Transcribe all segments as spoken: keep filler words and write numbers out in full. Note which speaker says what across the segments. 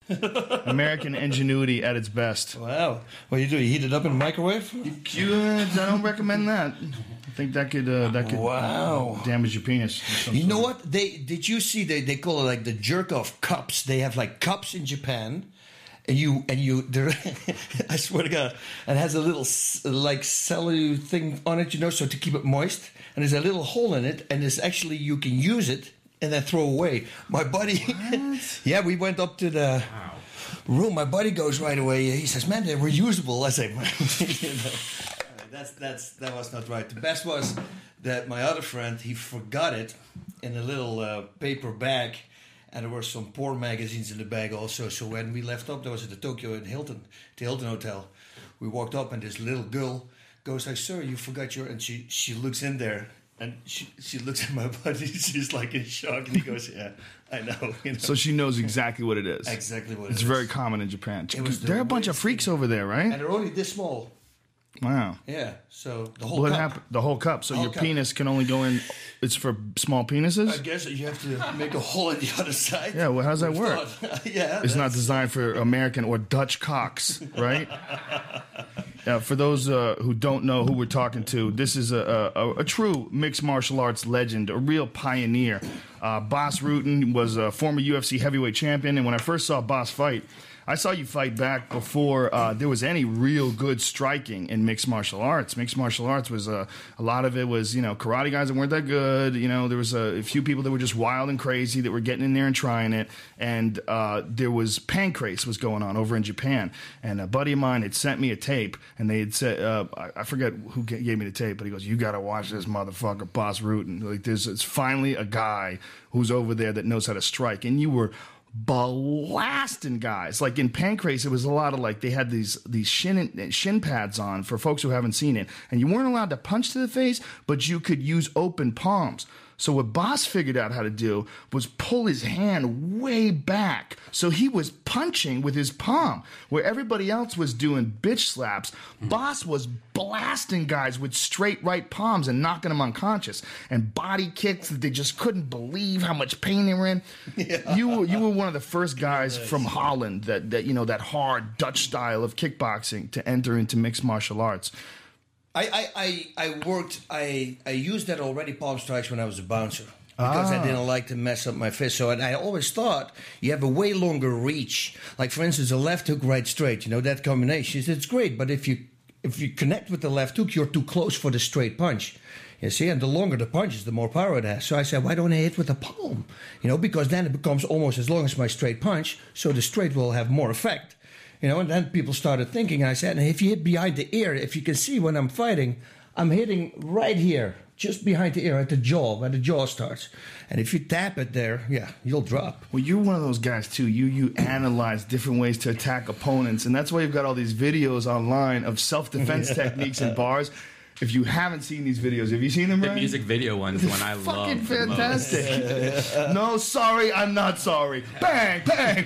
Speaker 1: American ingenuity at its best.
Speaker 2: Wow. What do you do? You heat it up in the microwave?
Speaker 1: You, uh, I don't recommend that. I think that could uh, that could
Speaker 2: wow.
Speaker 1: damage your penis.
Speaker 2: You know what? They did you see they, they call it like the jerk off cups. They have like cups in Japan. And you and you, there, I swear to God, it has a little like cellular thing on it, you know, so to keep it moist. And there's a little hole in it, and there's actually you can use it and then throw away. My buddy, yeah, we went up to the wow. room. My buddy goes right away. He says, "Man, they're reusable." I say, you know, "That's that's that was not right." The best was that my other friend he forgot it in a little uh, paper bag. And there were some porn magazines in the bag also. So when we left up, that was at the Tokyo in Hilton, the Hilton Hotel. We walked up and this little girl goes, like, "Sir, you forgot your..." And she, she looks in there and she, she looks at my buddy. She's like in shock. And he goes, "Yeah, I know." You know?
Speaker 1: So she knows exactly what it is.
Speaker 2: Exactly what it
Speaker 1: it's
Speaker 2: is.
Speaker 1: It's very common in Japan. There are a bunch of freaks
Speaker 2: thing.
Speaker 1: over there, right?
Speaker 2: And they're only this small.
Speaker 1: Wow.
Speaker 2: Yeah, so the whole
Speaker 1: what
Speaker 2: cup.
Speaker 1: Happened? The whole cup. So
Speaker 2: whole
Speaker 1: your
Speaker 2: cup.
Speaker 1: penis can only go in. It's for small penises?
Speaker 2: I guess you have to make a hole in the other side.
Speaker 1: Yeah, well, how does that work?
Speaker 2: yeah,
Speaker 1: It's not designed for American or Dutch cocks, right? uh, for those uh, who don't know who we're talking to, this is a, a, a true mixed martial arts legend, a real pioneer. Uh, Bas Rutten was a former U F C heavyweight champion, and when I first saw Bas fight, I saw you fight back before uh, there was any real good striking in mixed martial arts. Mixed martial arts was uh, a lot of it was, you know, karate guys that weren't that good. You know, there was a, a few people that were just wild and crazy that were getting in there and trying it. And uh, there was pancrase was going on over in Japan. And a buddy of mine had sent me a tape, and they had said, uh, I, I forget who gave me the tape, but he goes, "You got to watch this motherfucker, Bas Rutten. Like, there's, it's finally a guy who's over there that knows how to strike." And you were blasting guys. Like in Pancrase, it was a lot of like they had these these shin shin pads on for folks who haven't seen it, and you weren't allowed to punch to the face, but you could use open palms. So what Bas figured out how to do was pull his hand way back. So he was punching with his palm. Where everybody else was doing bitch slaps, Bas was blasting guys with straight right palms and knocking them unconscious. And body kicks that they just couldn't believe how much pain they were in. Yeah. You were you were one of the first guys from Holland that, that you know, that hard Dutch style of kickboxing to enter into mixed martial arts.
Speaker 2: I, I, I worked, I, I used that already, palm strikes, when I was a bouncer. Because ah. I didn't like to mess up my fist. So and I always thought you have a way longer reach. Like, for instance, a left hook, right straight. You know, that combination, it's great. But if you if you connect with the left hook, you're too close for the straight punch. You see, and the longer the punch is, the more power it has. So I said, why don't I hit with the palm? You know, because then it becomes almost as long as my straight punch. So the straight will have more effect. You know, and then people started thinking, I said, if you hit behind the ear, if you can see when I'm fighting, I'm hitting right here, just behind the ear at the jaw, where the jaw starts. And if you tap it there, yeah, you'll drop.
Speaker 1: Well, you're one of those guys, too. You you analyze different ways to attack opponents, and that's why you've got all these videos online of self-defense yeah. techniques in bars. If you haven't seen these videos, have you seen them,
Speaker 3: The
Speaker 1: Ryan?
Speaker 3: music video one's the one I love.
Speaker 1: Fucking fantastic. No, sorry, I'm not sorry. Bang, bang,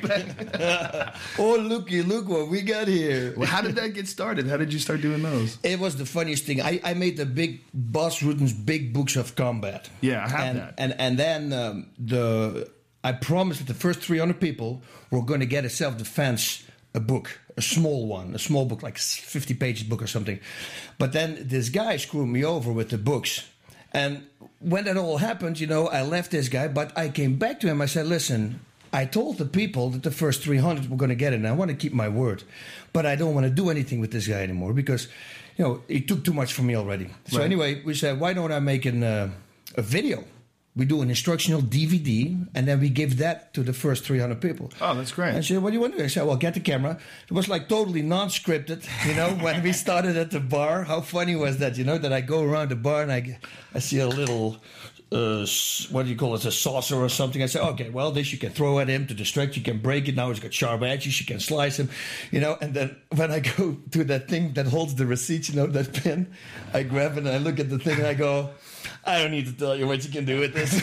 Speaker 1: bang.
Speaker 2: Oh, looky, look what we got here.
Speaker 1: Well, how did that get started? How did you start doing those?
Speaker 2: It was the funniest thing. I, I made the big Bas Rutten's Big Books of Combat.
Speaker 1: Yeah, I have
Speaker 2: and,
Speaker 1: that.
Speaker 2: And, and then um, the I promised that the first three hundred people were going to get a self-defense a book, a small one, a small book, like fifty page book or something. But then this guy screwed me over with the books. And when that all happened, you know, I left this guy, but I came back to him. I said, listen, I told the people that the first three hundred were going to get it, and I want to keep my word. But I don't want to do anything with this guy anymore because, you know, he took too much from me already. So
Speaker 1: right.
Speaker 2: anyway, we said, why don't I make an, uh, a video? We do an instructional D V D, and then we give that to the first three hundred people.
Speaker 1: Oh, that's great.
Speaker 2: And I said, what do you want to do? I said, well, get the camera. It was like totally non-scripted, you know, when we started at the bar. How funny was that, you know, that I go around the bar and I, I see a little, uh, what do you call it, a saucer or something. I say, okay, well, this you can throw at him to distract. You can break it. Now it's got sharp edges. You can slice him, you know. And then when I go to that thing that holds the receipt, you know, that pin, I grab it and I look at the thing and I go... I don't need to tell you what you can do with this.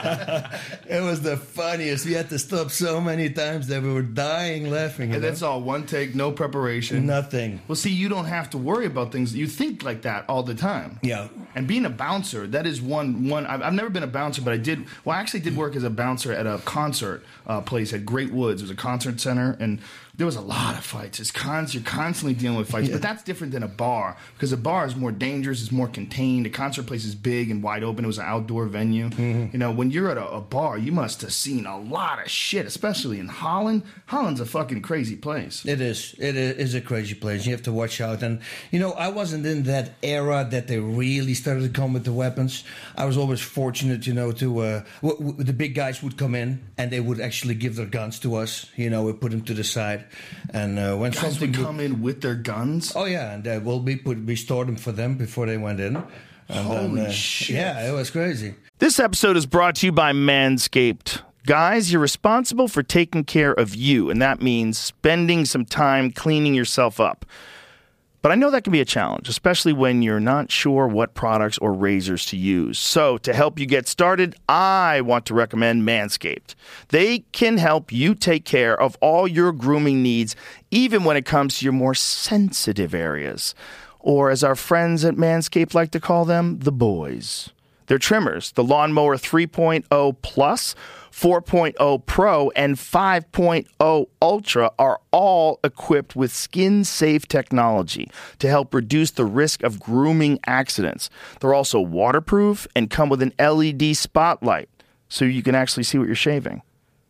Speaker 2: It was the funniest. We had to stop so many times that we were dying laughing.
Speaker 1: And that's all one take, no preparation.
Speaker 2: Nothing.
Speaker 1: Well, see, you don't have to worry about things. You think like that all the time.
Speaker 2: Yeah.
Speaker 1: And being a bouncer, that is one one. I've, I've never been a bouncer, but I did. Well, I actually did work as a bouncer at a concert uh, place at Great Woods. It was a concert center, and there was a lot of fights. It's cons- you're constantly dealing with fights, yeah. But that's different than a bar because a bar is more dangerous, it's more contained. A concert place is big and wide open. It was an outdoor venue. Mm-hmm. You know, when you're at a, a bar, you must have seen a lot of shit, especially in Holland. Holland's a fucking crazy place.
Speaker 2: It is. It is a crazy place. You have to watch out. And you know, I wasn't in that era that they really started to come with the weapons. I was always fortunate, you know, to uh, w- w- the big guys would come in and they would actually give their guns to us. You know, we put them to the side. And uh, when
Speaker 1: guys
Speaker 2: something
Speaker 1: would come in with their guns.
Speaker 2: Oh yeah, and uh, well, we put we stored them for them before they went in. And
Speaker 1: Holy
Speaker 2: then, uh,
Speaker 1: shit!
Speaker 2: Yeah, it was crazy.
Speaker 3: This episode is brought to you by Manscaped. Guys, you're responsible for taking care of you, and that means spending some time cleaning yourself up. But I know that can be a challenge, especially when you're not sure what products or razors to use. So to help you get started, I want to recommend Manscaped. They can help you take care of all your grooming needs, even when it comes to your more sensitive areas. Or as our friends at Manscaped like to call them, the boys. Their trimmers, the Lawnmower three point oh Plus, four point oh Pro, and five point oh Ultra are all equipped with skin-safe technology to help reduce the risk of grooming accidents. They're also waterproof and come with an L E D spotlight, so you can actually see what you're shaving.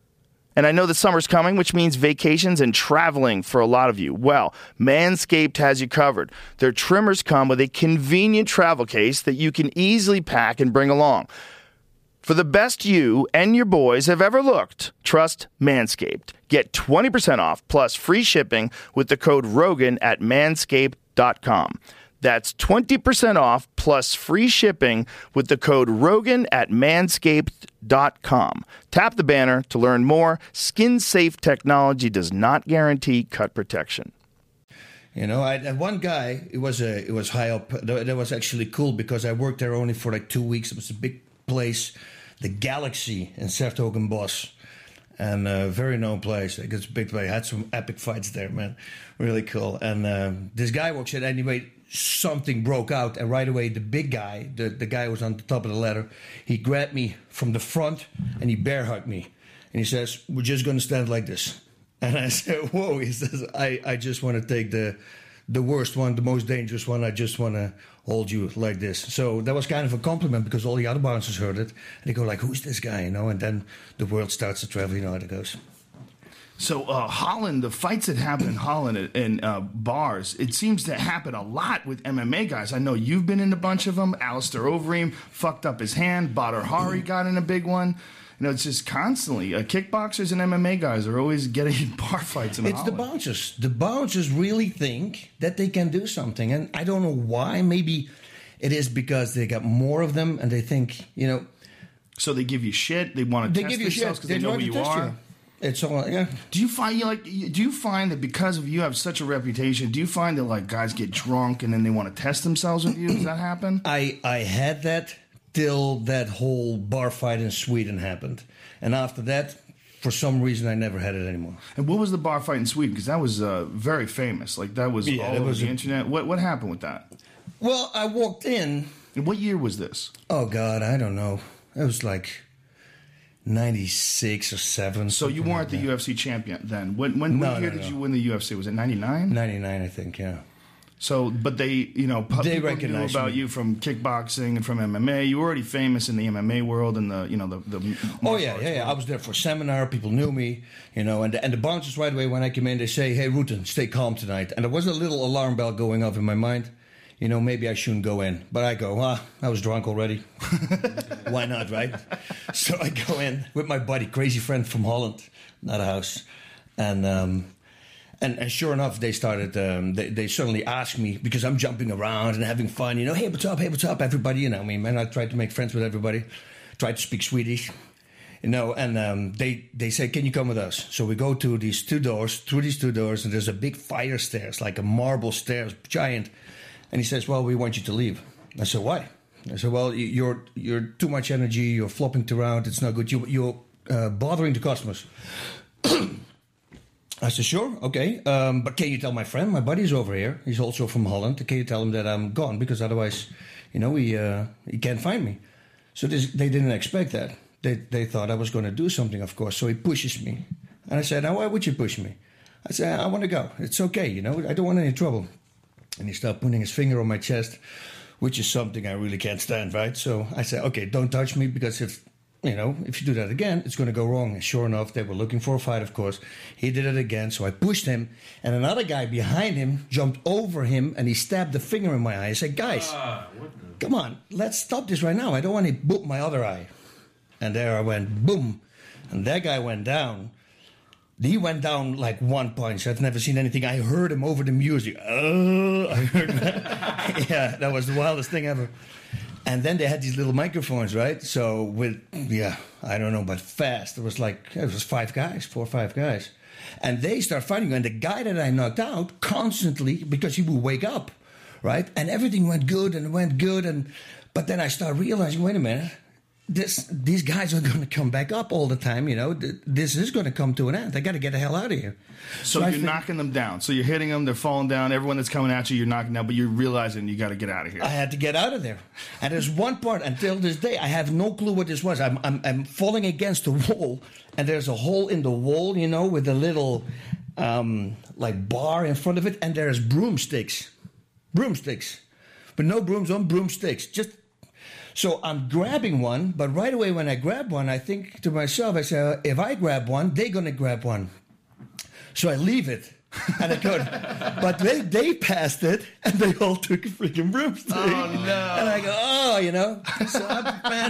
Speaker 3: And I know that summer's coming, which means vacations and traveling for a lot of you. Well, Manscaped has you covered. Their trimmers come with a convenient travel case that you can easily pack and bring along. For the best you and your boys have ever looked, trust Manscaped. Get twenty percent off plus free shipping with the code Rogan at manscaped dot com. That's twenty percent off plus free shipping with the code Rogan at manscaped dot com. Tap the banner to learn more. Skin-safe technology does not guarantee cut protection.
Speaker 2: You know, I had one guy, it was a, it was high up. That was actually cool because I worked there only for like two weeks. It was a big place, the Galaxy in 's-Hertogenbosch. And a very known place. It's a big place. I had some epic fights there, man. Really cool. And uh, this guy walks in. Anyway, something broke out. And right away, the big guy, the, the guy who was on the top of the ladder, he grabbed me from the front and he bear hugged me. And he says, "We're just going to stand like this." And I said, "Whoa." He says, I, I just want to take the the worst one, the most dangerous one. I just want to hold you like this. So that was kind of a compliment because all the other bouncers heard it. And they go like, "Who's this guy?" You know, and then the world starts to travel. You know how it goes.
Speaker 1: So uh, Holland, the fights that happen in Holland in uh, bars, it seems to happen a lot with M M A guys. I know you've been in a bunch of them. Alistair Overeem fucked up his hand. Badr Hari got in a big one. You know, it's just constantly. Uh, kickboxers and M M A guys are always getting in bar fights in
Speaker 2: It's
Speaker 1: Holland.
Speaker 2: the bouncers. The bouncers really think that they can do something. And I don't know why. Maybe it is because they got more of them and they think, you know.
Speaker 1: So they give you shit. They want to
Speaker 2: They
Speaker 1: test
Speaker 2: give you
Speaker 1: themselves
Speaker 2: shit.
Speaker 1: because they,
Speaker 2: They
Speaker 1: know
Speaker 2: try
Speaker 1: who
Speaker 2: to
Speaker 1: you
Speaker 2: test
Speaker 1: are.
Speaker 2: you. It's all, yeah.
Speaker 1: Do you find you like? Do you find that because of you have such a reputation? Do you find that like guys get drunk and then they want to test themselves with you? Does that happen?
Speaker 2: I, I had that till that whole bar fight in Sweden happened. And after that, for some reason, I never had it anymore.
Speaker 1: And what was the bar fight in Sweden? Because that was uh, very famous. Like that was
Speaker 2: Yeah,
Speaker 1: all
Speaker 2: that
Speaker 1: over
Speaker 2: was
Speaker 1: the
Speaker 2: a-
Speaker 1: internet. What what happened with that?
Speaker 2: Well, I walked in.
Speaker 1: And what year was this?
Speaker 2: Oh, God, I don't know. It was like ninety-six or seven.
Speaker 1: So you weren't the U F C champion then. When when
Speaker 2: No,
Speaker 1: what year
Speaker 2: no,
Speaker 1: did
Speaker 2: no.
Speaker 1: you win the U F C? Was it ninety-nine?
Speaker 2: ninety-nine, I think, yeah.
Speaker 1: So, but they, you know, pu-
Speaker 2: They
Speaker 1: people knew
Speaker 2: recognized
Speaker 1: about
Speaker 2: me.
Speaker 1: you from kickboxing and from M M A. You were already famous in the M M A world and the, you know, the. the
Speaker 2: Oh
Speaker 1: martial
Speaker 2: yeah,
Speaker 1: arts
Speaker 2: yeah, yeah.
Speaker 1: world.
Speaker 2: I was there for a seminar. People knew me, you know, and the, and the bouncers right away when I came in, they say, "Hey, Rutten, stay calm tonight." And there was a little alarm bell going off in my mind. You know, maybe I shouldn't go in, but I go. Ah, I was drunk already. Why not, right? So I go in with my buddy, crazy friend from Holland, not a house, and. Um, And, and sure enough, they started. Um, they, they suddenly asked me because I'm jumping around and having fun. You know, hey, what's up? Hey, what's up, everybody? You know, I mean, man, I tried to make friends with everybody. Tried to speak Swedish, you know. And um, they they say, can you come with us? So we go to these two doors, through these two doors, and there's a big fire stairs, like a marble stairs, giant. And he says, well, we want you to leave. I said, why? I said, well, you- you're you're too much energy. You're flopping around. It's not good. You, you're uh, bothering the customers. I said, sure, okay. Um, but can you tell my friend, my buddy's over here. He's also from Holland. Can you tell him that I'm gone? Because otherwise, you know, he, uh, he can't find me. So this, they didn't expect that. They, they thought I was going to do something, of course. So he pushes me. And I said, now, why would you push me? I said, I want to go. It's okay, you know. I don't want any trouble. And he started putting his finger on my chest, which is something I really can't stand, right? So I said, okay, don't touch me, because if, you know, if you do that again, it's going to go wrong. And sure enough, they were looking for a fight, of course. He did it again, so I pushed him. And another guy behind him jumped over him, and he stabbed the finger in my eye. I said, guys, uh, come on, let's stop this right now. I don't want to boop my other eye. And there I went, boom. And that guy went down. He went down like one punch. I've never seen anything. I heard him over the music. Oh, I heard that. Yeah, that was the wildest thing ever. And then they had these little microphones, right? So with, yeah, I don't know, but fast. It was like, it was five guys, four or five guys. And they start fighting. And the guy that I knocked out constantly, because he would wake up, right? And everything went good and went good. And but then I started realizing, wait a minute. This, these guys are going to come back up all the time, you know. This is going to come to an end. I got to get the hell out of here.
Speaker 1: So, so you're think, knocking them down. So you're hitting them. They're falling down. Everyone that's coming at you, you're knocking down. But you're realizing you got to get out of here.
Speaker 2: I had to get out of there. And there's one part until this day, I have no clue what this was. I'm, I'm, I'm falling against the wall, and there's a hole in the wall, you know, with a little um, like bar in front of it, and there's broomsticks, broomsticks, but no brooms on broomsticks, just. So I'm grabbing one, but right away when I grab one, I think to myself, I say, if I grab one, they're going to grab one. So I leave it. And I go, but they, they passed it, and they all took a freaking broomstick.
Speaker 1: Oh, no.
Speaker 2: And I go, oh, you know. So I, man,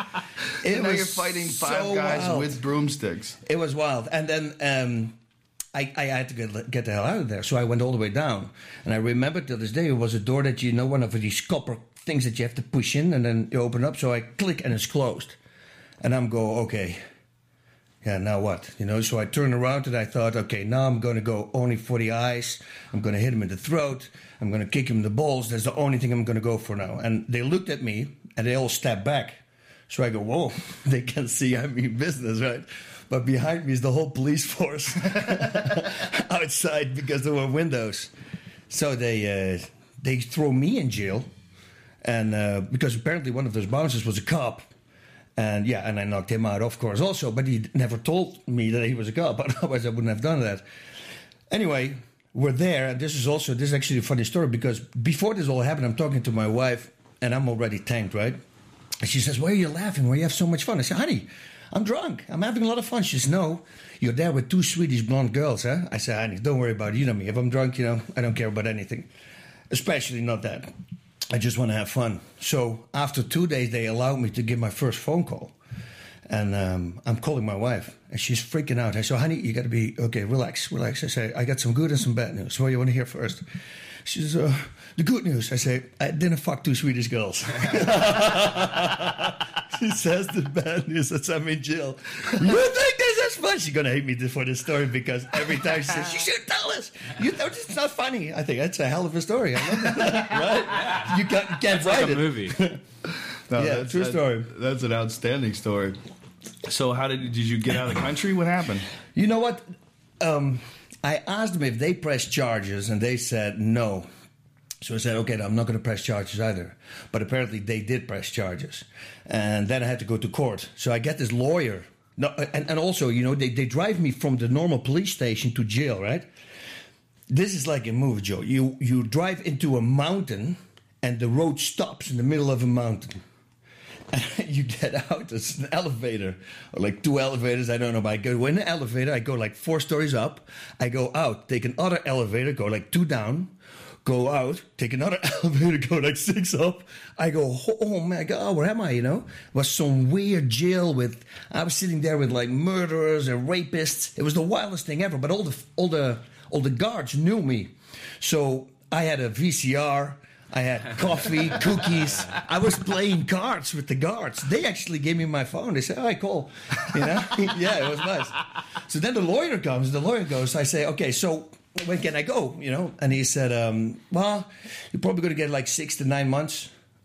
Speaker 2: it
Speaker 1: so now
Speaker 2: was
Speaker 1: you're fighting five
Speaker 2: so
Speaker 1: guys
Speaker 2: wild.
Speaker 1: with broomsticks.
Speaker 2: It was wild. And then um, I, I had to get, get the hell out of there. So I went all the way down. And I remember to this day, it was a door that, you know, one of these copper things that you have to push in, and then you open up. So I click, and it's closed. And I'm go, okay, yeah, now what? You know, so I turned around, and I thought, okay, now I'm going to go only for the eyes. I'm going to hit him in the throat. I'm going to kick him in the balls. That's the only thing I'm going to go for now. And they looked at me, and they all stepped back. So I go, whoa, they can see I mean business, right? But behind me is the whole police force outside, because there were windows. So they uh, they throw me in jail. And uh, because apparently one of those bouncers was a cop. And yeah, and I knocked him out, of course, also. But he never told me that he was a cop. Otherwise, I wouldn't have done that. Anyway, we're there. And this is also, this is actually a funny story. Because before this all happened, I'm talking to my wife. And I'm already tanked, right? And she says, why are you laughing? Why you have so much fun? I said, honey, I'm drunk. I'm having a lot of fun. She says, no, you're there with two Swedish blonde girls, huh? I said, honey, don't worry about it. You know me. If I'm drunk, you know, I don't care about anything. Especially not that. I just want to have fun. So after two days, they allowed me to give my first phone call. And um, I'm calling my wife, and she's freaking out. I said, honey, you got to be, okay, relax, relax. I say, I got some good and some bad news. What do you want to hear first? She says, uh, the good news. I say, I didn't fuck two Swedish girls. She says the bad news that I'm in jail. You think this is fun? She's going to hate me for this story, because every time she says, you should tell us. You know, it's not funny. I think that's a hell of a story. I love that. Right? You can't, you can't write
Speaker 4: like a
Speaker 2: it.
Speaker 4: movie.
Speaker 1: No,
Speaker 2: Yeah,
Speaker 1: that's,
Speaker 2: true
Speaker 1: that-
Speaker 2: story.
Speaker 1: That's an outstanding story. So how did did you get out of the country? What happened?
Speaker 2: You know what? Um, I asked them if they pressed charges, and they said no. So I said, okay, I'm not going to press charges either. But apparently they did press charges. And then I had to go to court. So I get this lawyer. No, and, and also, you know, they, they drive me from the normal police station to jail, right? This is like a movie, Joe. You, you drive into a mountain, and the road stops in the middle of a mountain. And you get out, it's an elevator, or like two elevators, I don't know, but I go in the elevator, I go like four stories up, I go out, take another elevator, go like two down, go out, take another elevator, go like six up, I go, oh my God, where am I, you know? It was some weird jail with, I was sitting there with like murderers and rapists, it was the wildest thing ever, but all the, all the, all the guards knew me, so I had a V C R, I had coffee, cookies. I was playing cards with the guards. They actually gave me my phone. They said, "Oh, cool," you know. Yeah, it was nice. So then the lawyer comes. The lawyer goes. I say, "Okay, so when can I go?" You know, and he said, um, "Well, you're probably going to get like six to nine months."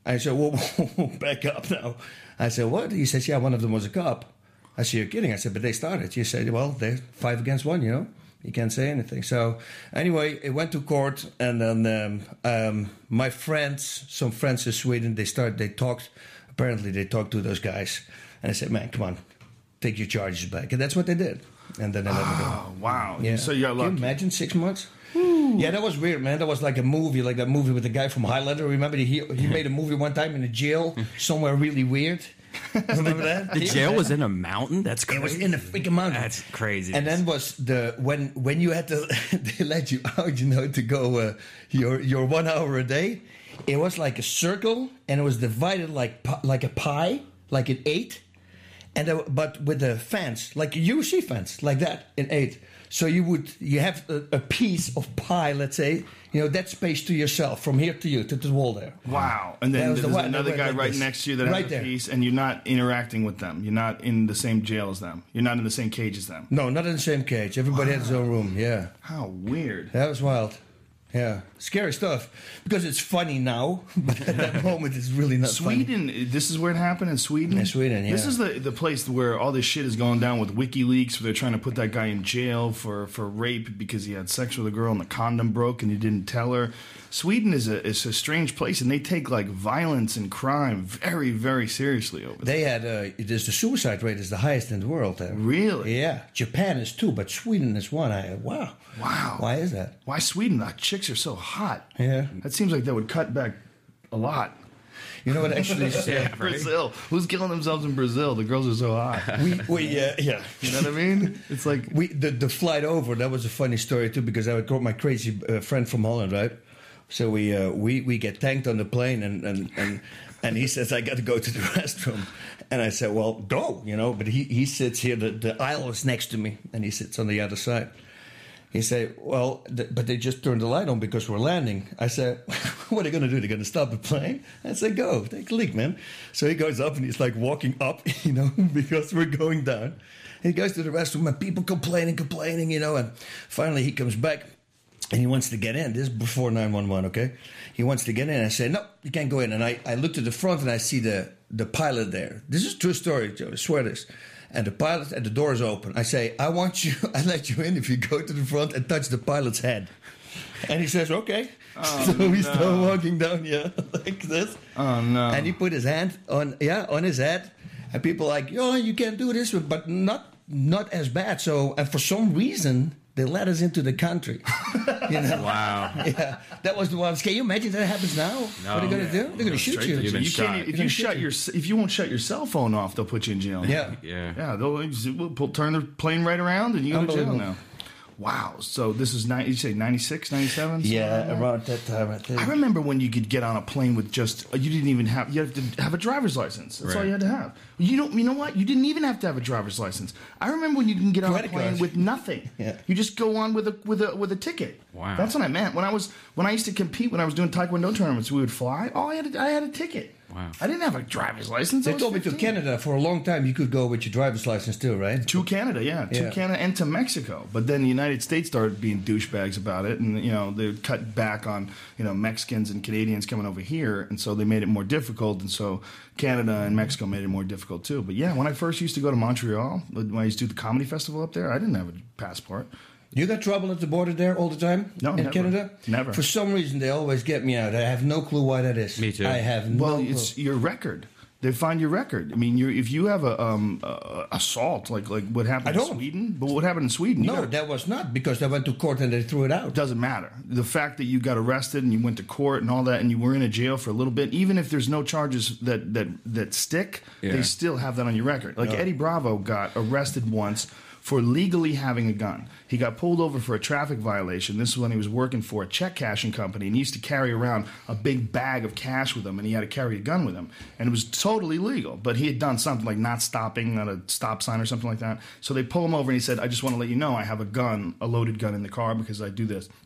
Speaker 2: I said, "Whoa, whoa, whoa, back up now." I said, "What?" He says, "Yeah, one of them was a cop." I said, "You're kidding." I said, "But they started." He said, "Well, they're five against one, you know. You can't say anything." So anyway, it went to court, and then um, um, my friends, some friends in Sweden, they started, they talked, apparently they talked to those guys, and I said, "Man, come on, take your charges back." And that's what they did. And then they let me go.
Speaker 1: Oh, wow.
Speaker 2: Yeah.
Speaker 1: So you got
Speaker 2: Can
Speaker 1: lucky.
Speaker 2: you imagine six months? Yeah, that was weird, man. That was like a movie, like that movie with the guy from Highlander. Remember, he he made a movie one time in a jail somewhere really weird. Remember that?
Speaker 4: The jail was in a mountain. That's
Speaker 2: It
Speaker 4: crazy.
Speaker 2: was in a freaking mountain.
Speaker 4: That's crazy.
Speaker 2: And then was the when when you had to they let you out, you know, to go uh, your your one hour a day. It was like a circle, and it was divided like pi- like a pie, like an eight, and there, but with a fence, like a U F C fence, like that, in eight. So you would you have a, a piece of pie, let's say, you know, that space to yourself from here to you to the wall there.
Speaker 1: Wow. And
Speaker 2: That
Speaker 1: then
Speaker 2: was the
Speaker 1: there's
Speaker 2: one-
Speaker 1: another
Speaker 2: that
Speaker 1: guy
Speaker 2: went like
Speaker 1: right
Speaker 2: this.
Speaker 1: next to you that
Speaker 2: Right
Speaker 1: has
Speaker 2: there.
Speaker 1: a piece, and you're not interacting with them. You're not in the same jail as them. You're not in the same cage as them.
Speaker 2: No, not in the same cage. Everybody had his own room. Yeah.
Speaker 1: How weird.
Speaker 2: That was wild. Yeah, scary stuff. Because it's funny now, but at that moment it's really not funny.
Speaker 1: Sweden, this is where it happened in Sweden?
Speaker 2: In Sweden,
Speaker 1: This
Speaker 2: yeah.
Speaker 1: is the, the place where all this shit is going down with WikiLeaks, where they're trying to put that guy in jail for, for rape because he had sex with a girl and the condom broke and he didn't tell her. Sweden is a, is a strange place, and they take like violence and crime very, very seriously over there.
Speaker 2: They had, uh, it is the suicide rate is the highest in the world there.
Speaker 1: Really?
Speaker 2: Yeah. Japan is two, but Sweden is one. I, wow.
Speaker 1: Wow.
Speaker 2: Why is that?
Speaker 1: Why Sweden? The chicks are so hot.
Speaker 2: Yeah.
Speaker 1: That seems like that would cut back a lot.
Speaker 2: You know what actually is,
Speaker 4: Yeah, right.
Speaker 1: Brazil. Who's killing themselves in Brazil? The girls are so hot.
Speaker 2: we, we uh, yeah.
Speaker 1: You know what I mean? It's like
Speaker 2: We the, the flight over, that was a funny story too, because I got my crazy uh, friend from Holland, right? So we uh, we we get tanked on the plane, and and and, and he says, "I got to go to the restroom," and I said, "Well, go," you know. But he he sits here, the, the aisle is next to me, and he sits on the other side. He said, "Well, th- but they just turned the light on because we're landing." I said, "What are they going to do? They're going to stop the plane?" I said, "Go, take a leak, man." So he goes up and he's like walking up, you know, because we're going down. He goes to the restroom and people complaining, complaining, you know, and finally he comes back and he wants to get in. This is before nine one one, okay? He wants to get in. I say, "No, you can't go in." And I, I look to the front and I see the, the pilot there. This is a true story, Joe. I swear this. And the pilot, and the door is open. I say, "I want you, I let you in if you go to the front and touch the pilot's head." And he says, "Okay."
Speaker 1: Oh,
Speaker 2: so we
Speaker 1: no.
Speaker 2: start walking down, yeah, like this.
Speaker 1: Oh, no.
Speaker 2: And he put his hand on, yeah, on his head. And people like, "Oh, you can't do this," but not not as bad. So, and for some reason, they let us into the country. You know?
Speaker 4: Wow.
Speaker 2: Yeah, that was the one. Can you imagine that happens now?
Speaker 4: No.
Speaker 2: What are they going to do? They're going to shoot
Speaker 1: Straight
Speaker 2: you.
Speaker 1: to
Speaker 4: You've
Speaker 1: jail.
Speaker 4: been
Speaker 1: You
Speaker 4: shot.
Speaker 1: can't, if
Speaker 2: You're
Speaker 1: you
Speaker 2: gonna
Speaker 1: shut
Speaker 2: shoot
Speaker 1: your if you won't shut your cell phone off, they'll put you in jail.
Speaker 2: Yeah.
Speaker 4: Yeah.
Speaker 1: Yeah, they'll we'll pull, turn the plane right around and you go to jail
Speaker 2: Unbelievable.
Speaker 1: now. Wow. So this is nine, you say ninety-six, ninety-seven?
Speaker 2: Yeah, around that time, I think.
Speaker 1: I remember when you could get on a plane with just you didn't even have you have to have a driver's license. That's all
Speaker 4: Right.
Speaker 1: you had to have. You don't. You know what? You didn't even have to have a driver's license. I remember when you can get on
Speaker 2: Credit
Speaker 1: a plane
Speaker 2: cards.
Speaker 1: with nothing.
Speaker 2: Yeah.
Speaker 1: You just go on with a with a with a ticket.
Speaker 4: Wow.
Speaker 1: That's what I meant when I was when I used to compete when I was doing taekwondo tournaments. We would fly. Oh, I had a, I had a ticket.
Speaker 4: Wow.
Speaker 1: I didn't have a driver's license. I
Speaker 2: They
Speaker 1: was
Speaker 2: told me to
Speaker 1: fifteen.
Speaker 2: Canada for a long time. You could go with your driver's license too, right?
Speaker 1: To Canada, yeah, to
Speaker 2: Yeah.
Speaker 1: Canada and to Mexico. But then the United States started being douchebags about it, and you know they cut back on you know Mexicans and Canadians coming over here, and so they made it more difficult, and so Canada and Mexico made it more difficult too. But yeah, when I first used to go to Montreal, when I used to do the comedy festival up there, I didn't have a passport.
Speaker 2: You got trouble at the border there all the time?
Speaker 1: No,
Speaker 2: in
Speaker 1: never.
Speaker 2: Canada?
Speaker 1: Never.
Speaker 2: For some reason, they always get me out. I have no clue why that is.
Speaker 4: Me too.
Speaker 2: I have no
Speaker 1: Well,
Speaker 2: clue.
Speaker 1: it's your record. They find your record. I mean, you're, if you have a um, uh, assault, like like what happened
Speaker 2: I
Speaker 1: in
Speaker 2: don't.
Speaker 1: Sweden, but what happened in Sweden? you
Speaker 2: No,
Speaker 1: got-
Speaker 2: that was not because they went to court and they threw it out.
Speaker 1: doesn't matter. The fact that you got arrested and you went to court and all that, and you were in a jail for a little bit, even if there's no charges that that that stick,
Speaker 4: Yeah.
Speaker 1: they still have that on your record. Like Eddie Bravo got arrested once for legally having a gun. He got pulled over for a traffic violation. This was when he was working for a check cashing company, and he used to carry around a big bag of cash with him, and he had to carry a gun with him. And it was totally legal, but he had done something like not stopping at a stop sign or something like that. So they pull him over, and he said, "I just want to let you know I have a gun, a loaded gun in the car because I do this."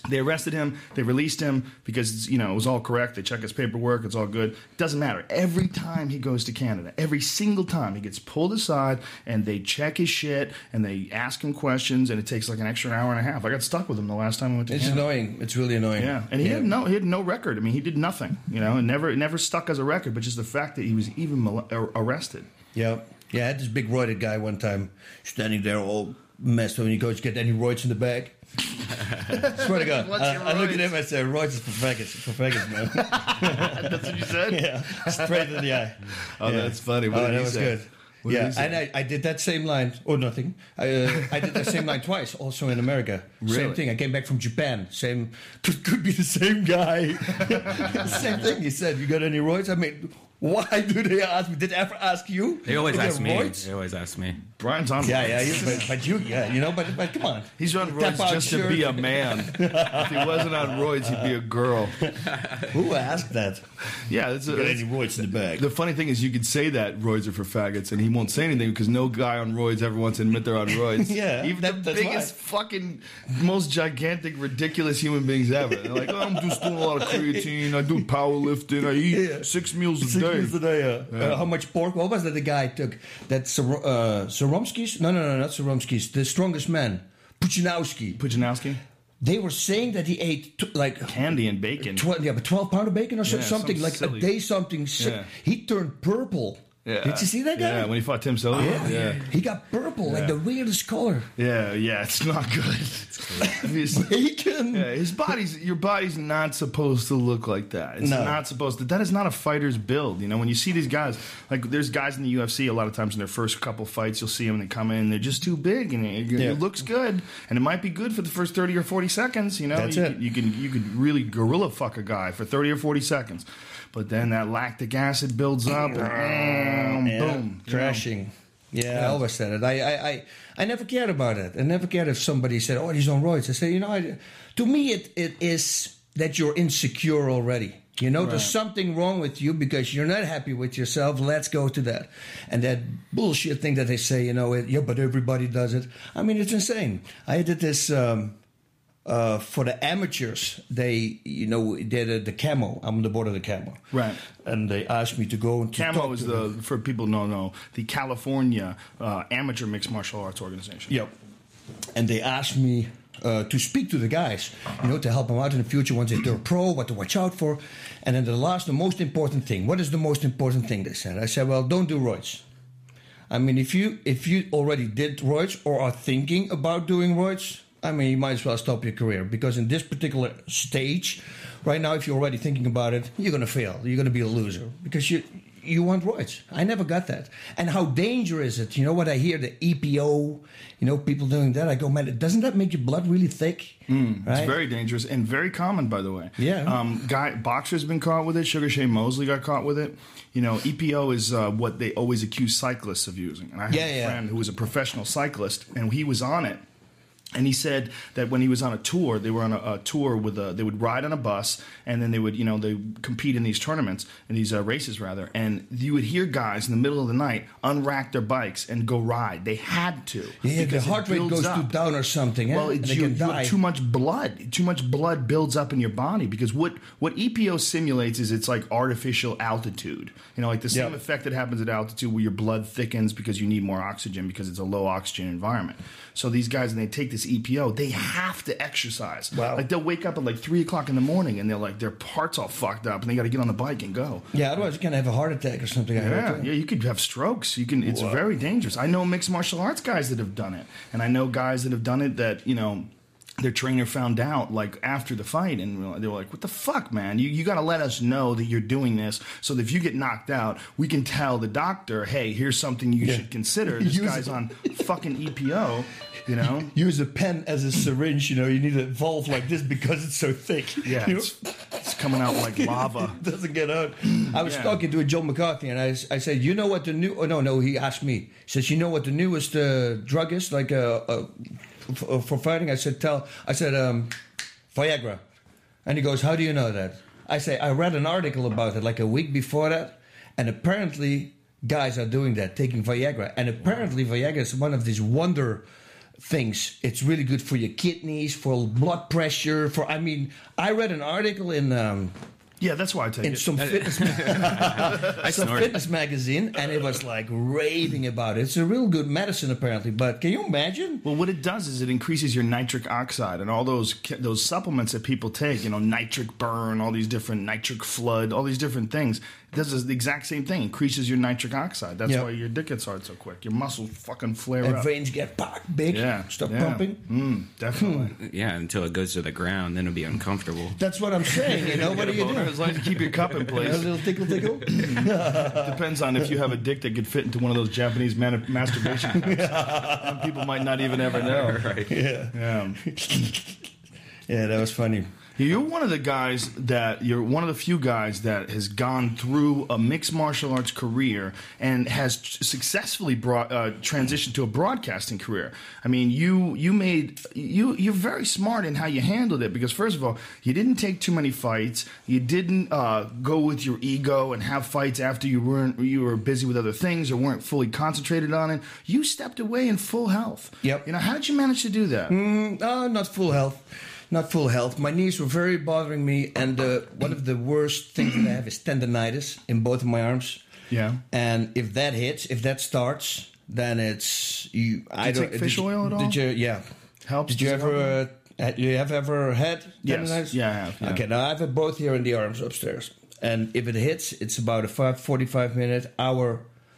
Speaker 1: They arrested him. They released him because, you know, it was all correct. They check his paperwork. It's all good. Doesn't matter. Every time he goes to Canada, every single time he gets pulled aside and they check his shit and they ask him questions, and it takes like an extra hour and a half. I got stuck with him the last time I went to
Speaker 2: It's
Speaker 1: Canada.
Speaker 2: annoying. It's really annoying.
Speaker 1: Yeah, and he
Speaker 2: yeah.
Speaker 1: had no he had no record. I mean, he did nothing. You know, and never it never stuck as a record. But just the fact that he was even mal- ar- arrested.
Speaker 2: Yeah. Yeah, I had this big roided guy one time standing there all messed up, and he goes, "Get any roids in the bag?" Swear to God.
Speaker 1: What's
Speaker 2: I,
Speaker 1: your
Speaker 2: I look at
Speaker 1: roids?
Speaker 2: him and I said, "Roids is for faggots, for faggots, man."
Speaker 1: That's what you said.
Speaker 2: Yeah, straight in the eye.
Speaker 5: Oh,
Speaker 2: Yeah.
Speaker 5: that's funny. What
Speaker 2: oh,
Speaker 5: did
Speaker 2: that
Speaker 5: he
Speaker 2: was
Speaker 5: say?
Speaker 2: good.
Speaker 5: What did
Speaker 2: yeah,
Speaker 5: he say?
Speaker 2: and I, I did that same line, or nothing. I, uh, I did that same line twice, also in America.
Speaker 5: Really?
Speaker 2: Same thing. I came back from Japan. Same, could, could be the same guy. Same thing. He said, "You got any roids?" I mean, why do they ask me? Did they ever ask you?
Speaker 4: They always
Speaker 2: Is there
Speaker 4: ask me.
Speaker 2: roids?
Speaker 4: They always ask me.
Speaker 1: Brian's on.
Speaker 2: Yeah, yeah, you, but, but you, yeah, you know, but but come on.
Speaker 1: He's on
Speaker 2: Tap
Speaker 1: roids
Speaker 2: out
Speaker 1: just to
Speaker 2: shirt.
Speaker 5: Be a man. If he wasn't on roids, he'd be a girl.
Speaker 2: Who asked that?
Speaker 5: Yeah, that's, a,
Speaker 2: Got
Speaker 5: that's
Speaker 2: any roids in the bag?
Speaker 5: the funny thing is you could say that roids are for faggots, and he won't say anything because no guy on roids ever wants to admit they're on roids.
Speaker 2: Yeah,
Speaker 1: Even
Speaker 2: that-
Speaker 1: the
Speaker 2: that's
Speaker 1: biggest, fucking, most gigantic, ridiculous human beings ever. They're like, oh, I'm just doing a lot of creatine. I do powerlifting. I eat
Speaker 2: Yeah.
Speaker 1: six meals a
Speaker 2: Six
Speaker 1: day.
Speaker 2: meals a day, uh, uh, how much pork? What was that the guy took? That Sor- uh, Soromski's? No, no, no, not Soromski's. The strongest man, Puchinowski.
Speaker 1: Pujanowski?
Speaker 2: They were saying that he ate t- like
Speaker 1: Candy and bacon.
Speaker 2: twelve, yeah, but twelve pound of bacon or so,
Speaker 1: Yeah,
Speaker 2: something
Speaker 1: some
Speaker 2: like
Speaker 1: silly-
Speaker 2: a day, something. Sick.
Speaker 5: Yeah.
Speaker 2: He turned purple.
Speaker 5: Yeah.
Speaker 2: Did you see that guy?
Speaker 5: Yeah, when he fought Tim Sullivan.
Speaker 2: Yeah.
Speaker 5: yeah.
Speaker 2: He got purple, like the weirdest color.
Speaker 1: Yeah, yeah, it's not good. I mean, it's-
Speaker 2: Bacon.
Speaker 1: yeah, his body's your body's not supposed to look like that. It's
Speaker 2: No.
Speaker 1: not supposed to. That is not a fighter's build. You know, when you see these guys, like there's guys in the U F C. A lot of times in their first couple fights, you'll see them and they come in, and they're just too big, and it,
Speaker 2: Yeah.
Speaker 1: it looks good, and it might be good for the first thirty or forty seconds. You know,
Speaker 2: That's
Speaker 1: you,
Speaker 2: it.
Speaker 1: You can you could really gorilla fuck a guy for thirty or forty seconds, but then that lactic acid builds up, and
Speaker 2: Yeah,
Speaker 1: boom, you know.
Speaker 2: crashing. Yeah, I always said it. I, I, I, I never cared about it. I never cared if somebody said, "Oh, he's on roids." I say, you know, I, to me, it, it is that you're insecure already. You know, there's something wrong with you because you're not happy with yourself. Let's go to that. And that bullshit thing that they say, you know, it, yeah, but everybody does it. I mean, it's insane. I did this um, uh, for the amateurs. They, you know, did uh, the camo. I'm on the board of the camo.
Speaker 1: Right.
Speaker 2: And they asked me to go and to
Speaker 1: Camo
Speaker 2: talk
Speaker 1: is
Speaker 2: to
Speaker 1: the,
Speaker 2: them.
Speaker 1: for people who don't know, the California uh, Amateur Mixed Martial Arts Organization.
Speaker 2: Yep. And they asked me uh, to speak to the guys, you know, to help them out in the future once they turn pro, what to watch out for. And then the last, the most important thing. What is the most important thing, they said? I said, well, don't do roids. I mean, if you if you already did roids or are thinking about doing roids, I mean, you might as well stop your career. Because in this particular stage, right now, if you're already thinking about it, you're going to fail. You're going to be a loser. Because you you want roids. I never got that. And how dangerous is it? You know what I hear, the E P O, you know, people doing that. I go, man, doesn't that make your blood really thick? Mm, right?
Speaker 1: It's very dangerous and very common, by the way.
Speaker 2: Yeah.
Speaker 1: Um, guy boxers been caught with it. Sugar Shane Mosley got caught with it. You know, E P O is uh, what they always accuse cyclists of using. And I have
Speaker 2: Yeah,
Speaker 1: a
Speaker 2: yeah.
Speaker 1: friend who was a professional cyclist, and he was on it. And he said that when he was on a tour, they were on a, a tour with a, they would ride on a bus, and then they would, you know, they would compete in these tournaments, in these uh, races rather, and you would hear guys in the middle of the night unrack their bikes and go ride. They had to.
Speaker 2: Yeah, the
Speaker 1: because it
Speaker 2: heart rate
Speaker 1: builds
Speaker 2: goes
Speaker 1: up.
Speaker 2: too down or something. Eh?
Speaker 1: Well,
Speaker 2: And
Speaker 1: it's
Speaker 2: they
Speaker 1: you,
Speaker 2: can
Speaker 1: you
Speaker 2: die.
Speaker 1: have too much blood. Too much blood builds up in your body because what, what E P O simulates is it's like artificial altitude. You know, like the same
Speaker 2: Yeah.
Speaker 1: effect that happens at altitude where your blood thickens because you need more oxygen because it's a low oxygen environment. So these guys, when they take this E P O, they have to exercise.
Speaker 2: Wow.
Speaker 1: Like they'll wake up at like three o'clock in the morning and they're like their parts all fucked up and they got to get on the bike and go.
Speaker 2: Yeah, otherwise you can have a heart attack or something. I
Speaker 1: Yeah,
Speaker 2: heard.
Speaker 1: yeah, you could have strokes. You can. It's very dangerous. I know mixed martial arts guys that have done it, and I know guys that have done it that you know their trainer found out like after the fight, and they were like, "What the fuck, man? You you got to let us know that you're doing this, so that if you get knocked out, we can tell the doctor, hey, here's something you
Speaker 2: Yeah.
Speaker 1: should consider. This
Speaker 2: Use
Speaker 1: guy's
Speaker 2: it.
Speaker 1: on fucking E P O." You know?
Speaker 2: Use a pen as a syringe. You know, you need a valve like this because it's so thick.
Speaker 1: Yeah,
Speaker 2: You know?
Speaker 1: it's, it's coming out like lava.
Speaker 2: It doesn't get out. I was
Speaker 1: Yeah.
Speaker 2: talking to a Joe McCarthy, and I, I said, "You know what the new?" Oh no, no. He asked me. He says, "You know what the newest uh, drug is, like uh, uh, for, for fighting?" I said, "Tell." I said, um, "Viagra," and he goes, "How do you know that?" I say, "I read an article about it like a week before that, and apparently guys are doing that, taking Viagra, and apparently Viagra is one of these wonder things. It's really good for your kidneys, for blood pressure. For I mean, I read an article in um,
Speaker 1: Yeah, that's why I take
Speaker 2: in
Speaker 1: it.
Speaker 2: some fitness some fitness magazine, and it was like raving about it. It's a real good medicine, apparently. But can you imagine?
Speaker 1: Well, what it does is it increases your nitric oxide and all those those supplements that people take. You know, nitric burn, all these different nitric flood, all these different things. It does the exact same thing. Increases your nitric oxide. That's
Speaker 2: Yeah.
Speaker 1: why your dick gets hard so quick. Your muscles fucking flare
Speaker 2: And
Speaker 1: up.
Speaker 2: veins get packed big.
Speaker 1: Yeah,
Speaker 2: Stop
Speaker 1: yeah.
Speaker 2: pumping.
Speaker 1: Mm, definitely.
Speaker 4: Yeah, until it goes to the ground, then it'll be uncomfortable.
Speaker 2: That's what I'm saying. You know, what do you do?
Speaker 1: As long as you keep your cup in
Speaker 2: A
Speaker 1: place.
Speaker 2: little tickle, tickle.
Speaker 1: Depends on if you have a dick that could fit into one of those Japanese man- masturbation cups. Some people might not even ever know.
Speaker 4: Right.
Speaker 2: Yeah,
Speaker 1: Yeah.
Speaker 2: yeah, that was funny.
Speaker 1: You're one of the guys that you're one of the few guys that has gone through a mixed martial arts career and has tr- successfully brought uh, transitioned to a broadcasting career. I mean, you you made you you're very smart in how you handled it because first of all, you didn't take too many fights. You didn't uh, go with your ego and have fights after you weren't you were busy with other things or weren't fully concentrated on it. You stepped away in full health.
Speaker 2: Yep.
Speaker 1: You know, how did you manage to do that?
Speaker 2: Mm, uh, not full health. Not full health. My knees were very bothering me, and uh, one of the worst things that I have is tendonitis in both of my arms.
Speaker 1: Yeah.
Speaker 2: And if that hits, if that starts, then it's you. I
Speaker 1: you
Speaker 2: don't
Speaker 1: take fish
Speaker 2: did you-
Speaker 1: oil at all?
Speaker 2: Did you? Yeah.
Speaker 1: Helps?
Speaker 2: Did you
Speaker 1: Does it
Speaker 2: ever?
Speaker 1: help?
Speaker 2: Uh, had- you have ever had
Speaker 1: Yes.
Speaker 2: tendonitis?
Speaker 1: Yeah, I have, yeah.
Speaker 2: Okay. Now I have it both here in the arms upstairs, and if it hits, it's about a five, forty-five minute hour.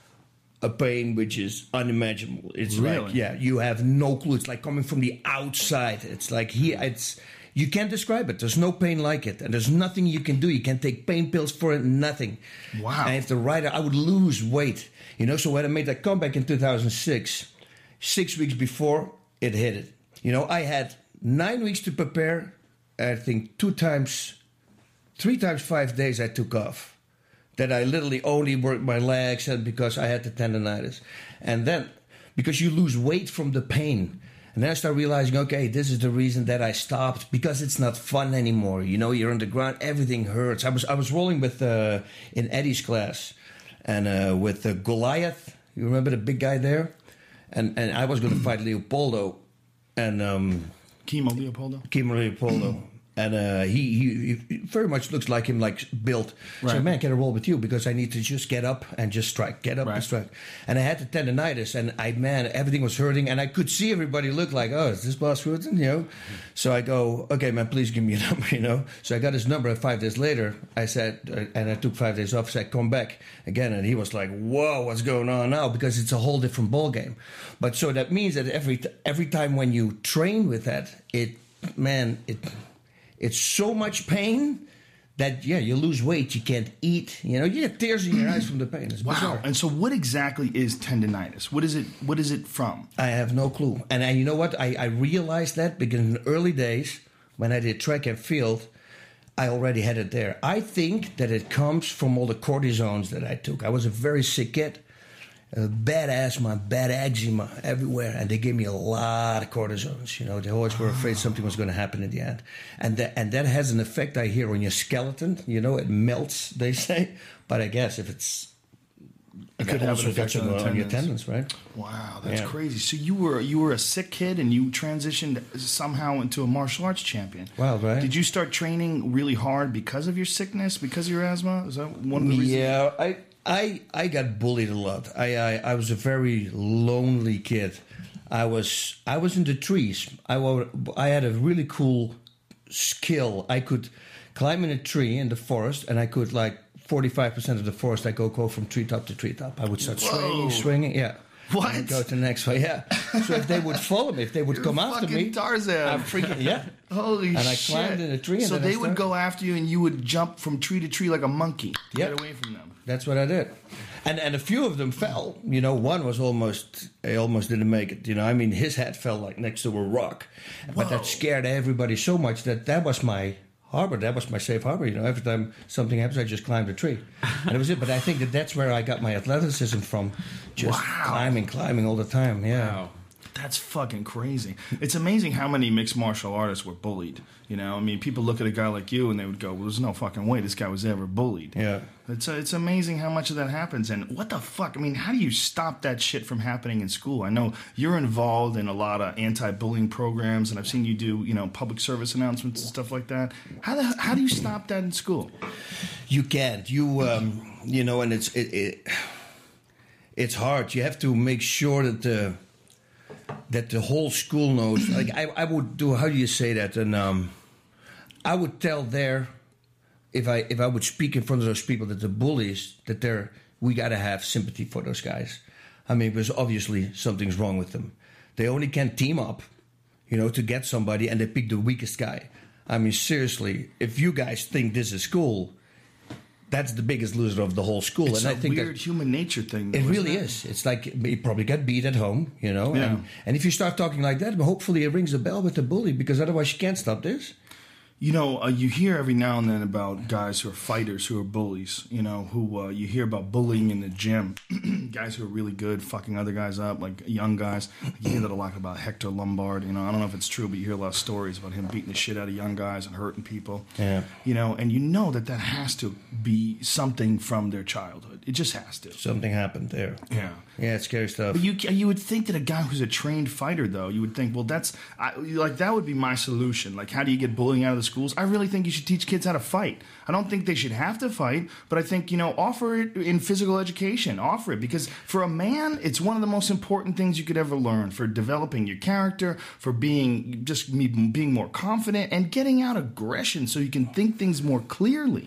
Speaker 2: A pain which is unimaginable. It's
Speaker 1: Really?
Speaker 2: like, yeah, you have no clue. It's like coming from the outside. It's like here, it's you can't describe it. There's no pain like it, and there's nothing you can do. You can't take pain pills for it. Nothing.
Speaker 1: Wow.
Speaker 2: And if the writer, I would lose weight. You know, so when I made that comeback in two thousand six, six weeks before it hit it. You know, I had nine weeks to prepare. I think two times, three times five days I took off. That I literally only worked my legs and because I had the tendonitis. And then, because you lose weight from the pain. And then I start realizing, okay, this is the reason that I stopped. Because it's not fun anymore. You know, you're on the ground, everything hurts. I was I was rolling with, uh, in Eddie's class. And uh, with uh, Goliath. You remember the big guy there? And and I was going to fight Leopoldo. And... Um,
Speaker 1: Chemo Leopoldo?
Speaker 2: Kim Leopoldo. And uh, he, he he very much looks like him, like built. So,
Speaker 1: Right.
Speaker 2: man, can I roll with you? Because I need to just get up and just strike, get up
Speaker 1: Right.
Speaker 2: and strike. And I had the tendonitis, and I, man, everything was hurting. And I could see everybody look like, oh, is this Boss Rutten? You know? So I go, okay, man, please give me a number, you know? So I got his number, and five days later, I said, uh, and I took five days off, so I come back again. And he was like, whoa, what's going on now? Because it's a whole different ball game. But so that means that every t- every time when you train with that, it, man, it... It's so much pain that, yeah, you lose weight, you can't eat, you know, you get tears in your eyes from the pain. It's
Speaker 1: Wow.
Speaker 2: bizarre.
Speaker 1: And so what exactly is tendonitis? What is it what is it from?
Speaker 2: I have no clue. And, and you know what? I, I realized that because in the early days, when I did track and field, I already had it there. I think that it comes from all the cortisones that I took. I was a very sick kid. Uh, bad asthma, bad eczema everywhere, and they gave me a lot of cortisones. You know, they always were afraid something was going to happen in the end, and that and that has an effect. I hear on your skeleton. You know, it melts. They say, but I guess if it's
Speaker 1: It could have
Speaker 2: also
Speaker 1: an effect
Speaker 2: affects
Speaker 1: on the
Speaker 2: on your
Speaker 1: tendons.
Speaker 2: tendons, right?
Speaker 1: Wow, that's
Speaker 2: Yeah.
Speaker 1: crazy. So you were you were a sick kid and you transitioned somehow into a martial arts champion.
Speaker 2: Wow, right.
Speaker 1: Did you start training really hard because of your sickness, because of your asthma? Is that one of the reasons?
Speaker 2: Yeah, I, I, I got bullied a lot. I, I, I was a very lonely kid. I was, I was in the trees. I, wa- I had a really cool skill. I could climb in a tree in the forest, and I could like forty-five percent of the forest. I go go from treetop to treetop. I would start swinging,
Speaker 1: Whoa.
Speaker 2: swinging. Yeah.
Speaker 1: What?
Speaker 2: And I'd go to the next one. Yeah. So if they would follow me, if they would
Speaker 1: You're
Speaker 2: come after
Speaker 1: fucking
Speaker 2: me,
Speaker 1: Tarzan.
Speaker 2: I'm freaking yeah.
Speaker 1: Holy
Speaker 2: And
Speaker 1: shit.
Speaker 2: I climbed in a tree and
Speaker 1: so
Speaker 2: then I
Speaker 1: they would
Speaker 2: started-
Speaker 1: go after you and you would jump from tree to tree like a monkey to
Speaker 2: Yep.
Speaker 1: get away from them.
Speaker 2: That's what I did, and and a few of them fell. You know, one was almost, he almost didn't make it. You know, I mean, his head fell like next to a rock, but that scared everybody so much that that was my harbor. That was my safe harbor. You know, every time something happens, I just climbed a tree, and it was it. But I think that that's where I got my athleticism from, just
Speaker 1: Wow.
Speaker 2: climbing, climbing all the time. Yeah.
Speaker 4: Wow.
Speaker 1: That's fucking crazy. It's amazing how many mixed martial artists were bullied. You know, I mean, people look at a guy like you and they would go, well, there's no fucking way this guy was ever bullied.
Speaker 2: Yeah.
Speaker 1: It's, uh, it's amazing how much of that happens. And what the fuck? I mean, how do you stop that shit from happening in school? I know you're involved in a lot of anti-bullying programs, and I've seen you do, you know, public service announcements and stuff like that. How the, how do you stop that in school?
Speaker 2: You can't. You, um, you know, and it's it, it, it's hard. You have to make sure that the that the whole school knows. Like I, I would do. How do you say that? And um, I would tell their if I if I would speak in front of those people that the bullies that they're we got to have sympathy for those guys. I mean, because obviously something's wrong with them. They only can team up, you know, to get somebody, and they pick the weakest guy. I mean, seriously, if you guys think this is cool, that's the biggest loser of the whole school.
Speaker 1: It's
Speaker 2: and
Speaker 1: a
Speaker 2: I think
Speaker 1: weird
Speaker 2: that,
Speaker 1: human nature thing. Though,
Speaker 2: it really
Speaker 1: isn't it?
Speaker 2: is. It's like you probably get beat at home, you know.
Speaker 1: Yeah.
Speaker 2: And, and if you start talking like that, hopefully it rings a bell with the bully, because otherwise you can't stop this.
Speaker 1: You know, uh, you hear every now and then about guys who are fighters who are bullies, you know, who uh, you hear about bullying in the gym. Guys who are really good, fucking other guys up, like young guys. You hear that a lot about Hector Lombard. You know, I don't know if it's true, but you hear a lot of stories about him beating the shit out of young guys and hurting people.
Speaker 2: Yeah.
Speaker 1: You know, and you know that that has to be something from their childhood. It just has to.
Speaker 2: Something happened there.
Speaker 1: Yeah.
Speaker 2: Yeah, it's scary stuff.
Speaker 1: But you you would think that a guy who's a trained fighter, though, you would think, well, that's I, like that would be my solution. Like, how do you get bullying out of the schools? I really think you should teach kids how to fight. I don't think they should have to fight, but I think, you know, offer it in physical education. Offer it, because for a man, it's one of the most important things you could ever learn for developing your character, for being just me- being more confident and getting out aggression so you can think things more clearly.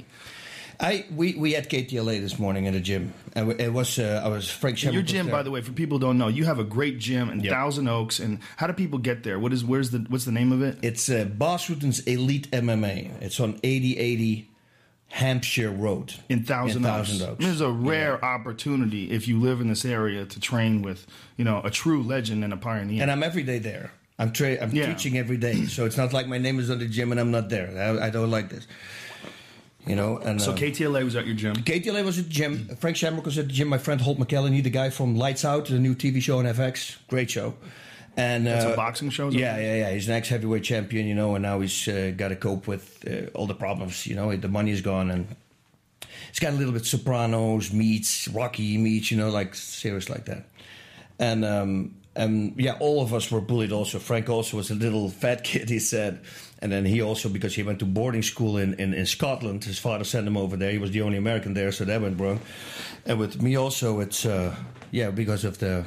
Speaker 2: I we, we had K T L A this morning at the gym, and it was uh, I was Frank Shamrock
Speaker 1: Your
Speaker 2: was
Speaker 1: gym,
Speaker 2: there.
Speaker 1: by the way, for people who don't know, you have a great gym in
Speaker 2: Yep.
Speaker 1: Thousand Oaks. And how do people get there? What is where's the what's the name of it?
Speaker 2: It's uh, Bas Rutten's Elite M M A. It's on eighty eighty Hampshire Road
Speaker 1: In Thousand,
Speaker 2: in
Speaker 1: Oaks.
Speaker 2: Thousand Oaks.
Speaker 1: There's a rare opportunity if you live in this area to train with, you know, a true legend and a pioneer.
Speaker 2: And I'm every day there. I'm tra- I'm
Speaker 1: Yeah.
Speaker 2: teaching every day, so it's not like my name is on the gym and I'm not there. I, I don't like this, you know. And
Speaker 1: so
Speaker 2: uh,
Speaker 1: K T L A was at your gym.
Speaker 2: K T L A was at the gym. Frank Shamrock was at the gym. My friend Holt McKellen, the guy from Lights Out, the new T V show on F X, great show. And
Speaker 1: It's
Speaker 2: uh,
Speaker 1: a boxing show. is it?
Speaker 2: Yeah, yeah, yeah. He's an ex-heavyweight champion, you know, and now he's uh, got to cope with uh, all the problems. You know, the money is gone, and it's got a little bit Sopranos meets Rocky meets, you know, like series like that. And um, and yeah, all of us were bullied. Also, Frank also was a little fat kid, he said, and then he also, because he went to boarding school in, in, in Scotland, his father sent him over there. He was the only American there, so that went wrong. And with me also, it's uh, yeah, because of the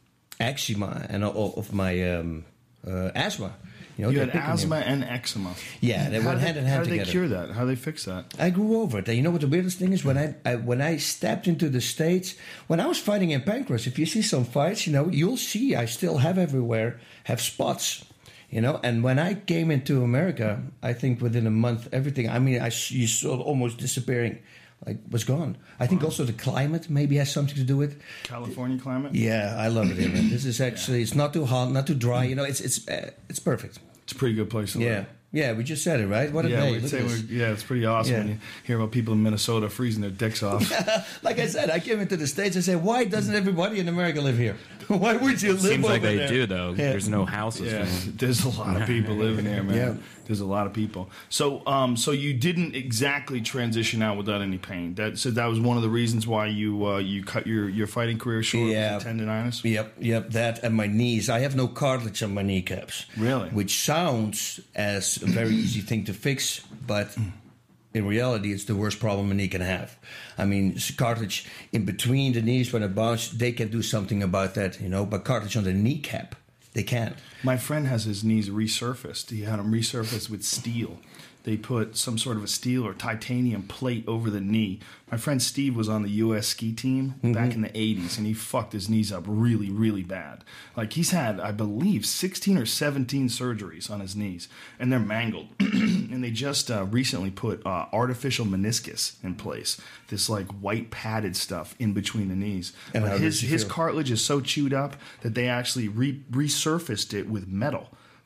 Speaker 2: eczema and of of my um, uh, asthma. You know,
Speaker 1: You
Speaker 2: they're
Speaker 1: had
Speaker 2: picking
Speaker 1: asthma
Speaker 2: him.
Speaker 1: and eczema.
Speaker 2: Yeah, they
Speaker 1: How
Speaker 2: went
Speaker 1: did
Speaker 2: hand
Speaker 1: they,
Speaker 2: in
Speaker 1: how
Speaker 2: hand
Speaker 1: did they
Speaker 2: together.
Speaker 1: cure that? How did they fix that?
Speaker 2: I grew over it. And you know what the weirdest thing is? When I, I when I stepped into the States, when I was fighting in Pancras, if you see some fights, you know, you'll see I still have everywhere, have spots, you know. And when I came into America, I think within a month, everything, I mean, I, you saw almost disappearing, like, was gone. I think also the climate maybe has something to do with it.
Speaker 1: California climate?
Speaker 2: Yeah, I love it here, man. This is actually, it's not too hot, not too dry, you know, it's, it's, uh, it's perfect.
Speaker 1: It's a pretty good place to
Speaker 2: Yeah.
Speaker 1: live.
Speaker 2: Yeah, we just said it, right? What a
Speaker 1: Yeah,
Speaker 2: day.
Speaker 1: we'd
Speaker 2: Look
Speaker 1: say
Speaker 2: at
Speaker 1: we're,
Speaker 2: this.
Speaker 1: yeah, it's pretty awesome
Speaker 2: Yeah.
Speaker 1: when you hear about people in Minnesota freezing their dicks off.
Speaker 2: Like I said, I came into the States and said, why doesn't everybody in America live here? Why would you live
Speaker 4: Seems
Speaker 2: over
Speaker 4: like they
Speaker 2: there?
Speaker 4: do, though.
Speaker 2: Yeah.
Speaker 4: There's no houses.
Speaker 1: Yeah,
Speaker 4: man.
Speaker 1: there's a lot of people living there, man.
Speaker 2: Yeah.
Speaker 1: There's a lot of people. So, um, so you didn't exactly transition out without any pain. That so that was one of the reasons why you uh, you cut your, your fighting career short.
Speaker 2: Yeah.
Speaker 1: Was the tendonitis.
Speaker 2: Yep, yep, that and my knees. I have no cartilage on my kneecaps.
Speaker 1: Really?
Speaker 2: Which sounds as a very easy thing to fix, but in reality, it's the worst problem a knee can have. I mean, s- cartilage in between the knees when it bounce, they can do something about that, you know, but cartilage on the kneecap, they can't.
Speaker 1: My friend has his knees resurfaced. He had them resurfaced with steel. They put some sort of a steel or titanium plate over the knee. My friend Steve was on the U S ski team back in the eighties, and he fucked his knees up really, really bad. Like, he's had, I believe, sixteen or seventeen surgeries on his knees, and they're mangled. And they just uh, recently put uh, artificial meniscus in place, this like white padded stuff in between the knees.
Speaker 2: And
Speaker 1: But
Speaker 2: how
Speaker 1: his
Speaker 2: does he
Speaker 1: his
Speaker 2: feel?
Speaker 1: cartilage is so chewed up that they actually re- resurfaced it with metal.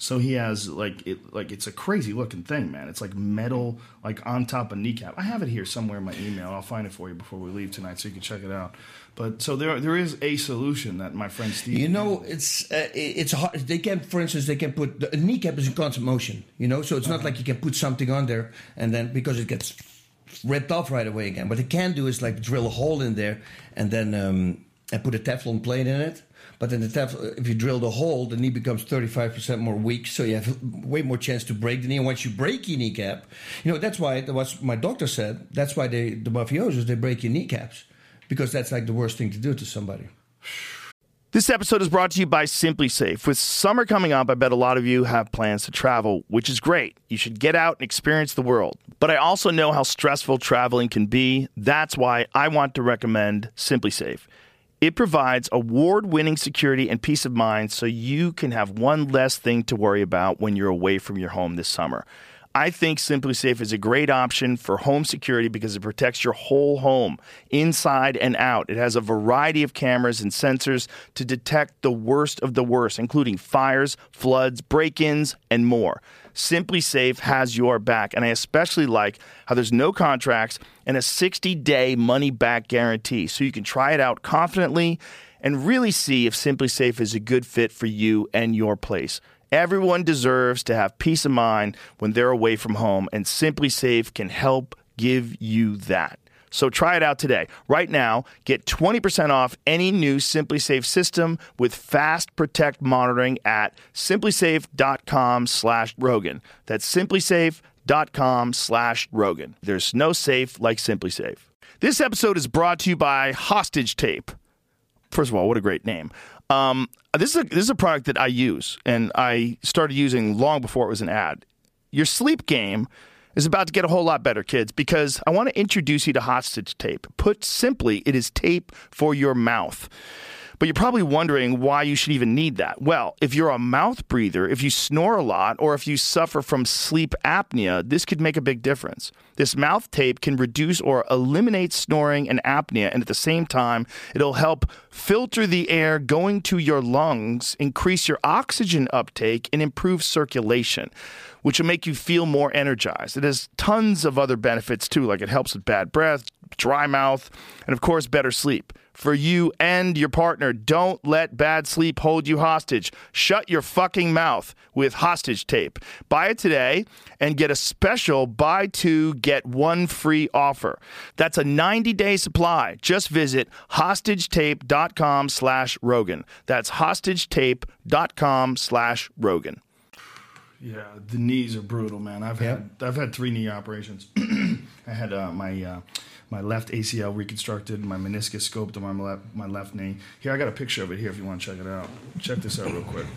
Speaker 1: So he has like it, like it's a crazy looking thing, man. It's like metal, like on top of kneecap. I have it here somewhere in my email. I'll find it for you before we leave tonight, so you can check it out. But so there, there is a solution that my friend Steve.
Speaker 2: You know, it's uh, it's hard. They can, for instance, they can put the a kneecap is in constant motion. You know, so it's not uh-huh. like you can put something on there and then because it gets ripped off right away again. What they can do is like drill a hole in there and then um, and put a Teflon plate in it. But then the Teflon, if you drill the hole, the knee becomes thirty-five percent more weak, so you have way more chance to break the knee. And once you break your kneecap, you know, that's why, what my doctor said, that's why they, the mafiosos, they break your kneecaps. Because that's like the worst thing to do to somebody.
Speaker 3: This episode is brought to you by Simply Safe. With summer coming up, I bet a lot of you have plans to travel, which is great. You should get out and experience the world. But I also know how stressful traveling can be. That's why I want to recommend Simply Safe. It provides award-winning security and peace of mind so you can have one less thing to worry about when you're away from your home this summer. I think Simply Safe is a great option for home security because it protects your whole home, inside and out. It has a variety of cameras and sensors to detect the worst of the worst, including fires, floods, break-ins, and more. Simply Safe has your back, and I especially like how there's no contracts and a sixty-day money-back guarantee, so you can try it out confidently and really see if Simply Safe is a good fit for you and your place. Everyone deserves to have peace of mind when they're away from home, and Simply Safe can help give you that. So try it out today. Right now, get twenty percent off any new Simply Safe system with Fast Protect monitoring at simplysafe.com slash Rogan. That's simplysafe.com slash Rogan. There's no safe like Simply Safe. This episode is brought to you by Hostage Tape. First of all, what a great name. Um, this is a, this is a product that I use, and I started using long before it was an ad. Your sleep game is about to get a whole lot better, kids, because I want to introduce you to Hostage Tape. Put simply, it is tape for your mouth. But you're probably wondering why you should even need that. Well, if you're a mouth breather, if you snore a lot, or if you suffer from sleep apnea, this could make a big difference. This mouth tape can reduce or eliminate snoring and apnea, and at the same time, it'll help filter the air going to your lungs, increase your oxygen uptake, and improve circulation, which will make you feel more energized. It has tons of other benefits, too, like it helps with bad breath, dry mouth, and, of course, better sleep. For you and your partner, don't let bad sleep hold you hostage. Shut your fucking mouth with Hostage Tape. Buy it today and get a special buy two, get one free offer. That's a ninety-day supply. Just visit hostagetape.com slash Rogan. That's hostagetape.com slash Rogan.
Speaker 1: Yeah, the knees are brutal, man. I've
Speaker 2: yep.
Speaker 1: had I've had three knee operations. I had uh, my uh, my left A C L reconstructed, my meniscus scoped on my left my left knee. Here, I got a picture of it here if you want to check it out. Check this out real quick.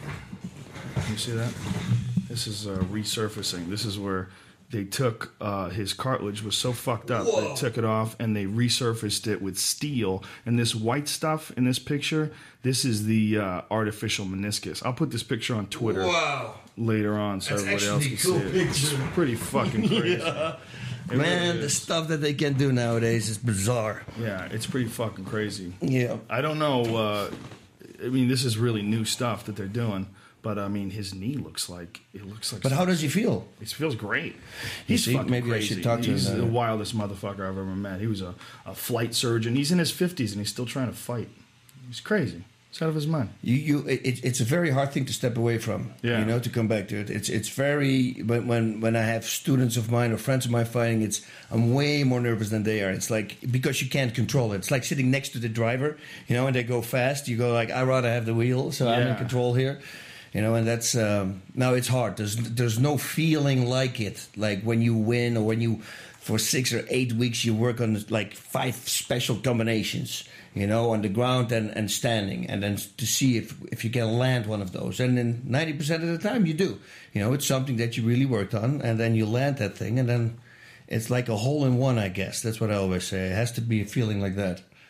Speaker 1: Can you see that? This is uh, resurfacing. This is where they took uh, his cartilage was so fucked up. Whoa. They took it off and they resurfaced it with steel. And this white stuff in this picture, this is the uh, artificial meniscus. I'll put this picture on Twitter
Speaker 2: wow.
Speaker 1: later on so
Speaker 2: That's
Speaker 1: everybody else can
Speaker 2: cool
Speaker 1: see it.
Speaker 2: Picture.
Speaker 1: It's pretty fucking crazy.
Speaker 2: yeah.
Speaker 1: It
Speaker 2: Man,
Speaker 1: really
Speaker 2: the
Speaker 1: is.
Speaker 2: stuff that they can do nowadays is bizarre.
Speaker 1: Yeah, it's pretty fucking crazy.
Speaker 2: Yeah.
Speaker 1: I don't know. Uh, I mean, this is really new stuff that they're doing. But I mean, his knee looks like it looks like.
Speaker 2: But how does he feel?
Speaker 1: It feels great. He's
Speaker 2: see,
Speaker 1: fucking
Speaker 2: maybe
Speaker 1: crazy.
Speaker 2: I should talk to
Speaker 1: He's
Speaker 2: him.
Speaker 1: the
Speaker 2: Then.
Speaker 1: wildest motherfucker I've ever met. He was a, a flight surgeon. He's in his fifties and he's still trying to fight. He's crazy. He's out of his mind.
Speaker 2: You, you, it, it's a very hard thing to step away from.
Speaker 1: Yeah.
Speaker 2: You know, to come back to it. It's, it's very. When, when, when I have students of mine or friends of mine fighting, it's I'm way more nervous than they are. It's like because you can't control it. It's like sitting next to the driver, you know, and they go fast. You go like, I rather have the wheel, so I'm in
Speaker 1: Yeah.
Speaker 2: control here. You know, and that's um, now it's hard. There's there's no feeling like it, like when you win or when you, for six or eight weeks, you work on like five special combinations, you know, on the ground and, and standing, and then to see if if you can land one of those. And then ninety percent of the time you do. You know, it's something that you really worked on, and then you land that thing, and then it's like a hole in one, I guess. That's what I always say. It has to be a feeling like that.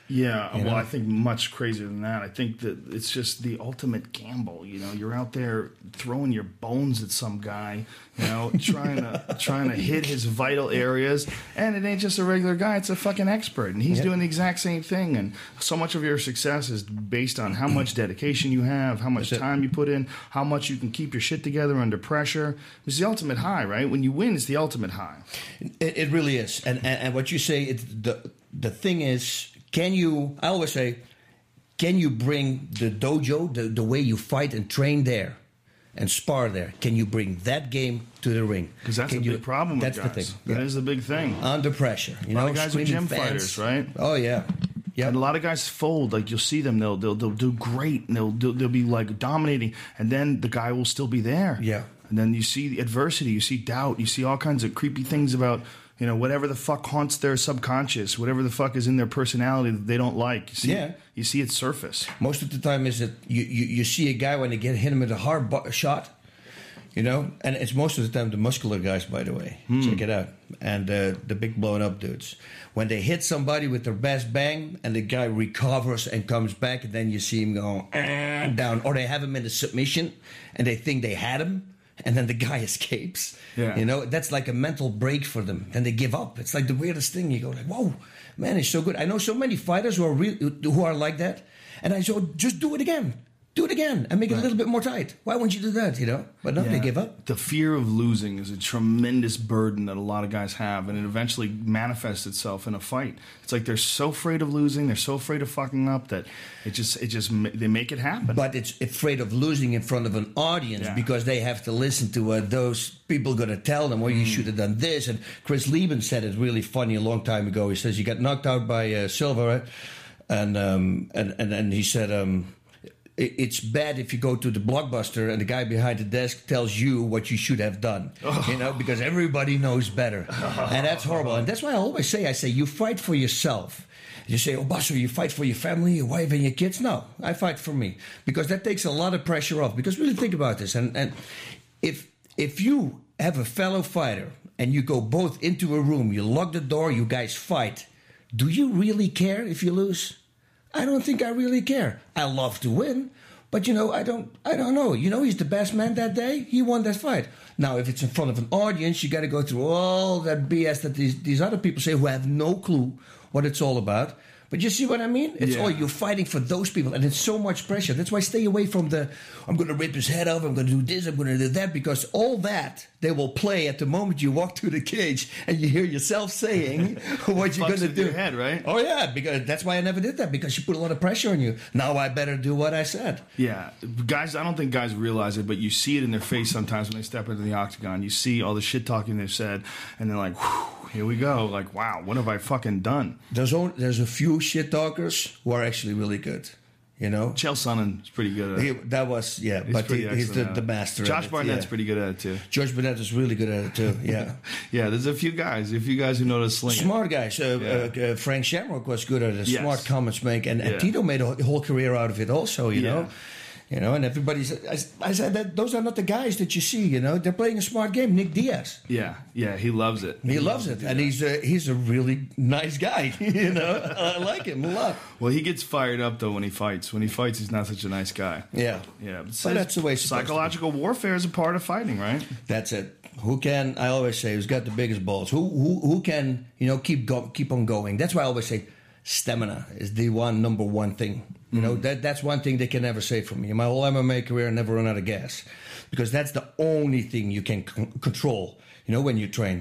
Speaker 1: Yeah,
Speaker 2: You
Speaker 1: well,
Speaker 2: know?
Speaker 1: I think much crazier than that. I think that it's just the ultimate gamble. You know, you're out there throwing your bones at some guy, you know, trying to trying to hit his vital areas, and it ain't just a regular guy; it's a fucking expert, and he's
Speaker 2: Yeah.
Speaker 1: doing the exact same thing. And so much of your success is based on how much dedication you have, how much
Speaker 2: That's it.
Speaker 1: time you put in, how much you can keep your shit together under pressure. It's the ultimate high, right? When you win, it's the ultimate high.
Speaker 2: It, it really is, and, and and what you say, it's the the thing is, can you? I always say, can you bring the dojo, the the way you fight and train there, and spar there? Can you bring that game to the ring?
Speaker 1: Because that's
Speaker 2: Can
Speaker 1: the
Speaker 2: you-
Speaker 1: big problem
Speaker 2: That's
Speaker 1: with
Speaker 2: the
Speaker 1: guys.
Speaker 2: thing.
Speaker 1: That
Speaker 2: Yeah.
Speaker 1: is the big thing.
Speaker 2: Under pressure. You
Speaker 1: A lot
Speaker 2: know,
Speaker 1: of guys are
Speaker 2: screaming
Speaker 1: gym
Speaker 2: fans.
Speaker 1: fighters, right?
Speaker 2: Oh yeah, yeah.
Speaker 1: And a lot of guys fold. Like you'll see them, they'll they'll, they'll do great, and they'll, they'll they'll be like dominating, and then the guy will still be there.
Speaker 2: Yeah.
Speaker 1: And then you see the adversity, you see doubt, you see all kinds of creepy things about you know whatever the fuck haunts their subconscious, whatever the fuck is in their personality that they don't like. You see,
Speaker 2: Yeah.
Speaker 1: You see it surface.
Speaker 2: Most of the time is that you, you, you see a guy when they get hit him with a hard bu- shot, you know, and it's most of the time the muscular guys, by the way. Check it out. And uh, the big blown up dudes. When they hit somebody with their best bang and the guy recovers and comes back, and then you see him go "Ah," down, or they have him in a submission and they think they had him. And then the guy escapes.
Speaker 1: Yeah.
Speaker 2: You know, that's like a mental break for them. Then they give up. It's like the weirdest thing. You go like, whoa, man, it's so good. I know so many fighters who are real, who are like that. And I say, just do it again. Do it again and make it a little bit more tight. Why wouldn't you do that, you know? But no, they
Speaker 1: Yeah.
Speaker 2: give up.
Speaker 1: The fear of losing is a tremendous burden that a lot of guys have, and it eventually manifests itself in a fight. It's like they're so afraid of losing, they're so afraid of fucking up that it just, it just, ma- they make it happen.
Speaker 2: But it's afraid of losing in front of an audience
Speaker 1: Yeah.
Speaker 2: because they have to listen to what those people going to tell them, well, you should have done this. And Chris Lieben said it really funny a long time ago. He says, you got knocked out by uh, Silva, right? And, um, and, and, and he said, um, it- it's bad if you go to the Blockbuster and the guy behind the desk tells you what you should have done, you know, because everybody knows better. And that's horrible. And that's why I always say, I say, you fight for yourself. You say, oh, Buster, you fight for your family, your wife, and your kids? No, I fight for me because that takes a lot of pressure off. Because really think about this. And, and if if you have a fellow fighter and you go both into a room, you lock the door, you guys fight, do you really care if you lose? I don't think I really care. I love to win, but you know, I don't. I don't know. You know, he's the best man that day. He won that fight. Now, if it's in front of an audience, you got to go through all that B S that these these other people say who have no clue what it's all about. But you see what I mean? It's
Speaker 1: Yeah.
Speaker 2: all you're fighting for those people, and it's so much pressure. That's why I stay away from the. I'm going to rip his head off. I'm going to do this. I'm going to do that because all that they will play at the moment you walk through the cage and you hear yourself saying what you're
Speaker 1: Fucks
Speaker 2: going to
Speaker 1: with
Speaker 2: do.
Speaker 1: your head, right?
Speaker 2: Oh yeah, because that's why I never did that because she put a lot of pressure on you. Now I better do what I said.
Speaker 1: Yeah, guys, I don't think guys realize it, but you see it in their face sometimes when they step into the octagon. You see all the shit talking they've said, and they're like, whew, here we go. Like, wow, what have I fucking done?
Speaker 2: There's only, there's a few shit talkers who are actually really good. You know,
Speaker 1: Chael Sonnen is pretty good at it.
Speaker 2: he, that was yeah,
Speaker 1: He's
Speaker 2: but
Speaker 1: pretty
Speaker 2: he, he's the,
Speaker 1: excellent at
Speaker 2: the
Speaker 1: it.
Speaker 2: master. at
Speaker 1: Josh
Speaker 2: it,
Speaker 1: Barnett's
Speaker 2: yeah.
Speaker 1: pretty good at it, too.
Speaker 2: Josh Barnett is really good at it too. Yeah,
Speaker 1: Yeah, there's a few guys, a few guys who know to sling it.
Speaker 2: smart guys. Uh,
Speaker 1: Yeah.
Speaker 2: uh, uh, Frank Shamrock was good at it.
Speaker 1: Yes.
Speaker 2: Smart comments make, and, and
Speaker 1: Yeah.
Speaker 2: Tito made a whole career out of it. Also, you
Speaker 1: Yeah.
Speaker 2: know. You know, and everybody's. I, I said that those are not the guys that you see. You know, they're playing a smart game. Nick Diaz,
Speaker 1: Yeah, yeah, he loves it.
Speaker 2: he loves it, and he's a, he's a really nice guy. You know, I like him a lot.
Speaker 1: Well, he gets fired up, though, when he fights. When he fights, he's not such a nice guy.
Speaker 2: Yeah,
Speaker 1: Yeah, but,
Speaker 2: But that's the way it's supposed to be.
Speaker 1: psychological warfare is a part of fighting, right?
Speaker 2: That's it. Who can? I always say, who's got the biggest balls? Who who who can? You know, keep go, keep on going. That's why I always say, stamina is the one number one thing. You know, that that's one thing they can never say from me. In my whole M M A career, I never run out of gas, because that's the only thing you can c- control. You know, when you train.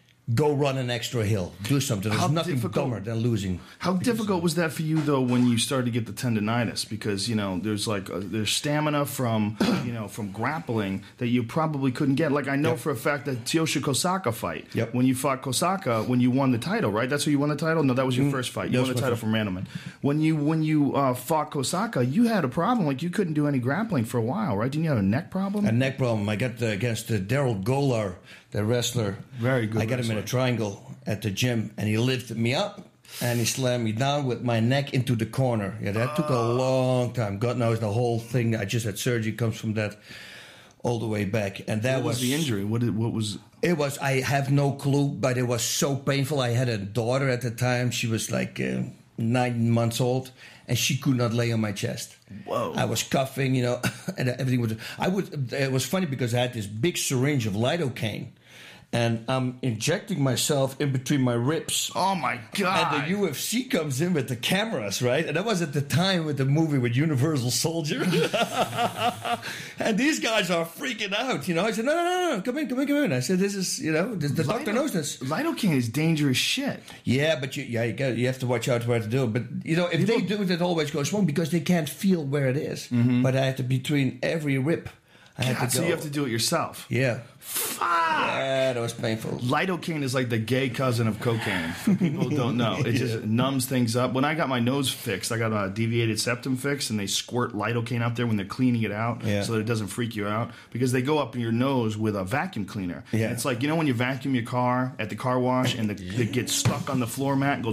Speaker 2: Go run an extra hill. Do something. There's
Speaker 1: How
Speaker 2: nothing
Speaker 1: difficult-
Speaker 2: dumber than losing.
Speaker 1: How difficult was that for you, though, when you started to get the tendonitis? Because you know, there's like a, there's stamina from you know from grappling that you probably couldn't get. Like I know
Speaker 2: Yep.
Speaker 1: for a fact that Tyoshi Kosaka fight.
Speaker 2: Yep.
Speaker 1: When you fought Kosaka, when you won the title, right? That's who you won the title. No, that was your first fight. You
Speaker 2: that
Speaker 1: won the
Speaker 2: was my
Speaker 1: title
Speaker 2: first.
Speaker 1: from Randleman. When you when you uh, fought Kosaka, you had a problem. Like you couldn't do any grappling for a while, right? Didn't you have a neck problem?
Speaker 2: A neck problem. I got the, against uh, Daryl Golar, the wrestler.
Speaker 1: Very good
Speaker 2: I got him in a
Speaker 1: wrestler.
Speaker 2: triangle at the gym, and he lifted me up, and he slammed me down with my neck into the corner. Yeah, that took a long time. God knows the whole thing. I just had surgery comes from that all the way back, and that
Speaker 1: what was the injury? What did, what was?
Speaker 2: It was. I have no clue, but it was so painful. I had a daughter at the time. She was like. Uh, nine months old, and she could not lay on my chest.
Speaker 1: Whoa.
Speaker 2: I was coughing, you know, and everything was. I would. It was funny because I had this big syringe of lidocaine, and I'm injecting myself in between my ribs.
Speaker 1: Oh my God.
Speaker 2: And the U F C comes in with the cameras, right? And that was at the time with the movie with Universal Soldier. And these guys are freaking out, you know. I said, no, no, no, no, come in, come in, come in. I said, this is, you know, the, the doctor knows this.
Speaker 1: Lidocaine is dangerous shit.
Speaker 2: Yeah, but you, yeah, you, got, you have to watch out where to do it. But, you know, if they do it, it always goes wrong because they can't feel where it is. Mm-hmm. But I had to between every rib. I had
Speaker 1: God,
Speaker 2: to
Speaker 1: so
Speaker 2: go.
Speaker 1: you have to do it yourself.
Speaker 2: Yeah.
Speaker 1: Fuck.
Speaker 2: Yeah, that was painful.
Speaker 1: Lidocaine is like the gay cousin of cocaine. For people who don't know, it just numbs things up. When I got my nose fixed, I got a deviated septum fix, and they squirt lidocaine out there when they're cleaning it out,
Speaker 2: yeah.
Speaker 1: so that it doesn't freak you out. Because they go up in your nose with a vacuum cleaner.
Speaker 2: Yeah.
Speaker 1: And it's like, you know when you vacuum your car at the car wash and the, it gets stuck on the floor mat and goes.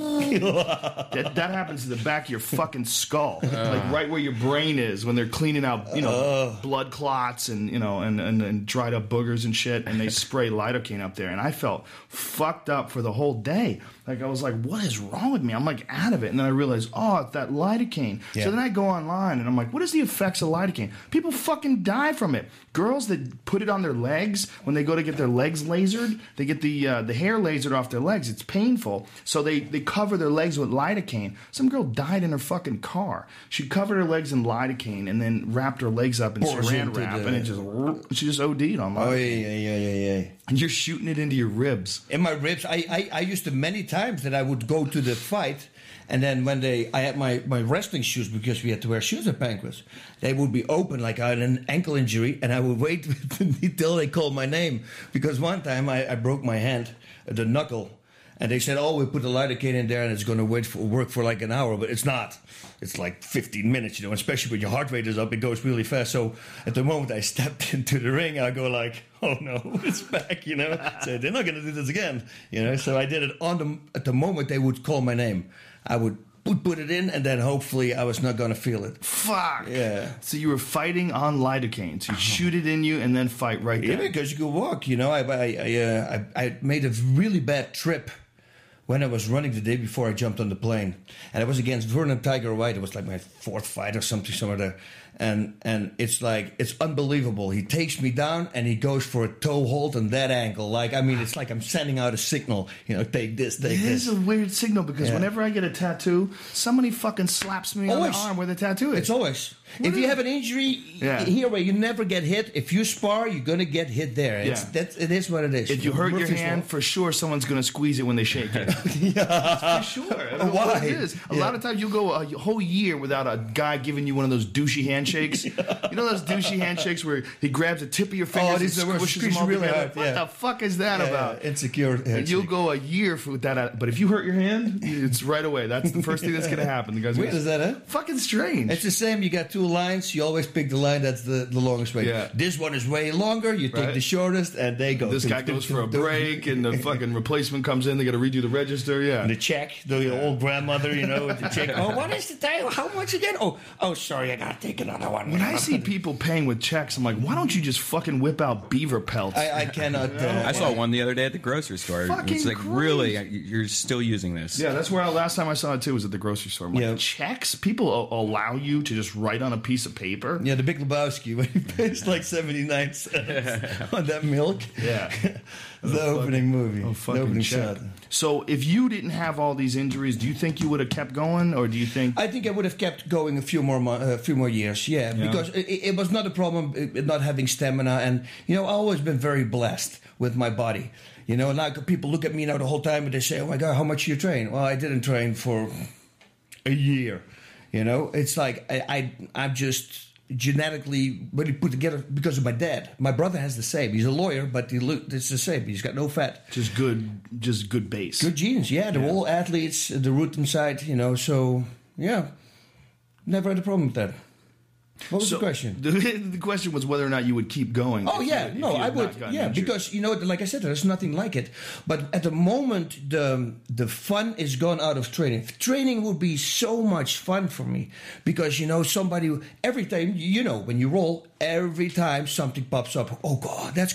Speaker 1: that, that happens to the back of your fucking skull, uh. like right where your brain is when they're cleaning out, you know, uh. blood clots and you know and, and, and dried up boogers and shit, and they spray lidocaine up there, and I felt fucked up for the whole day. Like I was like, what is wrong with me? I'm like out of it, and then I realized, oh, it's that lidocaine.
Speaker 2: Yeah.
Speaker 1: So then I go online and I'm like, what is the effects of lidocaine? People fucking die from it. Girls that put it on their legs when they go to get their legs lasered, they get the uh, the hair lasered off their legs. It's painful, so they they cover their legs with lidocaine. Some girl died in her fucking car. She covered her legs in lidocaine and then wrapped her legs up in
Speaker 2: Pours
Speaker 1: saran
Speaker 2: into
Speaker 1: wrap,
Speaker 2: the-
Speaker 1: and it just she just O D'd on lidocaine.
Speaker 2: Oh, yeah, yeah, yeah, yeah, yeah.
Speaker 1: And you're shooting it into your ribs.
Speaker 2: In my ribs, I, I, I used to many times that I would go to the fight, and then when they, I had my, my wrestling shoes because we had to wear shoes at banquets. They would be open like I had an ankle injury, and I would wait until they called my name because one time I, I broke my hand, the knuckle. And they said, oh, we put the lidocaine in there and it's going to wait for, work for like an hour. But it's not. It's like fifteen minutes, you know, especially when your heart rate is up, it goes really fast. So at the moment I stepped into the ring, I go like, oh no, it's back, you know. So they're not going to do this again, you know. So I did it on the, at the moment they would call my name. I would put, put it in and then hopefully I was not going to feel it.
Speaker 1: Fuck.
Speaker 2: Yeah.
Speaker 1: So you were fighting on lidocaine. So you shoot it in you and then fight right
Speaker 2: Yeah,
Speaker 1: there.
Speaker 2: because you could walk, you know. I, I, I, uh, I, I made a really bad trip when I was running the day before I jumped on the plane. And it was against Vernon Tiger White. It was like my fourth fight or something, somewhere there. And and it's like, it's unbelievable. He takes me down and he goes for a toe hold on that angle. Like, I mean, it's like I'm sending out a signal, you know, take this, take
Speaker 1: It
Speaker 2: this.
Speaker 1: is a weird signal because
Speaker 2: Yeah.
Speaker 1: whenever I get a tattoo, somebody fucking slaps me
Speaker 2: Always.
Speaker 1: on the arm where the tattoo is.
Speaker 2: It's always.
Speaker 1: What
Speaker 2: If
Speaker 1: is
Speaker 2: you
Speaker 1: it?
Speaker 2: have an injury
Speaker 1: Yeah.
Speaker 2: here where you never get hit, if you spar, you're going to get hit there. It's,
Speaker 1: Yeah.
Speaker 2: that's, it is what it is.
Speaker 1: If you hurt your
Speaker 2: Murphy's
Speaker 1: hand,
Speaker 2: Law.
Speaker 1: for sure someone's going to squeeze it when they shake it. For sure. I don't know
Speaker 2: Why?
Speaker 1: what it is. A
Speaker 2: Yeah.
Speaker 1: lot of times you'll go a whole year without a guy giving you one of those douchey handshakes. You know those douchey handshakes where he grabs the tip of your fingers
Speaker 2: Oh, these
Speaker 1: and
Speaker 2: are where
Speaker 1: squishes
Speaker 2: squeeze
Speaker 1: them all
Speaker 2: really
Speaker 1: together?
Speaker 2: hard,
Speaker 1: What
Speaker 2: yeah.
Speaker 1: the fuck is that
Speaker 2: Yeah,
Speaker 1: about?
Speaker 2: insecure.
Speaker 1: And you'll go a year for that, but if you hurt your hand, it's right away. That's the first thing that's going to happen. The guy's
Speaker 2: Weird
Speaker 1: gonna-
Speaker 2: is that, huh?
Speaker 1: Fucking strange.
Speaker 2: It's the same. You got two lines. You always pick the line that's the, the longest way.
Speaker 1: Yeah.
Speaker 2: This one is way longer. You take
Speaker 1: Right.
Speaker 2: the shortest, and they go.
Speaker 1: This guy goes for a break, and the fucking replacement comes in. They got to redo the register. Yeah.
Speaker 2: The check, the old grandmother, you know, with the check. Oh, what is the time? How much again? Oh, oh, sorry, I gotta take another one.
Speaker 1: When I see people paying with checks, I'm like, why don't you just fucking whip out beaver pelts?
Speaker 2: I, I cannot. Uh,
Speaker 4: I saw one the other day at the grocery store.
Speaker 1: Fucking
Speaker 4: It's like,
Speaker 1: crazy.
Speaker 4: really, you're still using this?
Speaker 1: Yeah, that's where I, last time I saw it too was at the grocery store. I'm like,
Speaker 2: Yeah.
Speaker 1: checks? People a- allow you to just write on a piece of paper?
Speaker 2: Yeah, the Big Lebowski when he pays like seventy nine cents on that milk.
Speaker 1: Yeah.
Speaker 2: the opening movie,
Speaker 1: Oh,
Speaker 2: the
Speaker 1: fucking
Speaker 2: opening
Speaker 1: check.
Speaker 2: shot.
Speaker 1: So if you didn't have all these injuries, do you think you would have kept going, or do you think?
Speaker 2: I think I would have kept going a few more mo- a few more years, yeah,
Speaker 1: Yeah.
Speaker 2: because it, it was not a problem uh, not having stamina, and you know I've always been very blessed with my body. You know, like people look at me now the whole time and they say, "Oh my God, how much you train?" Well, I didn't train for a year. You know, it's like I, I I'm just genetically really put together because of my dad. My brother has the same. He's a lawyer, but he look it's the same. He's got no fat.
Speaker 1: Just good, just good base.
Speaker 2: Good genes, yeah. They're
Speaker 1: Yeah.
Speaker 2: all athletes, the root inside, you know. So, yeah, never had a problem with that. What was
Speaker 1: So,
Speaker 2: the question?
Speaker 1: The, the question was whether or not you would keep going.
Speaker 2: Oh
Speaker 1: if
Speaker 2: yeah,
Speaker 1: you- if
Speaker 2: no,
Speaker 1: you
Speaker 2: I
Speaker 1: had
Speaker 2: would.
Speaker 1: not gotten
Speaker 2: Yeah,
Speaker 1: injured.
Speaker 2: because you know, like I said, there's nothing like it. But at the moment, the the fun is gone out of training. Training would be so much fun for me because you know somebody every time you know when you roll, every time something pops up. Oh God, that's cool.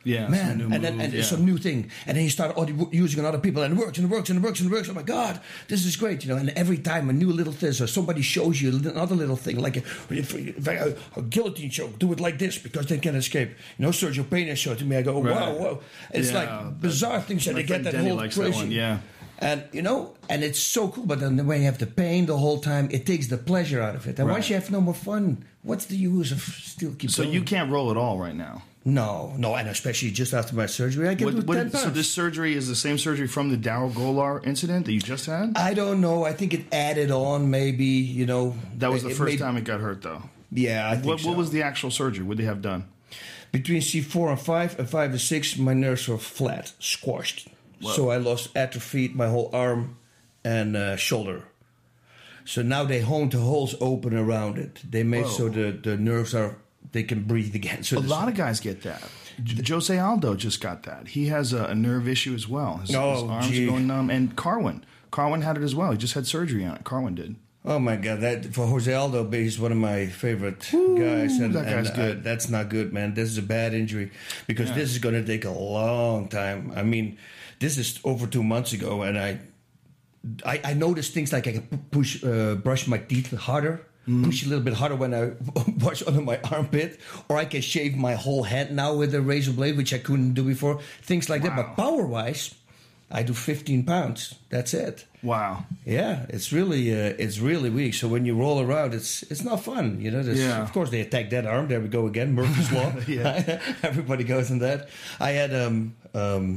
Speaker 1: Yeah,
Speaker 2: man,
Speaker 1: some new
Speaker 2: and then
Speaker 1: move,
Speaker 2: and
Speaker 1: yeah.
Speaker 2: it's some new thing, and then you start au- using on other people, and it works, and it works, and it works, and it works. Oh my God, this is great, you know. And every time a new little thing, or somebody shows you another little thing, like a, a, a guillotine choke, do it like this because they can escape. You know, Sergio Pena showed to me. I go, wow,
Speaker 1: Right.
Speaker 2: wow. It's
Speaker 1: Yeah,
Speaker 2: like bizarre things, and
Speaker 1: my
Speaker 2: they get
Speaker 1: friend
Speaker 2: that
Speaker 1: Denny
Speaker 2: whole
Speaker 1: likes that
Speaker 2: crazy.
Speaker 1: one, yeah.
Speaker 2: And you know, and it's so cool. But then when you have the pain the whole time, it takes the pleasure out of it. And
Speaker 1: Right.
Speaker 2: once you have no more fun, what's the use of still keep
Speaker 1: So
Speaker 2: going?
Speaker 1: you can't roll at all right now.
Speaker 2: No, no, and especially just after my surgery, I can
Speaker 1: What,
Speaker 2: do
Speaker 1: what-
Speaker 2: ten pounds.
Speaker 1: so this surgery is the same surgery from the Daryl Golar incident that you just had?
Speaker 2: I don't know. I think it added on, maybe. You know,
Speaker 1: That was the
Speaker 2: it
Speaker 1: first
Speaker 2: made-
Speaker 1: time it got hurt, though.
Speaker 2: Yeah, I think
Speaker 1: What,
Speaker 2: so.
Speaker 1: what was the actual surgery? What did they have done?
Speaker 2: Between C four and five and five to six, my nerves were flat, squashed. So I lost atrophy, my whole arm and uh, shoulder. So now they honed the holes open around it. They made
Speaker 1: Whoa.
Speaker 2: so the, the nerves are they can breathe again. So
Speaker 1: A
Speaker 2: this-
Speaker 1: lot of guys get that. J- Jose Aldo just got that. He has a, a nerve issue as well. His,
Speaker 2: Oh,
Speaker 1: his arms
Speaker 2: gee.
Speaker 1: are going numb. And Carwin. Carwin had it as well. He just had surgery on it. Carwin did.
Speaker 2: Oh my God! That for Jose Aldo, he's one of my favorite guys, and,
Speaker 1: that guy's
Speaker 2: and,
Speaker 1: good.
Speaker 2: Uh, that's not good, man. This is a bad injury because this is going to take a long time. I mean, this is over two months ago, and I, I, I noticed things like I can pu- push, uh, brush my teeth harder,
Speaker 1: Mm.
Speaker 2: push a little bit harder when I wash under my armpit, or I can shave my whole head now with a razor blade, which I couldn't do before. Things like that. But power wise, I do fifteen pounds. That's it.
Speaker 1: Wow.
Speaker 2: Yeah, it's really uh, it's really weak. So when you roll around, it's it's not fun. You know, There's-
Speaker 1: Yeah.
Speaker 2: of course they attack that arm. There we go again, Murphy's law.
Speaker 1: Yeah.
Speaker 2: Everybody goes in that. I had um um.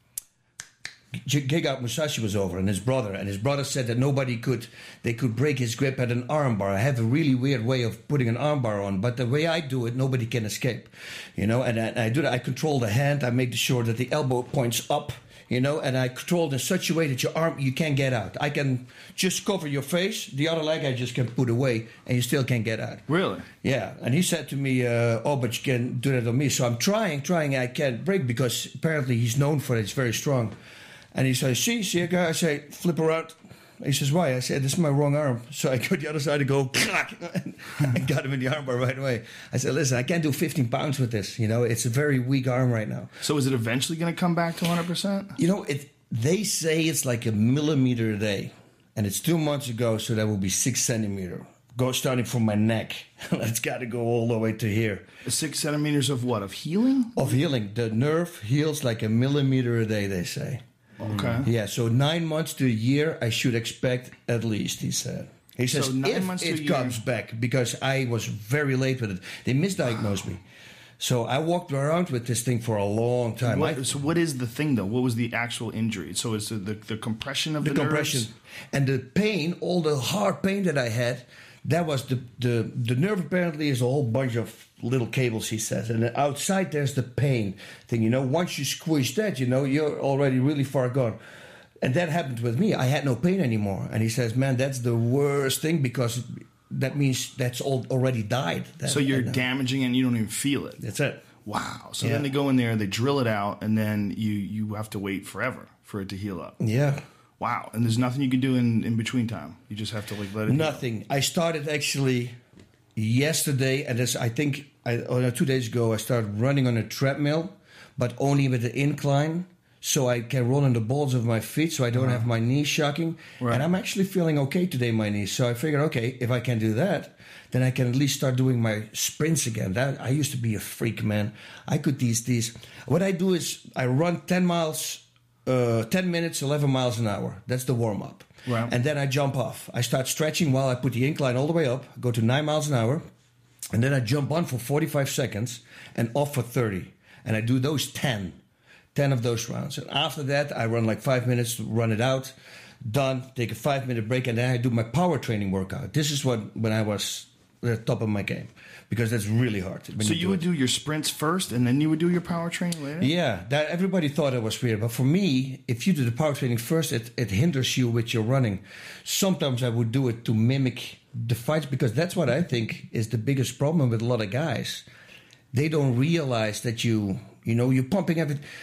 Speaker 2: G- Gegard Musashi was over, and his brother, and his brother said that nobody could, they could break his grip at an armbar. I have a really weird way of putting an armbar on, but the way I do it, nobody can escape, you know. And I, and I do that. I control the hand. I make sure that the elbow points up, you know, and I control it in such a way that your arm you can't get out. I can just cover your face. The other leg I just can put away, and you still can't get out.
Speaker 1: Really?
Speaker 2: Yeah, and he said to me, uh, "Oh, but you can do that on me." So I'm trying, trying. I can't break because apparently he's known for it. It's very strong. And he says, "See, see a guy." I say, "Flip around." He says, "Why?" I said, "This is my wrong arm." So I go to the other side and go, and I got him in the armbar right away. I said, "Listen, I can't do fifteen pounds with this. You know, it's a very weak arm right now."
Speaker 1: So is it eventually going to come back to one hundred percent?
Speaker 2: You know, it. They say it's like a millimeter a day, and it's two months ago, so that will be six centimeter. Go starting from my neck. It's got to go all the way to here.
Speaker 1: Six centimeters of what? Of healing?
Speaker 2: Of healing, the nerve heals like a millimeter a day. They say.
Speaker 1: Okay.
Speaker 2: Yeah, so nine months to a year, I should expect at least, he said. He says,
Speaker 1: So nine
Speaker 2: if
Speaker 1: months to a
Speaker 2: it
Speaker 1: year.
Speaker 2: comes back, because I was very late with it. They misdiagnosed me. So I walked around with this thing for a long time. I-
Speaker 1: What, so what is the thing, though? What was the actual injury? So is it the, the compression of
Speaker 2: the
Speaker 1: the,
Speaker 2: compression.
Speaker 1: nerves?
Speaker 2: And the pain, all the hard pain that I had, that was the, the, the nerve apparently is a whole bunch of little cables, he says. And outside there's the pain thing. You know, once you squish that, you know, you're already really far gone. And that happened with me. I had no pain anymore. And he says, man, that's the worst thing because that means that's all already died. That,
Speaker 1: So you're
Speaker 2: and, uh,
Speaker 1: damaging it and you don't even feel it.
Speaker 2: That's it.
Speaker 1: Wow. So
Speaker 2: Yeah.
Speaker 1: then they go in there, they drill it out, and then you, you have to wait forever for it to heal up.
Speaker 2: Yeah.
Speaker 1: Wow. And there's nothing you can do in, in between time. You just have to like let it heal.
Speaker 2: Nothing. I started actually yesterday, and this, I think I, oh, no, two days ago, I started running on a treadmill, but only with the incline, so I can roll on the balls of my feet, so I don't have my knees shocking.
Speaker 1: Right.
Speaker 2: And I'm actually feeling okay today, my knees. So I figured, okay, if I can do that, then I can at least start doing my sprints again. That I used to be a freak, man. I could these these. What I do is I run ten miles. Uh, ten minutes, eleven miles an hour. That's the warm up.
Speaker 1: Right.
Speaker 2: And then I jump off. I start stretching while I put the incline all the way up, go to nine miles an hour, and then I jump on for forty-five seconds and off for thirty. And I do those ten, ten of those rounds. And after that, I run like five minutes to run it out, done, take a five minute break, and then I do my power training workout. This is what when I was at the top of my game, because that's really hard. when
Speaker 1: So
Speaker 2: do
Speaker 1: you would
Speaker 2: it.
Speaker 1: do your sprints first, and then you would do your power training later?
Speaker 2: Yeah, that everybody thought it was weird, but for me, if you do the power training first, it, it hinders you with your running. Sometimes I would do it to mimic the fights because that's what I think is the biggest problem with a lot of guys. They don't realize that you, you know, you're pumping everything.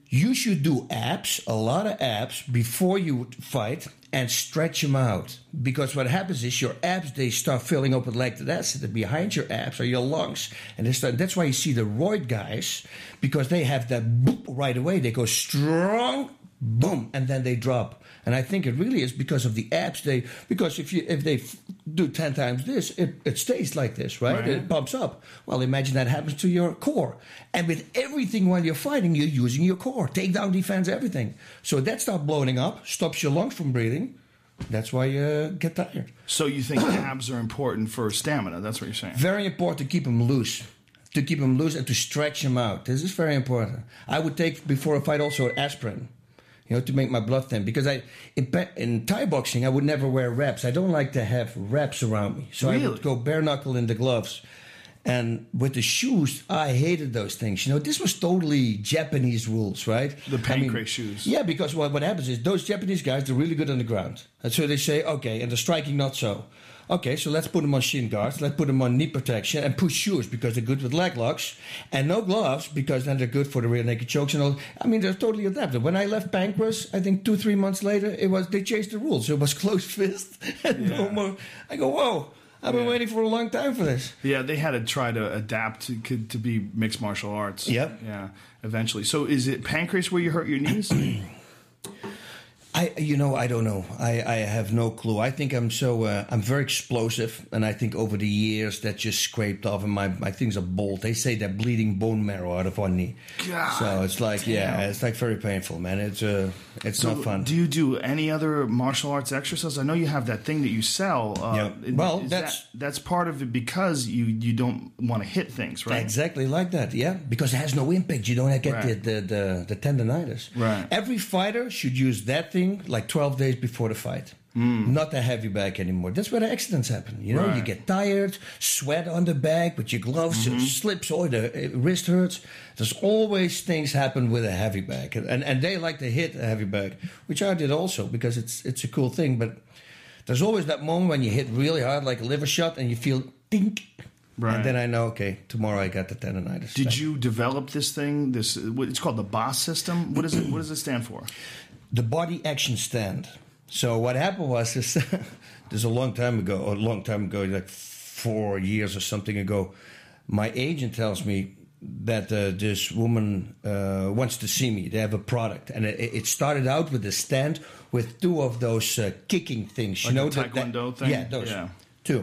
Speaker 2: you should do abs, a lot of abs, before you fight and stretch them out. Because what happens is your abs, they start filling up with lactic acid. Behind your abs are your lungs. And they start, that's why you see the roid guys, because they have that boop right away. They go strong, boom, and then they drop. And I think it really is because of the abs. They Because if you if they f- do ten times this, it, it stays like this, right?
Speaker 1: Right.
Speaker 2: It pumps up. Well, imagine that happens to your core. And with everything while you're fighting, you're using your core. Takedown defense, everything. So that starts blowing up, stops your lungs from breathing. That's why you get tired.
Speaker 1: So you think abs are important for stamina? That's what you're saying.
Speaker 2: Very important to keep them loose. To keep them loose and to stretch them out. This is very important. I would take, before a fight, also aspirin. You know, to make my blood thin. Because I, in, pe- in Thai boxing, I would never wear wraps. I don't like to have wraps around me. So
Speaker 1: Really?
Speaker 2: I would go bare knuckle in the gloves. And with the shoes, I hated those things. You know, this was totally Japanese rules, right?
Speaker 1: The
Speaker 2: I mean,
Speaker 1: pancrase shoes.
Speaker 2: Yeah, because what, what happens is those Japanese guys, they're really good on the ground. And so they say, okay, and the striking not so. Okay, so let's put them on shin guards, let's put them on knee protection, and push shoes because they're good with leg locks, and no gloves because then they're good for the rear naked chokes and all. I mean, they're totally adapted. When I left Pancras, I think two, three months later, it was they changed the rules. So it was closed fist and no more. I go, whoa, I've been
Speaker 1: Yeah.
Speaker 2: waiting for a long time for this.
Speaker 1: Yeah, they had to try to adapt to to be mixed martial arts.
Speaker 2: Yep.
Speaker 1: Yeah, eventually. So is it pancreas where you hurt your knees?
Speaker 2: I, you know, I don't know. I, I have no clue. I think I'm so, uh, I'm very explosive, and I think over the years that just scraped off, and my, my things are bold. They say they're bleeding bone marrow out of one knee.
Speaker 1: God
Speaker 2: so it's like, yeah,
Speaker 1: damn.
Speaker 2: it's like very painful, man. It's uh, it's
Speaker 1: So
Speaker 2: not fun.
Speaker 1: do you do any other martial arts exercises? I know you have that thing that you sell. Uh,
Speaker 2: Yeah.
Speaker 1: is-
Speaker 2: Well,
Speaker 1: is
Speaker 2: that's-
Speaker 1: that, that's part of it because you, you don't want to hit things, right?
Speaker 2: Exactly like that, yeah. Because it has no impact. You don't get
Speaker 1: Right.
Speaker 2: the, the, the, the tendonitis.
Speaker 1: Right.
Speaker 2: Every fighter should use that thing like twelve days before the fight. Not a heavy bag anymore. That's where the accidents happen. You know, you
Speaker 1: Right.
Speaker 2: get tired, sweat on the back with your gloves, it slips, or the uh, wrist hurts. There's always things happen with a heavy bag. And, and they like to hit a heavy bag, which I did also because it's, it's a cool thing. But there's always that moment when you hit really hard, like a liver shot, and you feel dink.
Speaker 1: Right.
Speaker 2: And then I know, okay, tomorrow I got the tendonitis.
Speaker 1: Did you develop this thing? This what- it's called the B O S system. What is it? What does it stand for?
Speaker 2: The body action stand. So what happened was this, this a long time ago, or a long time ago, like four years or something ago, my agent tells me that uh, this woman uh, wants to see me. They have a product, and it, it started out with a stand with two of those uh, kicking things.
Speaker 1: Like
Speaker 2: you know,
Speaker 1: the
Speaker 2: that- that-
Speaker 1: Taekwondo thing?
Speaker 2: Yeah, those
Speaker 1: Yeah.
Speaker 2: two.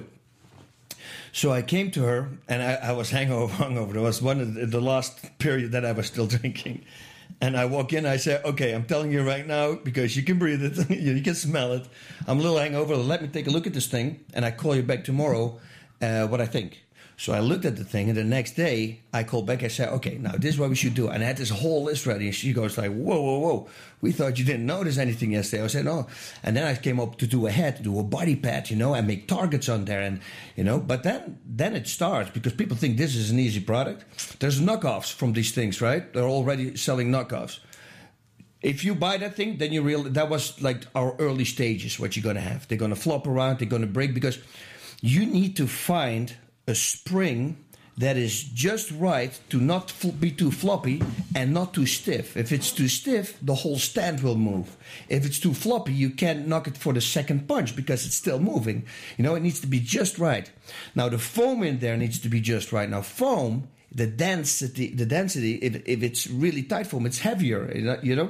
Speaker 2: So I came to her, and I, I was hangover. Hungover. It was one of the, the last period that I was still drinking. And I walk in, I say, okay, I'm telling you right now, because you can breathe it, you can smell it. I'm a little hangover. Let me take a look at this thing, and I call you back tomorrow uh, what I think. So I looked at the thing, and the next day I called back. I said, okay, now this is what we should do. And I had this whole list ready. And she goes like, whoa, whoa, whoa. We thought you didn't notice anything yesterday. I said, no. And then I came up to do a head, to do a body pad, you know, and make targets on there. And, you know, but then, then it starts because people think this is an easy product. There's knockoffs from these things, right? They're already selling knockoffs. If you buy that thing, then you realize that was like our early stages, what you're going to have. They're going to flop around, they're going to break, because you need to find a spring that is just right to not fl- be too floppy and not too stiff. If it's too stiff, the whole stand will move. If it's too floppy, you can't knock it for the second punch because it's still moving. You know, it needs to be just right. Now, the foam in there needs to be just right. Now, foam, the density, the density, if, if it's really tight foam, it's heavier, you know- you know?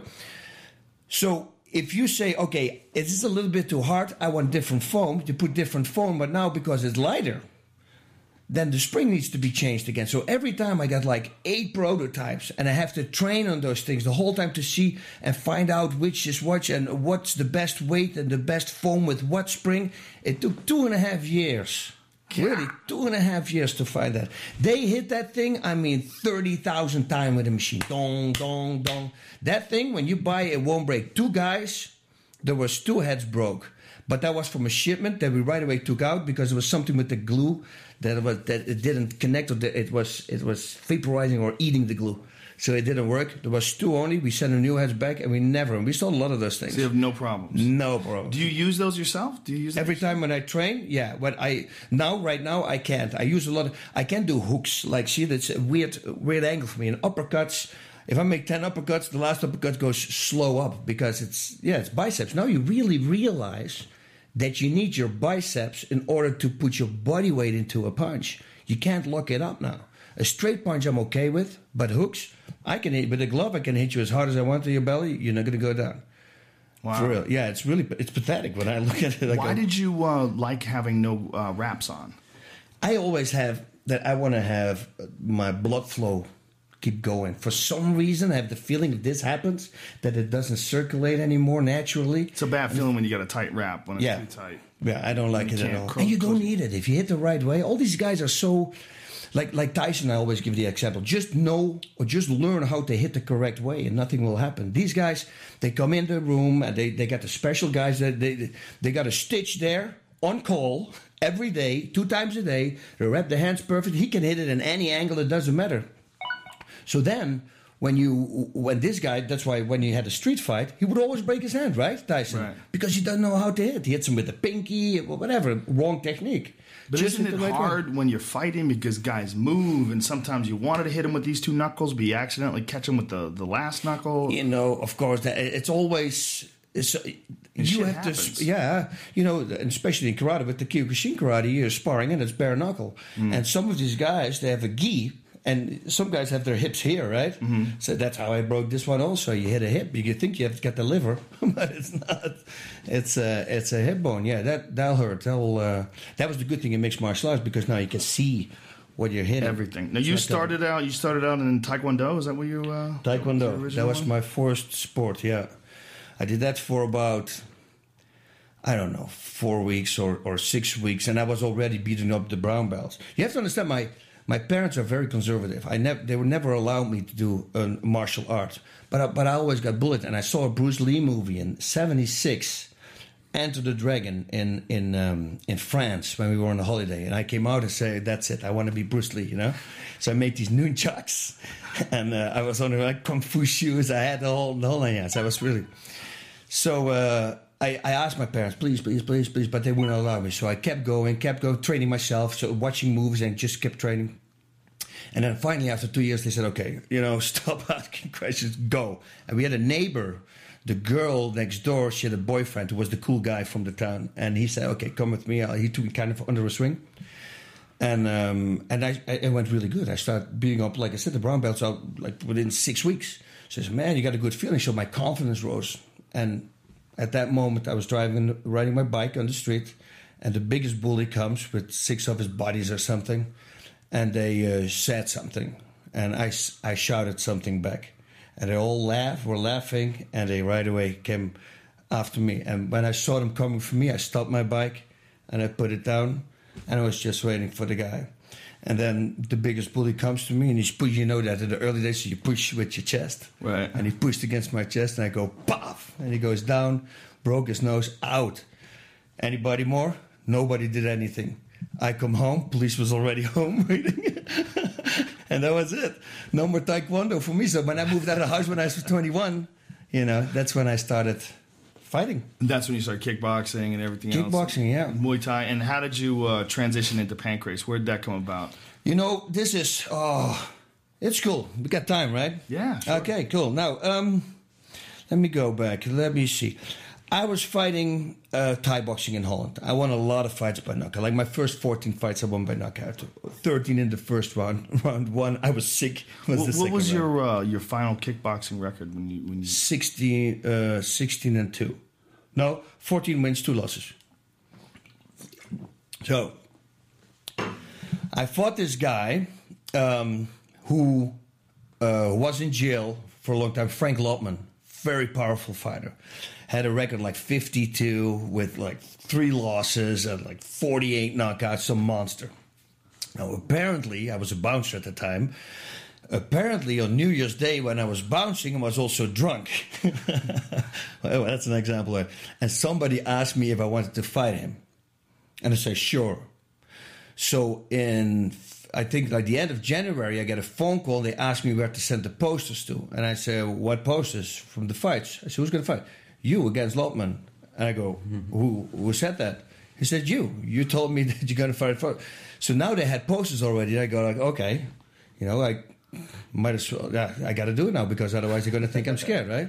Speaker 2: So if you say, okay, it is a little bit too hard, I want different foam, you put different foam, but now because it's lighter, then the spring needs to be changed again. So every time I got like eight prototypes, and I have to train on those things the whole time to see and find out which is what and what's the best weight and the best foam with what spring. It took two and a half years. Really, two and a half years to find that. They hit that thing, I mean, thirty thousand times with a machine. Dong, dong, dong. That thing, when you buy it, it won't break. Two guys, there was two heads broke. But that was from a shipment that we right away took out because there was something with the glue that was that it didn't connect, or that it was it was vaporizing or eating the glue, so it didn't work. There was two only. We sent the new heads back, and we never. We sold a lot of those things.
Speaker 1: So you have no problems.
Speaker 2: No problem.
Speaker 1: Do you use those yourself? Do you use them
Speaker 2: Every
Speaker 1: yourself?
Speaker 2: time when I train, yeah. But I now, right now, I can't. I use a lot of. I can do hooks. Like, see, that's a weird, weird angle for me. And uppercuts, If I make ten uppercuts, the last uppercut goes slow up because it's, yeah, it's biceps. Now you really realize that you need your biceps in order to put your body weight into a punch. You can't lock it up now. A straight punch I'm okay with, but hooks, I can hit, with a glove I can hit you as hard as I want to your belly, you're not going to go down.
Speaker 1: Wow.
Speaker 2: For real. Yeah, it's really, it's pathetic when I look at it. I
Speaker 1: Why
Speaker 2: go,
Speaker 1: did you uh, like having no uh, wraps on?
Speaker 2: I always have that I want to have my blood flow keep going. For some reason, I have the feeling if this happens, that it doesn't circulate anymore naturally.
Speaker 1: It's a bad feeling when you got a tight wrap, when it's
Speaker 2: Yeah.
Speaker 1: too tight.
Speaker 2: Yeah, I don't like
Speaker 1: You
Speaker 2: it at
Speaker 1: can't
Speaker 2: all.
Speaker 1: cro-
Speaker 2: And you don't
Speaker 1: close-
Speaker 2: need it. If you hit the right way, all these guys are so... Like like Tyson, I always give the example. Just know or just learn how to hit the correct way and nothing will happen. These guys, they come in the room and they, they got the special guys. That they, they got a stitch there on call every day, two times a day. They wrap the hands perfect. He can hit it in any angle. It doesn't matter. So then... When you, when this guy, that's why when you had a street fight, he would always break his hand, right, Tyson?
Speaker 1: Right.
Speaker 2: Because he doesn't know how to hit. He hits him with the pinky, or whatever, wrong technique.
Speaker 1: But
Speaker 2: Just
Speaker 1: isn't
Speaker 2: hit
Speaker 1: it
Speaker 2: the right way.
Speaker 1: hard when you're fighting because guys move and sometimes you wanted to hit him with these two knuckles, but you accidentally catch him with the, the last knuckle?
Speaker 2: You know, of course, that it's always. It's, you
Speaker 1: shit
Speaker 2: have
Speaker 1: happens.
Speaker 2: to, yeah, you know, and especially in karate, with the Kyokushin karate, you're sparring and it's bare knuckle.
Speaker 1: Mm.
Speaker 2: And some of these guys, they have a gi. And some guys have their hips here, right? Mm-hmm. So that's how I broke this one also. You hit a hip. You think you have to get the liver, but it's not. It's a, it's a hip bone. Yeah, that, that'll hurt. That'll, uh, that was the good thing in mixed martial arts because now you can see what you're hitting.
Speaker 1: Everything. Now
Speaker 2: It's
Speaker 1: you
Speaker 2: not
Speaker 1: started out. You started out in Taekwondo. Is that what you? Uh,
Speaker 2: Taekwondo.
Speaker 1: your
Speaker 2: That
Speaker 1: original
Speaker 2: was
Speaker 1: one?
Speaker 2: my first sport, yeah. I did that for about, I don't know, four weeks or, or six weeks, and I was already beating up the brown belts. You have to understand, my, my parents are very conservative. I never, they would never allow me to do a martial art, but I, but I always got bullied, and I saw a Bruce Lee movie in seventy-six, Enter the Dragon, in in um, in France when we were on a holiday, and I came out and said, "That's it, I want to be Bruce Lee," you know. So I made these nunchucks, and uh, I was on like kung fu shoes. I had the whole the whole nine yards. I was really so. Uh, I, I asked my parents, please, please, please, please, but they wouldn't allow me. So I kept going, kept going, training myself, so watching movies and just kept training. And then finally, after two years, they said, okay, you know, stop asking questions, go. And we had a neighbor, the girl next door, she had a boyfriend who was the cool guy from the town. And he said, okay, come with me. He took me kind of under a swing. And um, and I, I, it went really good. I started beating up, like I said, the brown belts out like within six weeks. So I said, man, you got a good feeling. So my confidence rose. And at that moment, I was driving, riding my bike on the street, and the biggest bully comes with six of his buddies or something, and they uh, said something, and I, I shouted something back, and they all laughed, were laughing, and they right away came after me. And when I saw them coming for me, I stopped my bike, and I put it down, and I was just waiting for the guy. And then the biggest bully comes to me, and he's push. You know that in the early days, you push with your chest.
Speaker 1: Right.
Speaker 2: And he pushed against my chest, and I go, paf! And he goes down, broke his nose, out. Anybody more? Nobody did anything. I come home, police was already home waiting. And that was it. No more Taekwondo for me. So when I moved out of the house when I was twenty-one, you know, that's when I started fighting.
Speaker 1: That's when you started kickboxing and everything else.
Speaker 2: Kickboxing, yeah.
Speaker 1: Muay Thai. And how did you uh, transition into pancrase? Where did that come about?
Speaker 2: You know, this is, oh, it's cool. We got time, right?
Speaker 1: Yeah, sure.
Speaker 2: Okay, cool. Now, um, let me go back. Let me see. I was fighting uh, Thai boxing in Holland. I won a lot of fights by knockout. Like my first fourteen fights, I won by knockout. thirteen in the first round. Round one, I was sick. Was
Speaker 1: What,
Speaker 2: the
Speaker 1: what was
Speaker 2: second round.
Speaker 1: your uh, your final kickboxing record when you when you?
Speaker 2: sixteen, uh, sixteen and two. No, fourteen wins, two losses. So, I fought this guy um, who uh, was in jail for a long time, Frank Lotman, very powerful fighter. Had a record like fifty-two with like three losses and like forty-eight knockouts, some monster. Now, apparently, I was a bouncer at the time. Apparently, on New Year's Day, when I was bouncing, I was also drunk. Well, that's an example. And somebody asked me if I wanted to fight him. And I said, sure. So in, I think, like the end of January, I get a phone call. They asked me where to send the posters to. And I said, what posters? From the fights. I said, who's going to fight? You against Lotman. And I go, who, who said that? He said, you. You told me that you're going to fight. For. So now they had posters already. I go like, okay. You know, I might as well. Yeah, I got to do it now because otherwise they're going to think I'm scared, right?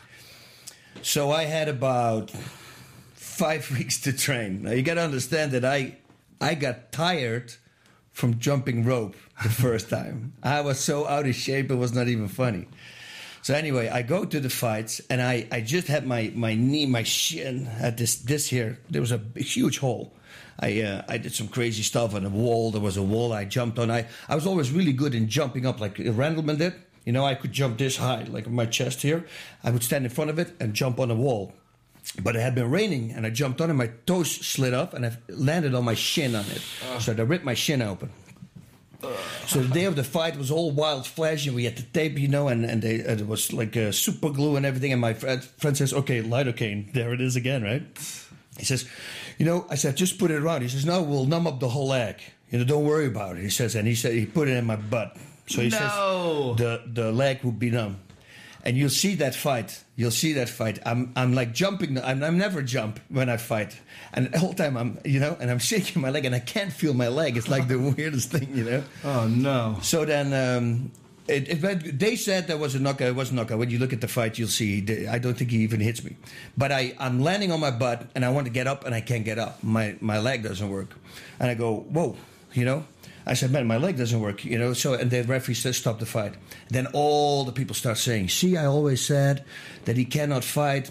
Speaker 2: So I had about five weeks to train. Now you got to understand that I I got tired from jumping rope the first time. I was so out of shape it was not even funny. So anyway, I go to the fights and I, I just had my, my knee, my shin at this this here. There was a huge hole. I uh, I did some crazy stuff on the wall. There was a wall I jumped on. I, I was always really good in jumping up like Randleman did. You know, I could jump this high, like my chest here. I would stand in front of it and jump on the wall. But it had been raining, and I jumped on it. My toes slid up, and I landed on my shin on it. Uh. So they ripped my shin open. Uh. So the day of the fight was all wild flash, and we had the tape, you know, and, and they, uh, it was like uh, super glue and everything. And my friend, friend says, okay, lidocaine. There it is again, right? He says, you know, I said, just put it around. He says, no, we'll numb up the whole leg. You know, don't worry about it. He says, and he said, he put it in my butt. So he
Speaker 1: no.
Speaker 2: says the, the leg would be numb. And you'll see that fight. You'll see that fight. I'm I'm like jumping. I'm, I'm never jump when I fight. And the whole time I'm, you know, and I'm shaking my leg and I can't feel my leg. It's like the weirdest thing, you know.
Speaker 1: Oh, no.
Speaker 2: So then um, it, it, they said there was a knockout. It was a knockout. When you look at the fight, you'll see. I don't think he even hits me. But I, I'm landing on my butt and I want to get up and I can't get up. My, my leg doesn't work. And I go, whoa, you know. I said, man, my leg doesn't work, you know. So, and the referee says, stop the fight. Then all the people start saying, see, I always said that he cannot fight.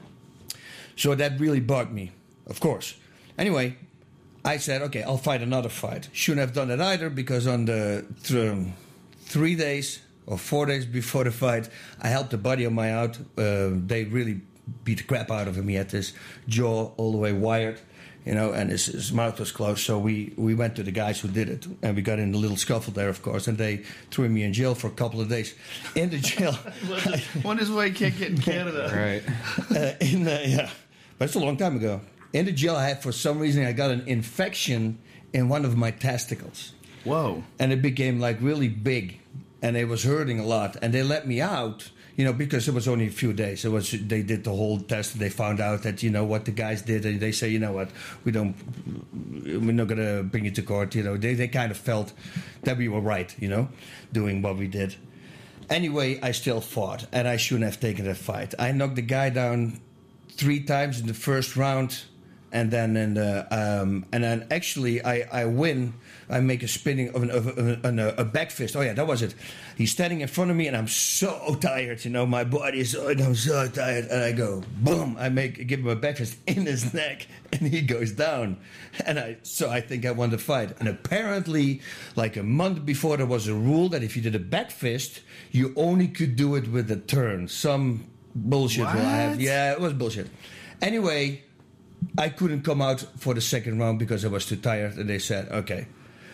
Speaker 2: So that really bugged me, of course. Anyway, I said, okay, I'll fight another fight. Shouldn't have done that either because on the th- three days or four days before the fight, I helped a buddy of mine out. Uh, they really beat the crap out of him. He had his jaw all the way wired. You know, and his, his mouth was closed. So we, we went to the guys who did it. And we got in a little scuffle there, of course. And they threw me in jail for a couple of days. In the jail.
Speaker 1: One is why you can't get in Canada.
Speaker 4: Right.
Speaker 2: Uh, in the, yeah. But it's a long time ago. In the jail, I had, for some reason, I got an infection in one of my testicles.
Speaker 1: Whoa.
Speaker 2: And it became, like, really big. And it was hurting a lot. And they let me out. You know, because it was only a few days. It was they did the whole test. They found out that you know what the guys did, and they say, you know what, we don't, we're not gonna bring you to court. You know, they they kind of felt that we were right. You know, doing what we did. Anyway, I still fought, and I shouldn't have taken that fight. I knocked the guy down three times in the first round, and then in the um, and then actually I I win. I make a spinning of, an, of, a, of a, a back fist. Oh yeah, that was it. He's standing in front of me, and I'm so tired. You know, my body is. So, I'm so tired, and I go boom. I make give him a back fist in his neck, and he goes down. And I so I think I won the fight. And apparently, like a month before, there was a rule that if you did a back fist, you only could do it with a turn. Some bullshit.
Speaker 1: What?
Speaker 2: Will I have. Yeah, it was bullshit. Anyway, I couldn't come out for the second round because I was too tired, and they said, okay.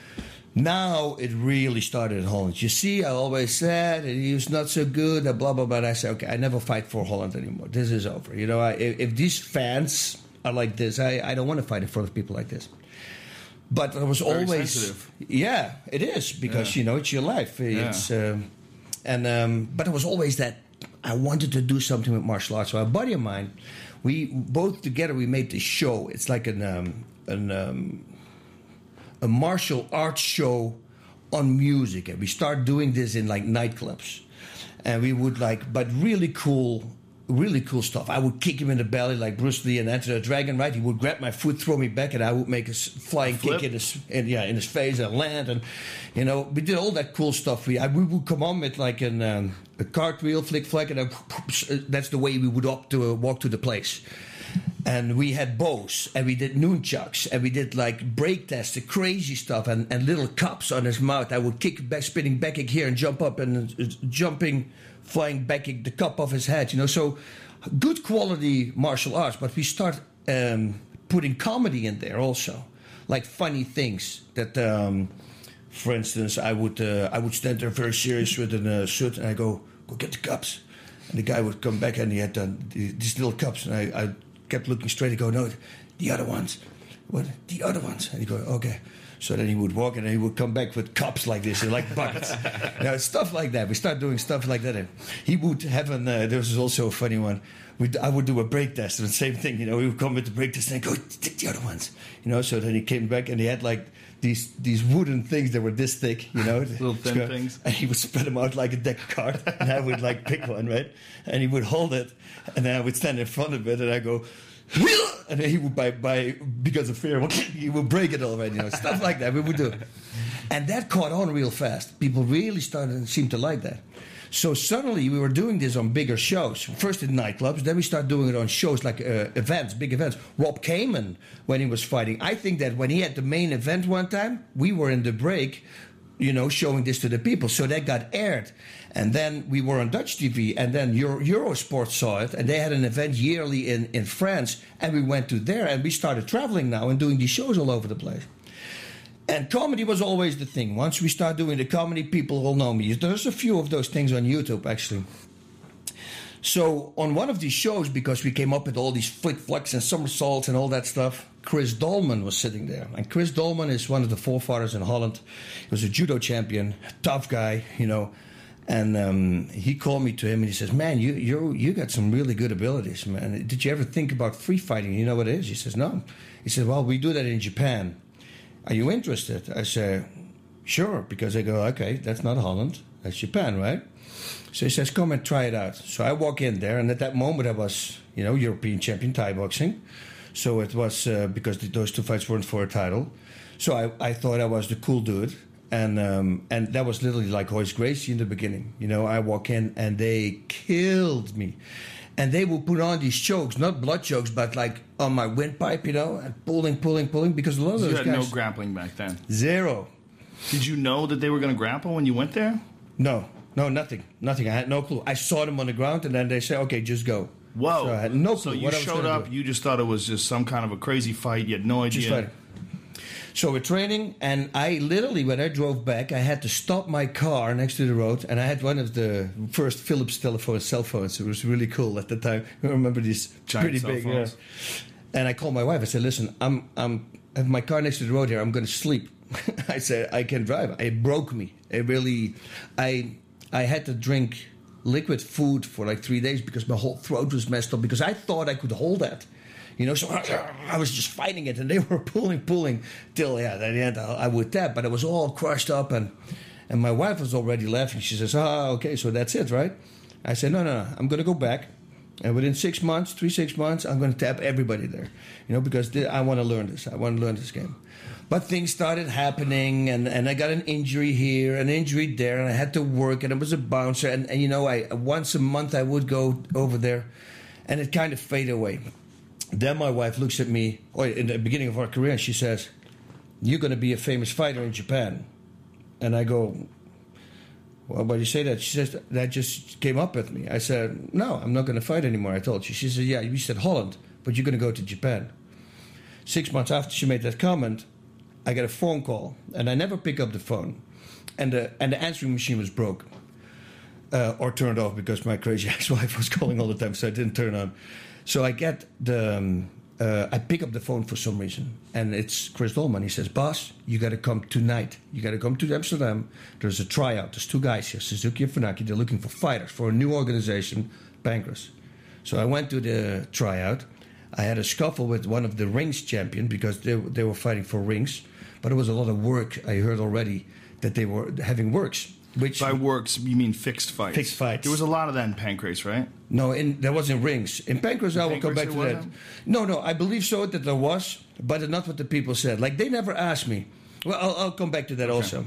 Speaker 2: Now it really started in Holland. You see, I always said he was not so good, blah, blah, blah. I said, okay, I never fight for Holland anymore. This is over. You know, I, if, if these fans are like this, I, I don't want to fight in front of people like this. But it was
Speaker 1: Very
Speaker 2: always...
Speaker 1: sensitive. Yeah,
Speaker 2: it is, because,
Speaker 1: yeah.
Speaker 2: you know, it's your life. It's um, and um, But it was always that I wanted to do something with martial arts. So a buddy of mine, we both together, we made this show. It's like an... Um, an um, a martial arts show on music, and we start doing this in like nightclubs, and we would like, but really cool, really cool stuff. I would kick him in the belly like Bruce Lee and Enter the Dragon, right? He would grab my foot, throw me back, and I would make a flying kick in his, in, yeah, in his face and land, and you know, we did all that cool stuff. We I, we would come on with like an, um, a cartwheel, flick flack, and then, that's the way we would up to uh, walk to the place. And we had bows, and we did nunchucks, and we did like break tests, the crazy stuff, and, and little cups on his mouth. I would kick back, spinning back kick here, and jump up, and uh, jumping, flying back kick the cup off his head. You know, so good quality martial arts. But we start um, putting comedy in there also, like funny things that. Um, for instance, I would uh, I would stand there very serious with a uh, suit, and I go go get the cups, and the guy would come back, and he had uh, these little cups, and I. I kept looking straight and go, no, the other ones. What? The other ones. And he go, okay. So then he would walk, and then he would come back with cups like this, like buckets. You know, stuff like that. We start doing stuff like that. And he would have an, uh, there was also a funny one. We'd, I would do a break test, and the same thing, you know, we would come with the break test and go, take the other ones. You know, so then he came back, and he had like these these wooden things that were this thick, you know,
Speaker 1: Little thin things.
Speaker 2: and he would spread them out like a deck of cards, and I would like pick one, right? And he would hold it, and then I would stand in front of it, and I go, and then he would by by because of fear, he would break it already, you know, stuff like that. We would do, and that caught on real fast. People really started seemed to like that. So suddenly we were doing this on bigger shows. First in nightclubs, then we started doing it on shows like uh, events, big events. Rob Kamen, when he was fighting, I think that when he had the main event one time, we were in the break, you know, showing this to the people. So that got aired. And then we were on Dutch T V, and then Euro- Eurosport saw it, and they had an event yearly in, in France, and we went to there, and we started traveling now and doing these shows all over the place. And comedy was always the thing. Once we start doing the comedy, people will know me. There's a few of those things on YouTube, actually. So on one of these shows, because we came up with all these flick flicks and somersaults and all that stuff, Chris Dolman was sitting there. And Chris Dolman is one of the forefathers in Holland. He was a judo champion, tough guy, you know. And um, he called me to him and he says, man, you you you got some really good abilities, man. Did you ever think about free fighting? You know what it is? He says, no. He said, well, we do that in Japan. Are you interested? I say, sure, because I go, okay, that's not Holland, that's Japan, right? So he says, come and try it out. So I walk in there, and at that moment I was, you know, European champion Thai boxing. So it was uh, because those two fights weren't for a title. So I, I thought I was the cool dude, and um, and that was literally like Royce Gracie in the beginning. You know, I walk in and they killed me. And they will put on these chokes, not blood chokes, but like on my windpipe, you know, and pulling, pulling, pulling, because a lot of
Speaker 1: You
Speaker 2: those
Speaker 1: had
Speaker 2: guys...
Speaker 1: no grappling back then.
Speaker 2: Zero.
Speaker 1: Did you know that they were going to grapple when you went there?
Speaker 2: No, no, nothing, nothing. I had no clue. I saw them on the ground, and then they say, okay, just go.
Speaker 1: Whoa.
Speaker 2: So I had no clue
Speaker 1: So you
Speaker 2: what I was
Speaker 1: showed
Speaker 2: gonna
Speaker 1: up,
Speaker 2: do.
Speaker 1: you just thought it was just some kind of a crazy fight. You had no idea.
Speaker 2: Just fighting. So we're training, and I literally, when I drove back, I had to stop my car next to the road, and I had one of the first Philips telephones, cell phones. It was really cool at the time. I remember these
Speaker 1: Giant
Speaker 2: pretty
Speaker 1: cell
Speaker 2: big.
Speaker 1: phones.
Speaker 2: Yeah. And I called my wife. I said, "Listen, I'm I'm I have my car next to the road here. I'm going to sleep." I said, "I can drive." It broke me. It really, I I had to drink liquid food for like three days because my whole throat was messed up because I thought I could hold that. You know, so I was just fighting it, and they were pulling, pulling, till, yeah, at the end I would tap, but it was all crushed up, and and my wife was already laughing. She says, oh, okay, so that's it, right? I said, no, no, no, I'm going to go back, and within six months, three, six months, I'm going to tap everybody there, you know, because I want to learn this. I want to learn this game. But things started happening, and, and I got an injury here, an injury there, and I had to work, and it was a bouncer, and, and you know, I once a month I would go over there, and it kind of faded away. Then my wife looks at me, or in the beginning of our career, and she says, you're going to be a famous fighter in Japan. And I go, well, why do you say that? She says, that just came up with me. I said, no, I'm not going to fight anymore, I told you. She said, yeah, you said Holland, but you're going to go to Japan. Six months after she made that comment, I got a phone call, and I never pick up the phone. And the, and the answering machine was broke. Uh, or turned off because my crazy ex-wife was calling all the time, so I didn't turn on. So I get the, um, uh, I pick up the phone for some reason, and it's Chris Dolman. He says, boss, you got to come tonight. You got to come to Amsterdam. There's a tryout. There's two guys here, Suzuki and Funaki. They're looking for fighters for a new organization, Pancras. So I went to the tryout. I had a scuffle with one of the rings champion because they, they were fighting for rings, but it was a lot of work. I heard already that they were having works. Which
Speaker 1: By works, you mean fixed fights?
Speaker 2: Fixed fights.
Speaker 1: There was a lot of that in Pancrase, right?
Speaker 2: No, in, there wasn't rings. In Pancras, I will come
Speaker 1: Pancrase
Speaker 2: back to
Speaker 1: there
Speaker 2: that.
Speaker 1: wasn't?
Speaker 2: No, no, I believe so that there was, but not what the people said. Like, they never asked me. Well, I'll, I'll come back to that also.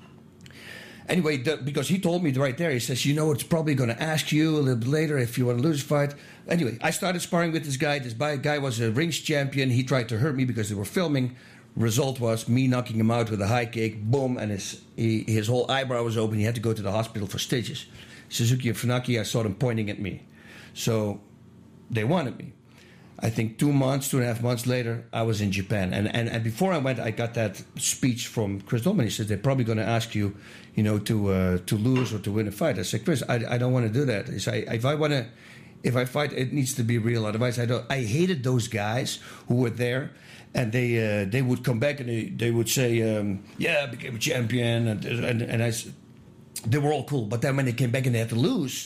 Speaker 2: Anyway, the, because he told me right there, he says, you know, it's probably going to ask you a little bit later if you want to lose a fight. Anyway, I started sparring with this guy. This guy was a rings champion. He tried to hurt me because they were filming. Result was me knocking him out with a high kick, boom, and his he, his whole eyebrow was open. He had to go to the hospital for stitches. Suzuki and Funaki, I saw them pointing at me. So they wanted me. I think two months, two and a half months later, I was in Japan. And and, and before I went, I got that speech from Chris Dolman. He said, they're probably going to ask you, you know, to uh, to lose or to win a fight. I said, Chris, I, I don't want to do that. He said, if I want to, if I fight, it needs to be real. Otherwise, I don't. I hated those guys who were there. And they uh, they would come back and they, they would say, um, yeah, I became a champion. And, and, and I, they were all cool. But then when they came back and they had to lose,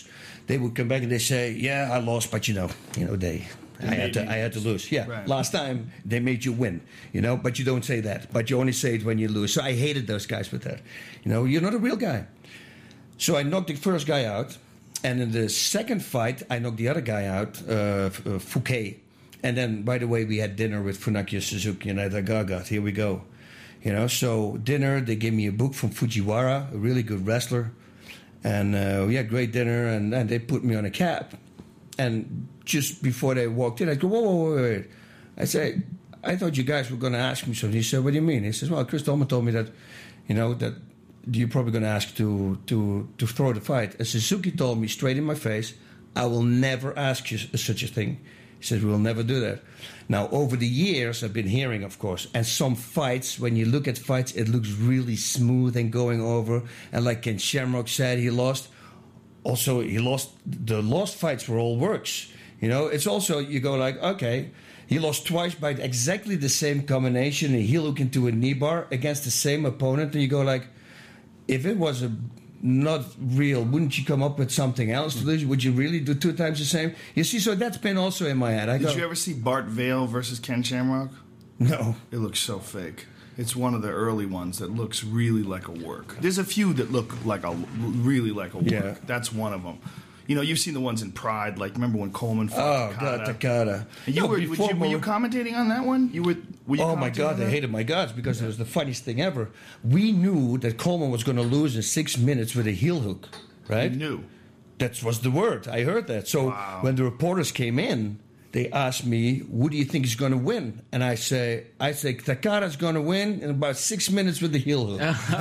Speaker 2: they would come back and they say, "Yeah, I lost, but you know, you know, they." I had to. I had to lose. Yeah,
Speaker 1: Right.
Speaker 2: last time they made you win. You know, but you don't say that. But you only say it when you lose. So I hated those guys with that. You know, you're not a real guy. So I knocked the first guy out, and in the second fight, I knocked the other guy out, uh, F- uh, Fouquet. And then, by the way, we had dinner with Funaki Suzuki, and I thought, "God, God, here we go." You know, so dinner. They gave me a book from Fujiwara, a really good wrestler, and uh, we had great dinner. And then they put me on a cab, and just before they walked in, I go, whoa, whoa, whoa, wait. I said, I thought you guys were going to ask me something. He said, what do you mean? He says, well, Chris Dolman told me that, you know, that you're probably going to ask to, to, to throw the fight. And Suzuki told me straight in my face, I will never ask you such a thing. He says, we'll never do that. Now, over the years, I've been hearing, of course, and some fights, when you look at fights, it looks really smooth and going over. And like Ken Shamrock said, he lost. Also, he lost. The lost fights were all works. You know, it's also, you go like, okay, he lost twice by exactly the same combination, a heel hook into a knee bar against the same opponent. And you go like, if it was a not real, wouldn't you come up with something else to lose? Would you really do two times the same? You see, so that's been also in my head. I
Speaker 1: Did
Speaker 2: go,
Speaker 1: you ever see Bart Vale versus Ken Shamrock?
Speaker 2: no.
Speaker 1: It looks so fake. It's one of the early ones that looks really like a work. There's a few that look like a really like a work.
Speaker 2: Yeah.
Speaker 1: That's one of them. You know, you've seen the ones in Pride. Like, remember when Coleman
Speaker 2: Oh,
Speaker 1: fought
Speaker 2: God,
Speaker 1: Takada?
Speaker 2: Takada.
Speaker 1: And you
Speaker 2: No,
Speaker 1: were, would
Speaker 2: before
Speaker 1: you, were you
Speaker 2: Mo-
Speaker 1: commentating on that one? You were. were you
Speaker 2: Oh my
Speaker 1: commentating
Speaker 2: God,
Speaker 1: on
Speaker 2: they
Speaker 1: that?
Speaker 2: hated my guts because it was the funniest thing ever. We knew that Coleman was going to lose in six minutes with a heel hook, right?
Speaker 1: You knew.
Speaker 2: That was the word. I heard that. So
Speaker 1: Wow.
Speaker 2: when the reporters came in, they asked me, "Who do you think is going to win?" And I say, "I say Takada's going to win in about six minutes with the heel hook."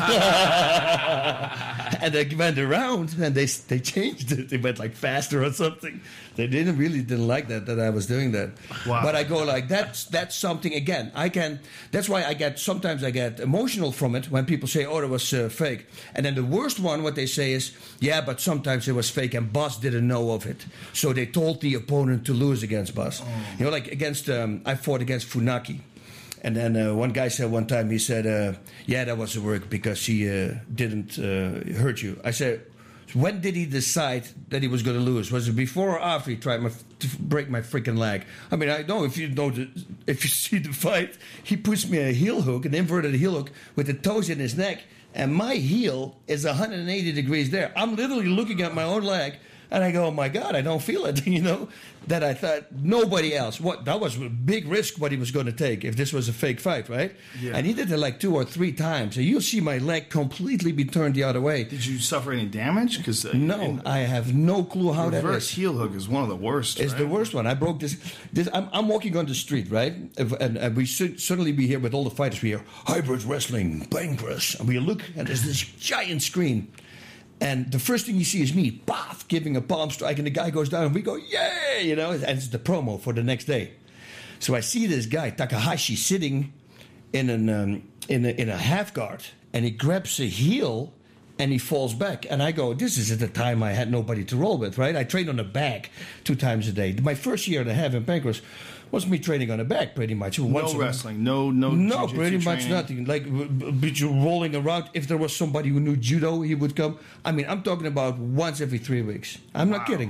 Speaker 2: And they went around and they they changed it. They went like faster or something. They didn't really didn't like that that I was doing that.
Speaker 1: Wow.
Speaker 2: But I go like that's that's something again. I can. That's why I get sometimes I get emotional from it when people say, "Oh, it was uh, fake." And then the worst one, what they say is, "Yeah, but sometimes it was fake and Boss didn't know of it, so they told the opponent to lose against Boss."
Speaker 1: Oh.
Speaker 2: You know, like against um, I fought against Funaki. And then uh, one guy said one time, he said, uh, yeah, that was a work because he uh, didn't uh, hurt you. I said, when did he decide that he was going to lose? Was it before or after he tried my, to break my freaking leg? I mean, I know if you know the, if you see the fight, he puts me a heel hook, an inverted heel hook with the toes in his neck, and my heel is one hundred eighty degrees there. I'm literally looking at my own leg. And I go, oh my God, I don't feel it, you know. That I thought nobody else. What that was a big risk what he was going to take if this was a fake fight, right?
Speaker 1: Yeah.
Speaker 2: And he did it like two or three times. And you'll see my leg completely be turned the other way.
Speaker 1: Did you suffer any damage? Because uh,
Speaker 2: No,
Speaker 1: in-
Speaker 2: I have no clue how that
Speaker 1: reverse
Speaker 2: is.
Speaker 1: heel hook is one of the worst.
Speaker 2: It's
Speaker 1: right?
Speaker 2: the worst one. I broke this. this I'm, I'm walking on the street, right? If- And, and we should suddenly be here with all the fighters. We hear Hybrid Wrestling, Pancras. And we look, and there's this giant screen. And the first thing you see is me, bath, giving a palm strike, and the guy goes down, and we go, yay, you know, and it's the promo for the next day. So I see this guy, Takahashi, sitting in an um, in a, in a half guard, and he grabs a heel, and he falls back. And I go, this is at the time I had nobody to roll with, right? I trained on the back two times a day. My first year and a half in Pancras was me training on the back, pretty much. Once
Speaker 1: No
Speaker 2: a-
Speaker 1: wrestling, no, no,
Speaker 2: no,
Speaker 1: jiu-jitsu
Speaker 2: pretty much
Speaker 1: training.
Speaker 2: nothing. Like, b- b- but you're rolling around. If there was somebody who knew judo, he would come. I mean, I'm talking about once every three weeks. I'm not
Speaker 1: Wow.
Speaker 2: kidding.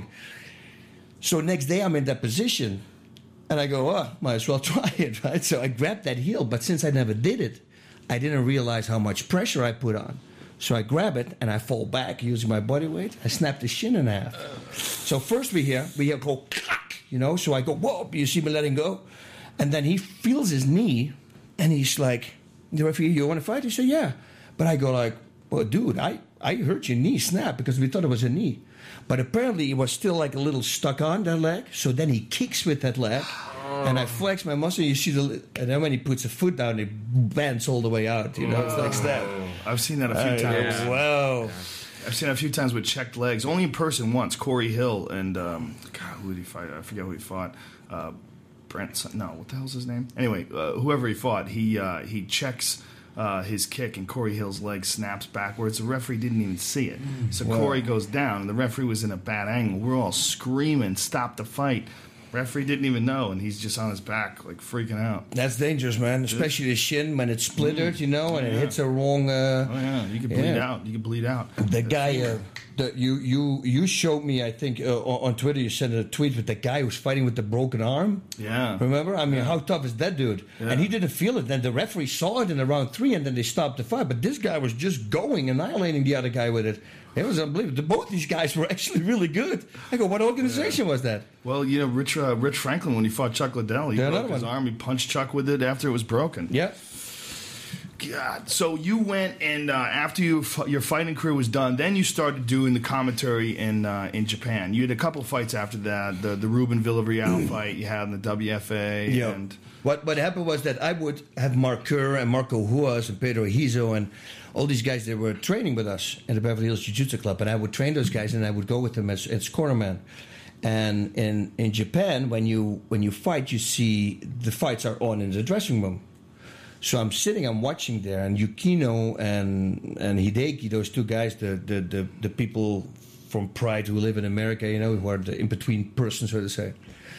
Speaker 2: So next day, I'm in that position, and I go, oh, might as well try it, right? So I grabbed that heel, but since I never did it, I didn't realize how much pressure I put on. So I grab it, and I fall back using my body weight. I snap the shin in half. So first we hear, we hear go, clack, you know? So I go, whoa, you see me letting go? And then he feels his knee, and he's like, the referee, you want to fight? He said, yeah. But I go like, well, dude, I, I heard your knee snap because we thought it was a knee. But apparently it was still like a little stuck on that leg. So then he kicks with that leg, and I flex my muscle. You see the, and then when he puts a foot down, it bends all the way out. You know, it's like that.
Speaker 1: I've seen that a few
Speaker 2: I
Speaker 1: times.
Speaker 2: go, wow.
Speaker 1: I've seen it a few times with checked legs. Only in person once. Corey Hill and um, God, who did he fight? I forget who he fought. Uh, Brent. No, what the hell's his name? Anyway, uh, whoever he fought, he uh, he checks uh, his kick, and Corey Hill's leg snaps backwards. The referee didn't even see it. So Corey goes down, and the referee was in a bad angle. We're all screaming, "Stop the fight!" Referee didn't even know, and he's just on his back, like freaking out.
Speaker 2: That's dangerous, man. Especially the shin when it's splintered, you know, and it
Speaker 1: Yeah.
Speaker 2: hits a wrong. Uh,
Speaker 1: Oh yeah, you can bleed
Speaker 2: Yeah.
Speaker 1: out. You can bleed out.
Speaker 2: The guy, uh, The, you you you showed me, I think, uh, on on Twitter. You sent a tweet with the guy who's fighting with the broken arm.
Speaker 1: Yeah.
Speaker 2: Remember? I mean, how tough is that dude?
Speaker 1: Yeah.
Speaker 2: And he didn't feel it. Then the referee saw it in the round three, and then they stopped the fight. But this guy was just going, annihilating the other guy with it. It was unbelievable. Both these guys were actually really good. I go, what organization was that?
Speaker 1: Well, you know, Rich uh, Rich Franklin, when he fought Chuck Liddell, he
Speaker 2: Yeah,
Speaker 1: broke
Speaker 2: another
Speaker 1: his
Speaker 2: one.
Speaker 1: arm. He punched Chuck with it after it was broken.
Speaker 2: Yeah.
Speaker 1: God. So you went and uh, after you, your fighting career was done, then you started doing the commentary in uh, in Japan. You had a couple fights after that. The the Ruben Villarreal fight you had in the W F A.
Speaker 2: Yeah.
Speaker 1: And
Speaker 2: What what happened was that I would have Mark Kerr and Marco Huas and Pedro Hizo and all these guys that were training with us in the Beverly Hills Jiu-Jitsu Club, and I would train those guys, and I would go with them as, as cornerman. And in, in Japan, when you when you fight, you see the fights are on in the dressing room. So I'm sitting, I'm watching there, and Yukino and and Hideki, those two guys, the the the, the people from Pride who live in America, you know, who are the in between persons, so to say,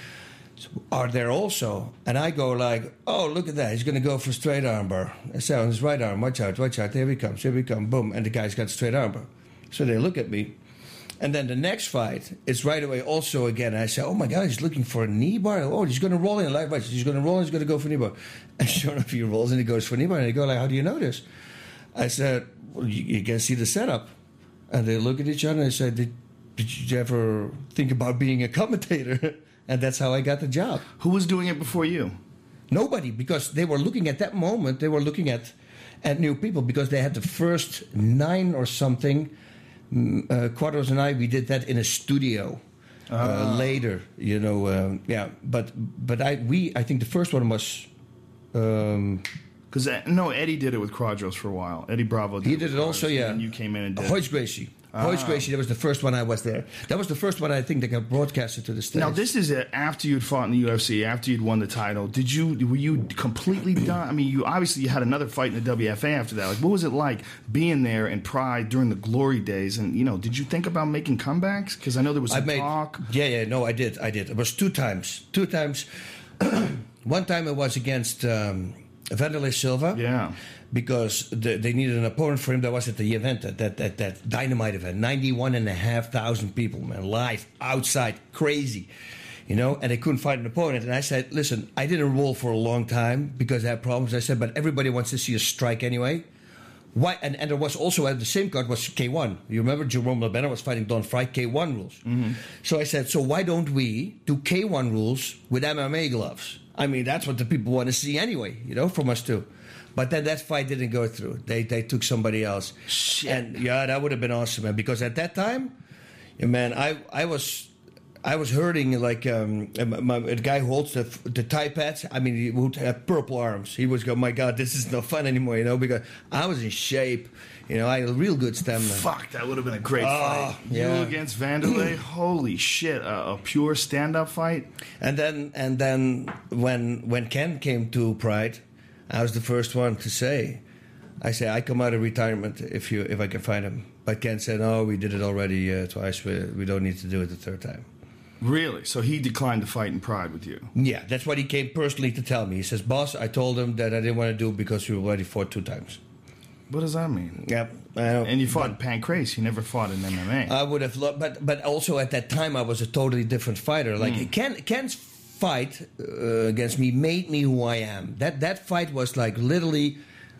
Speaker 2: are there also. And I go like, oh, look at that, he's going to go for straight armbar. I say on his right arm, watch out, watch out, here he comes, here he comes, boom, and the guy's got straight armbar. So they look at me. And then the next fight is right away also again. I say, oh my God, he's looking for a knee bar. Oh, he's going to roll in like He's going to roll and he's going to go for knee bar. And sure enough, he rolls and he goes for knee bar. And they go like, how do you know this? I said, well, you, you can see the setup. And they look at each other and they say, did, did you ever think about being a commentator? And that's how I got the job.
Speaker 1: who was doing it before you?
Speaker 2: Nobody, because they were looking at that moment, they were looking at, at new people because they had the first nine or something. Uh, Quadros and I, we did that in a studio uh, later, you know. Um, yeah, but but I we I think the first one was. Um,
Speaker 1: Because no, Eddie did it with Quadros for a while. Eddie Bravo. Did
Speaker 2: he
Speaker 1: it
Speaker 2: did
Speaker 1: with
Speaker 2: it also,
Speaker 1: Quadros,
Speaker 2: yeah.
Speaker 1: And you came in and did.
Speaker 2: Hoyce Gracie. Hoyce Gracie. That was the first one I was there. That was the first one I think that got broadcasted to the States.
Speaker 1: Now this is it after you'd fought in the U F C, after you'd won the title. Did you were you completely done? I mean, you obviously you had another fight in the W F A after that. Like, what was it like being there in Pride during the glory days? And you know, did you think about making comebacks? Because I know there was
Speaker 2: I
Speaker 1: some
Speaker 2: made,
Speaker 1: talk.
Speaker 2: Yeah, yeah, no, I did, I did. It was two times, two times. One time it was against um, Vanderlei Silva.
Speaker 1: Yeah.
Speaker 2: Because the, they needed an opponent for him. That was at the event, that that that, that Dynamite event, ninety-one and a half thousand people, man, live outside, crazy, you know. And they couldn't find an opponent. And I said, listen, I didn't roll for a long time because I had problems. I said, but everybody wants to see a strike anyway. Why? And, and there was also at the same card was K one. You remember Jerome Labena was fighting Don Fry, K one rules. Mm-hmm. So I said, so why don't we do K one rules with M M A gloves? I mean, that's what the people want to see anyway, you know, from us too. But then that fight didn't go through. They they took somebody else.
Speaker 1: Shit.
Speaker 2: And yeah, that would have been awesome, man. Because at that time, yeah, man, I I was I was hurting like um, my, the guy who holds the the Thai pads. I mean, he would have purple arms. He was going, my God, this is no fun anymore, you know. Because I was in shape, you know. I had a real good stamina.
Speaker 1: Fuck, that would have been a great
Speaker 2: Oh,
Speaker 1: fight.
Speaker 2: yeah.
Speaker 1: You against Vanderlei, holy shit, a, a pure stand-up fight.
Speaker 2: And then and then when when Ken came to Pride, I was the first one to say, I say I come out of retirement if you if I can find him. But Ken said, no, we did it already uh, twice. We, we don't need to do it the third time.
Speaker 1: Really? So he declined to fight in Pride with you?
Speaker 2: Yeah, that's what he came personally to tell me. He says, boss, I told him that I didn't want to do it because we already fought two times.
Speaker 1: What does that mean?
Speaker 2: Yeah, I know.
Speaker 1: And you fought in Pancrase. You never fought in M M A.
Speaker 2: I would have loved, but but also at that time I was a totally different fighter. Like
Speaker 1: Mm.
Speaker 2: Ken, Ken's fight uh, against me made me who I am. That that fight was like literally,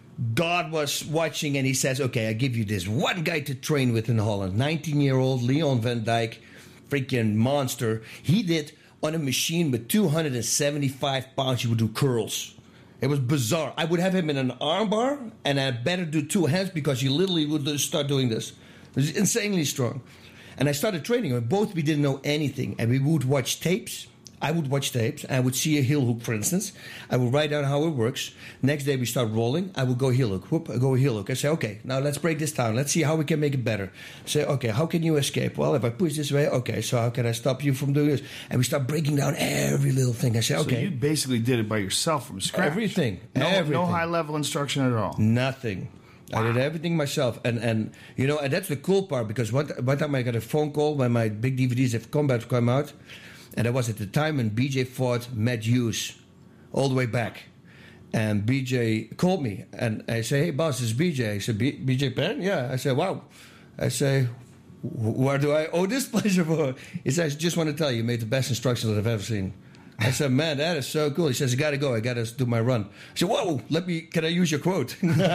Speaker 2: God was watching and he says, "Okay, I give you this one guy to train with in Holland, nineteen-year-old Leon Van Dijk, freaking monster. He did on a machine with two hundred seventy-five pounds. He would do curls." It was bizarre. I would have him in an armbar, and I better do two hands because he literally would just start doing this. It was insanely strong. And I started training him. Both we didn't know anything, and we would watch tapes. I would watch tapes. I would see a heel hook, for instance. I would write down how it works. Next day we start rolling. I would go heel hook. Whoop, I go heel hook. I say, okay, now let's break this down. Let's see how we can make it better. Say, okay, how can you escape? Well, if I push this way, okay, so how can I stop you from doing this? And we start breaking down every little thing. I say,
Speaker 1: So
Speaker 2: okay.
Speaker 1: you basically did it by yourself from scratch.
Speaker 2: Everything.
Speaker 1: No,
Speaker 2: Everything.
Speaker 1: no high-level instruction at all.
Speaker 2: Nothing. I did everything myself, and and you know, and that's the cool part because one one time I got a phone call when my big D V Ds of combat come out, and that was at the time when B J fought Matt Hughes, all the way back, and B J called me and I say, "Hey boss, this is B J." I said, "B J Penn, yeah." I said, "Wow." I say, Where do I owe this pleasure for? He says, I just want to tell you, you made the best instructions that I've ever seen. I said, man, that is so cool. He says, I got to go. I got to do my run. I said, whoa, let me, can I use your quote?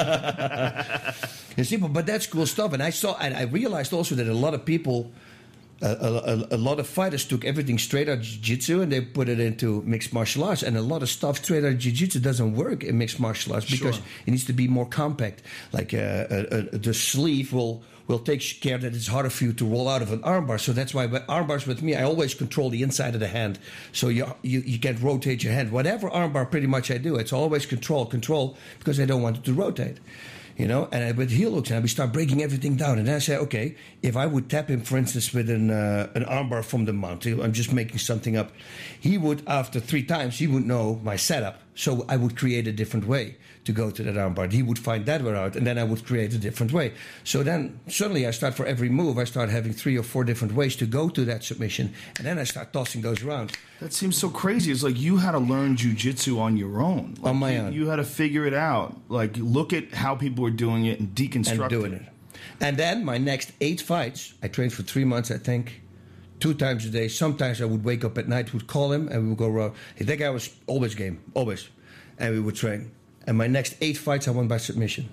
Speaker 2: You see, but, but that's cool stuff. And I saw, and I realized also that a lot of people, a, a, a lot of fighters took everything straight out of jiu-jitsu and they put it into mixed martial arts. And a lot of stuff straight out of jiu-jitsu doesn't work in mixed martial arts because
Speaker 1: Sure.
Speaker 2: it needs to be more compact. Like uh, uh, uh, the sleeve will will take care that it's harder for you to roll out of an armbar. So that's why with armbars with me, I always control the inside of the hand. So you, you you can't rotate your hand. Whatever armbar pretty much I do, it's always control, control, because I don't want it to rotate. You know, and I, with heel hooks, and we start breaking everything down. And then I say, okay, if I would tap him, for instance, with an uh, an armbar from the mount, I'm just making something up. He would, after three times, he would know my setup. So I would create a different way to go to that armbar. He would find that way out, and then I would create a different way. So then suddenly I start for every move, I start having three or four different ways to go to that submission, and then I start tossing those around.
Speaker 1: That seems so crazy. It's like you had to learn jujitsu on your own. Like
Speaker 2: On my
Speaker 1: you,
Speaker 2: own.
Speaker 1: You had to figure it out. Like look at how people were doing it and deconstruct
Speaker 2: And doing it. And then my next eight fights, I trained for three months, I think, two times a day. Sometimes I would wake up at night, would call him, and we would go around. Hey, that guy was always game, always. And we would train. And my next eight fights, I won by submission.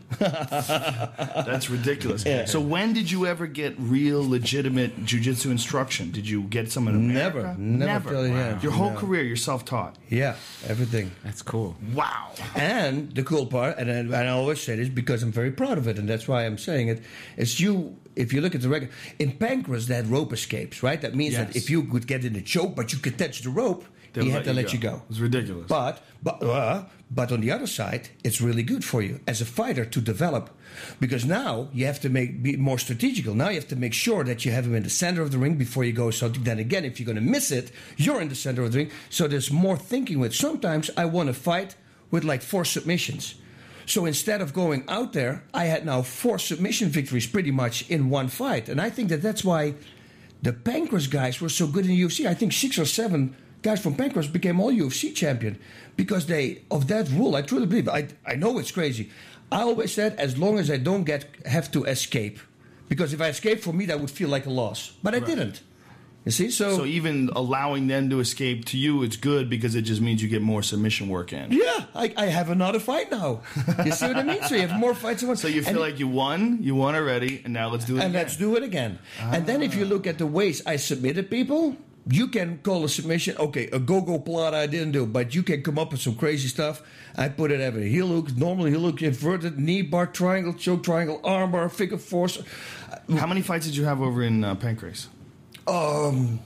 Speaker 1: That's ridiculous.
Speaker 2: Yeah.
Speaker 1: So when did you ever get real, legitimate jujitsu instruction? Did you get some in America?
Speaker 2: Never. Never. Till the end.
Speaker 1: Your whole
Speaker 2: No.
Speaker 1: career, you're self-taught.
Speaker 2: Yeah, everything.
Speaker 4: That's cool.
Speaker 1: Wow.
Speaker 2: And the cool part, and I, and I always say this because I'm very proud of it, and that's why I'm saying it, is you, if you look at the record, in Pancras, they had rope escapes, right? That means
Speaker 1: Yes.
Speaker 2: that if you could get in a choke, but you could touch the rope,
Speaker 1: They'll
Speaker 2: he
Speaker 1: let
Speaker 2: had to
Speaker 1: you
Speaker 2: let
Speaker 1: go.
Speaker 2: you go.
Speaker 1: It's ridiculous.
Speaker 2: But but uh, but on the other side, it's really good for you as a fighter to develop, because now you have to make be more strategical. Now you have to make sure that you have him in the center of the ring before you go. So then again, if you're going to miss it, you're in the center of the ring. So there's more thinking with. Sometimes I want to fight with like four submissions. So instead of going out there, I had now four submission victories pretty much in one fight, and I think that that's why the Pancras guys were so good in the U F C. I think six or seven guys from Pancras became all U F C champion because they of that rule. I truly believe. I I know it's crazy. I always said as long as I don't get have to escape, because if I escape, for me that would feel like a loss. But I didn't. You see, so,
Speaker 1: So even allowing them to escape to you, it's good because it just means you get more submission work in.
Speaker 2: yeah, I, I have another fight now. You see what I mean? So you have more fights.
Speaker 1: So you feel
Speaker 2: and,
Speaker 1: like you won, you won already, and now let's do it
Speaker 2: and
Speaker 1: again.
Speaker 2: let's do it again. And then if you look at the ways I submitted people, you can call a submission, okay, a go-go plata I didn't do, but you can come up with some crazy stuff. I put it every heel hook, normal heel hook, inverted, knee bar, triangle, choke triangle, armbar, figure four.
Speaker 1: How many fights did you have over in uh, Pancras?
Speaker 2: Um,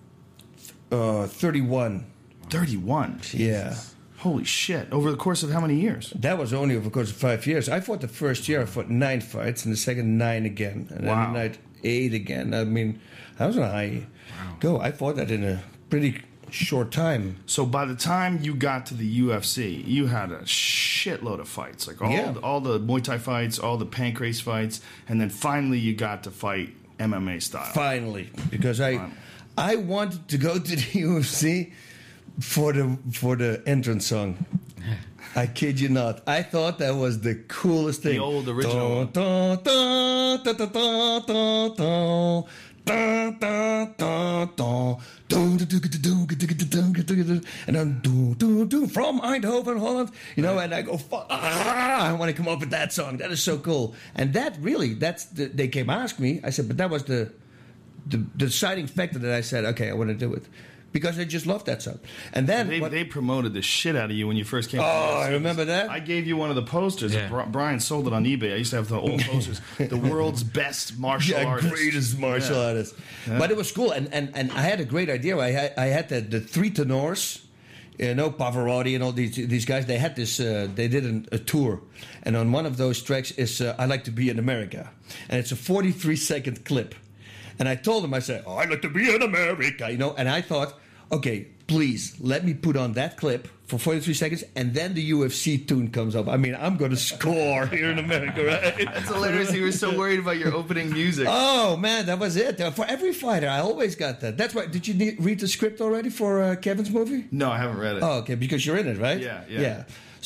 Speaker 2: uh, thirty-one.
Speaker 1: thirty-one.
Speaker 2: Yeah.
Speaker 1: Holy shit. Over the course of how many years?
Speaker 2: That was only over the course of five years. I fought the first year, I fought nine fights, and the second nine again. And
Speaker 1: Wow.
Speaker 2: then the night eight again. I mean, that was a high go. I fought that in a pretty short time.
Speaker 1: So by the time you got to the U F C, you had a shitload of fights. Like all,
Speaker 2: Yeah.
Speaker 1: all the Muay Thai fights, all the Pancrase fights, and then finally you got to fight M M A style.
Speaker 2: Finally, because I,
Speaker 1: Finally.
Speaker 2: I wanted to go to the U F C for the for the entrance song. I kid you not. I thought that was the coolest thing.
Speaker 1: The old original one.
Speaker 2: Dun, dun, dun, dun, dun, dun, dun, dun, dun, dun, dun. Dun, dun, dun, dun, dun, dun, dun, dun, dun. And then dun, dun, dun, from Eindhoven, Holland, you know, and I go, "Fuck, ah, I want to come up with that song. That is so cool." And that really, that's the, they came ask me. I said, but that was the the, the deciding factor that I said, okay, I want to do it. Because I just loved that song. And then...
Speaker 1: They,
Speaker 2: what-
Speaker 1: they promoted the shit out of you when you first came.
Speaker 2: Oh,
Speaker 1: to the U F C.
Speaker 2: I remember that.
Speaker 1: I gave you one of the posters.
Speaker 4: Yeah.
Speaker 1: Bri- Brian sold it on eBay. I used to have the old posters. The world's best martial
Speaker 2: yeah,
Speaker 1: artist.
Speaker 2: greatest martial
Speaker 1: Yeah.
Speaker 2: artist. But it was cool. And, and, and I had a great idea. I had, I had the, the three tenors, you know, Pavarotti and all these these guys. They had this, uh, they did an, a tour. And on one of those tracks is uh, I Like to Be in America. And it's a forty-three second clip. And I told him, I said, oh, I'd like to be in America, you know. And I thought, okay, please let me put on that clip for forty-three seconds, and then the U F C tune comes up. I mean, I'm going to score here in America, right?
Speaker 1: That's hilarious. You were so worried about your opening music.
Speaker 2: Oh man, that was it. Uh, For every fighter, I always got that. That's why. Did you need, read the script already for uh, Kevin's movie?
Speaker 1: No, I haven't read it.
Speaker 2: Oh, okay, because you're in it, right?
Speaker 1: Yeah, yeah.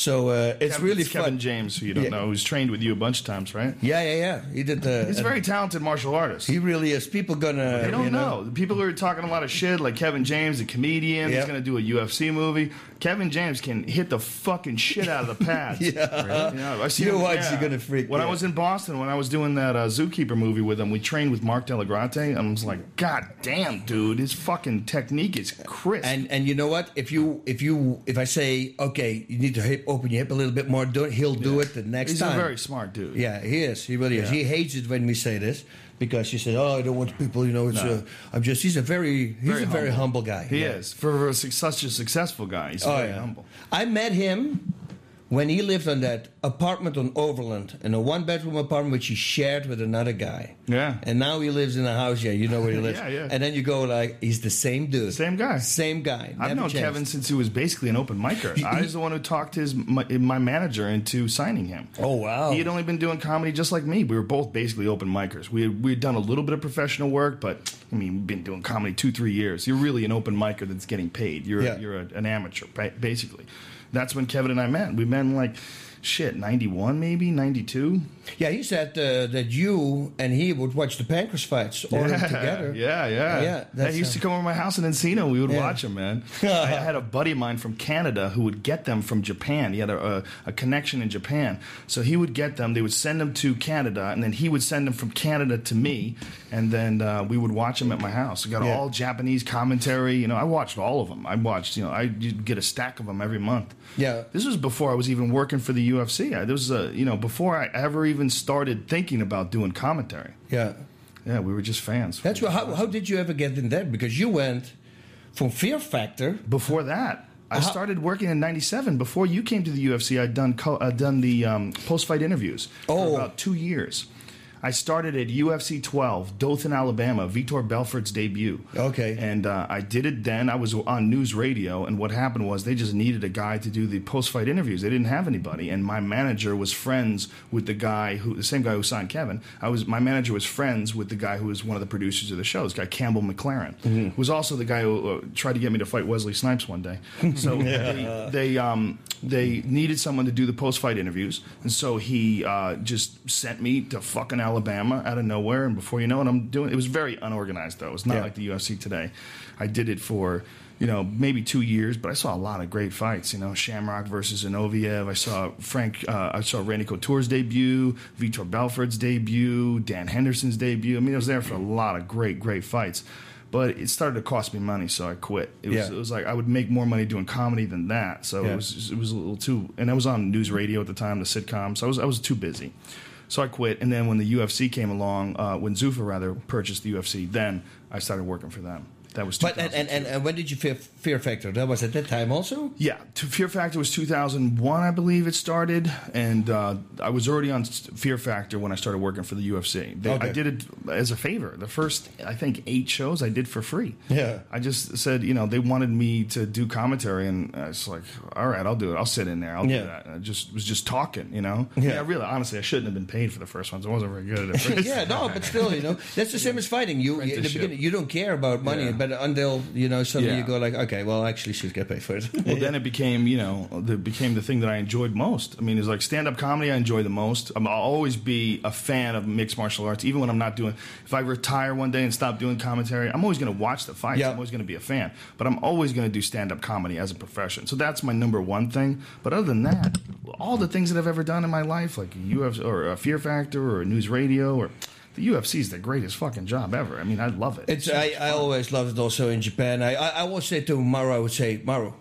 Speaker 2: So uh, it's
Speaker 1: Kevin,
Speaker 2: really
Speaker 1: it's Kevin
Speaker 2: fun.
Speaker 1: James, who you don't
Speaker 2: Yeah.
Speaker 1: know, who's trained with you a bunch of times, right?
Speaker 2: Yeah, yeah, yeah. He did the.
Speaker 1: He's a very talented martial artist.
Speaker 2: He really is. People gonna.
Speaker 1: They don't
Speaker 2: you
Speaker 1: know. The people who are talking a lot of shit, like Kevin James, the comedian,
Speaker 2: Yep.
Speaker 1: he's going to do a U F C movie. Kevin James can hit the fucking shit out of the pads.
Speaker 2: Yeah.
Speaker 1: Really? Yeah, I've seen
Speaker 2: Your
Speaker 1: him-
Speaker 2: watch,
Speaker 1: yeah.
Speaker 2: you're gonna freak,
Speaker 1: When I
Speaker 2: yeah.
Speaker 1: was in Boston, when I was doing that uh, Zookeeper movie with him, we trained with Mark Delagrante, and I was like, God damn, dude, his fucking technique is crisp.
Speaker 2: And and you know what? If you if you if I say okay, you need to hip, open your hip a little bit more, do it, he'll do it the next
Speaker 1: he's
Speaker 2: time.
Speaker 1: a very smart dude.
Speaker 2: Yeah, he is. He really is.
Speaker 1: Yeah.
Speaker 2: He hates it when we say this because he said, "Oh, I don't want people." You know, it's.
Speaker 1: No.
Speaker 2: Uh, I'm just. He's a very. He's
Speaker 1: Very
Speaker 2: a very humble,
Speaker 1: humble.
Speaker 2: guy.
Speaker 1: He
Speaker 2: Yeah.
Speaker 1: is. For a, suc- such a successful guy, he's
Speaker 2: Oh
Speaker 1: very
Speaker 2: yeah.
Speaker 1: humble.
Speaker 2: I met him when he lived on that apartment on Overland, in a one-bedroom apartment which he shared with another guy.
Speaker 1: Yeah.
Speaker 2: And now he lives in a house. Yeah, you know where he lives.
Speaker 1: Yeah, yeah.
Speaker 2: And then you go like, he's the same dude.
Speaker 1: Same guy.
Speaker 2: Same guy.
Speaker 1: I've
Speaker 2: Never
Speaker 1: known
Speaker 2: changed.
Speaker 1: Kevin since he was basically an open micer. I was the one who talked his my, my manager into signing him.
Speaker 2: Oh, wow.
Speaker 1: He had only been doing comedy just like me. We were both basically open micers. We had, we had done a little bit of professional work, but I mean, we've been doing comedy two, three years. You're really an open micer that's getting paid. You're
Speaker 2: Yeah.
Speaker 1: you're a, an amateur, ba- basically. That's when Kevin and I met. We met in like shit ninety-one, maybe ninety-two.
Speaker 2: Yeah, he said uh, that you and he would watch the Pancras fights all together.
Speaker 1: Yeah, yeah.
Speaker 2: Yeah,
Speaker 1: Yeah,
Speaker 2: that's,
Speaker 1: he used
Speaker 2: uh,
Speaker 1: to come over to my house in Encino. We would
Speaker 2: Yeah.
Speaker 1: watch him, man. I had a buddy of mine from Canada who would get them from Japan. He had a, a, a connection in Japan. So he would get them. They would send them to Canada, and then he would send them from Canada to me, and then uh, we would watch them at my house. I got
Speaker 2: Yeah.
Speaker 1: all Japanese commentary. You know, I watched all of them. I watched, you know, I you'd get a stack of them every month.
Speaker 2: Yeah.
Speaker 1: This was before I was even working for the U F C. I, this was, uh, you know, before I ever even started thinking about doing commentary.
Speaker 2: Yeah.
Speaker 1: Yeah, we were just fans.
Speaker 2: That's what, how, how did you ever get in that? Because you went from Fear Factor.
Speaker 1: Before that, I
Speaker 2: Uh-huh.
Speaker 1: started working in ninety-seven. Before you came to the U F C, I'd done co- I'd done the um, post-fight interviews
Speaker 2: Oh.
Speaker 1: for about two years. I started at U F C twelve, Dothan, Alabama, Vitor Belfort's debut.
Speaker 2: Okay.
Speaker 1: And uh, I did it then. I was on news radio, and what happened was they just needed a guy to do the post-fight interviews. They didn't have anybody, and my manager was friends with the guy who, the same guy who signed Kevin. I was my manager was friends with the guy who was one of the producers of the show, this guy Campbell McLaren,
Speaker 2: Mm-hmm.
Speaker 1: who was also the guy who uh, tried to get me to fight Wesley Snipes one day. So they they, um, they needed someone to do the post-fight interviews, and so he uh, just sent me to fucking Alabama out of nowhere, and before you know it, I'm doing. It was very unorganized though. It's not
Speaker 2: Yeah.
Speaker 1: like the U F C today. I did it for you know maybe two years, but I saw a lot of great fights. You know, Shamrock versus Zinoviev. I saw Frank. Uh, I saw Randy Couture's debut, Vitor Belfort's debut, Dan Henderson's debut. I mean, I was there for a lot of great, great fights. But it started to cost me money, so I quit. It was,
Speaker 2: Yeah.
Speaker 1: it was like I would make more money doing comedy than that. So
Speaker 2: Yeah.
Speaker 1: it was it was a little too. And I was on news radio at the time, the sitcom. So I was I was too busy. So I quit. And then when the U F C came along, uh, when Zuffa rather purchased the U F C, then I started working for them. That was
Speaker 2: But and, and, and, and when did you Fear, Fear Factor? That was at that time also?
Speaker 1: yeah, to Fear Factor was two thousand one, I believe it started, and uh, I was already on Fear Factor when I started working for the U F C. They,
Speaker 2: Okay.
Speaker 1: I did it as a favor. The first, I think, eight shows I did for free.
Speaker 2: Yeah.
Speaker 1: I just said, you know, they wanted me to do commentary, and I was like, all right, I'll do it. I'll sit in there. I'll
Speaker 2: Yeah.
Speaker 1: do that. And I just was just talking, you know.
Speaker 2: Yeah.
Speaker 1: Yeah, really, honestly, I shouldn't have been paid for the first ones. I wasn't very good at it. First.
Speaker 2: Yeah, no, but still, you know, that's the same as fighting. You, you in the
Speaker 1: Apprenticeship.
Speaker 2: beginning, you don't care about money,
Speaker 1: Yeah.
Speaker 2: but until you know, suddenly
Speaker 1: Yeah.
Speaker 2: you go like, okay, well, actually, she's get paid for it.
Speaker 1: Well, then it became, you know, the, became the thing that I enjoyed most. I mean, it's like stand-up comedy I enjoy the most. I'm, I'll always be a fan of mixed martial arts, even when I'm not doing. If I retire one day and stop doing commentary, I'm always going to watch the fights.
Speaker 2: Yeah.
Speaker 1: I'm always going to be a fan. But I'm always going to do stand-up comedy as a profession. So that's my number one thing. But other than that, all the things that I've ever done in my life, like U F C or a Fear Factor or a news radio or. The U F C is the greatest fucking job ever. I mean, I love it.
Speaker 2: It's I, I always loved it also in Japan. I, I, I would say to Maru, I would say, Maru,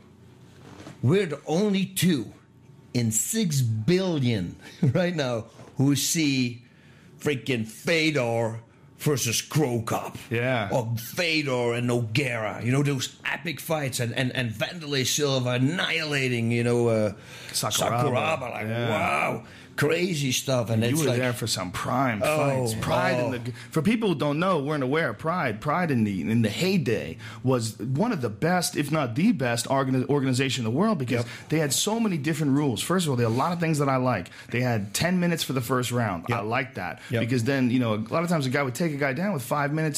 Speaker 2: we're the only two in six billion right now who see freaking Fedor versus Crow Cop.
Speaker 1: Yeah.
Speaker 2: Or Fedor and Nogueira. You know, those epic fights. And, and, and Vanderlei Silva annihilating, you know, uh,
Speaker 1: Sakuraba.
Speaker 2: Sakuraba. Like,
Speaker 1: Yeah.
Speaker 2: wow. Crazy stuff. And
Speaker 1: You
Speaker 2: it's
Speaker 1: were
Speaker 2: like,
Speaker 1: there for some prime
Speaker 2: Oh,
Speaker 1: fights. Pride
Speaker 2: oh.
Speaker 1: in the for people who don't know, weren't aware. Pride, Pride in the in the heyday was one of the best, if not the best, organi- organization in the world because
Speaker 2: Yep.
Speaker 1: they had so many different rules. First of all, there are a lot of things that I like. They had ten minutes for the first round.
Speaker 2: Yep.
Speaker 1: I like that
Speaker 2: Yep.
Speaker 1: because then you know a lot of times a guy would take a guy down with five minutes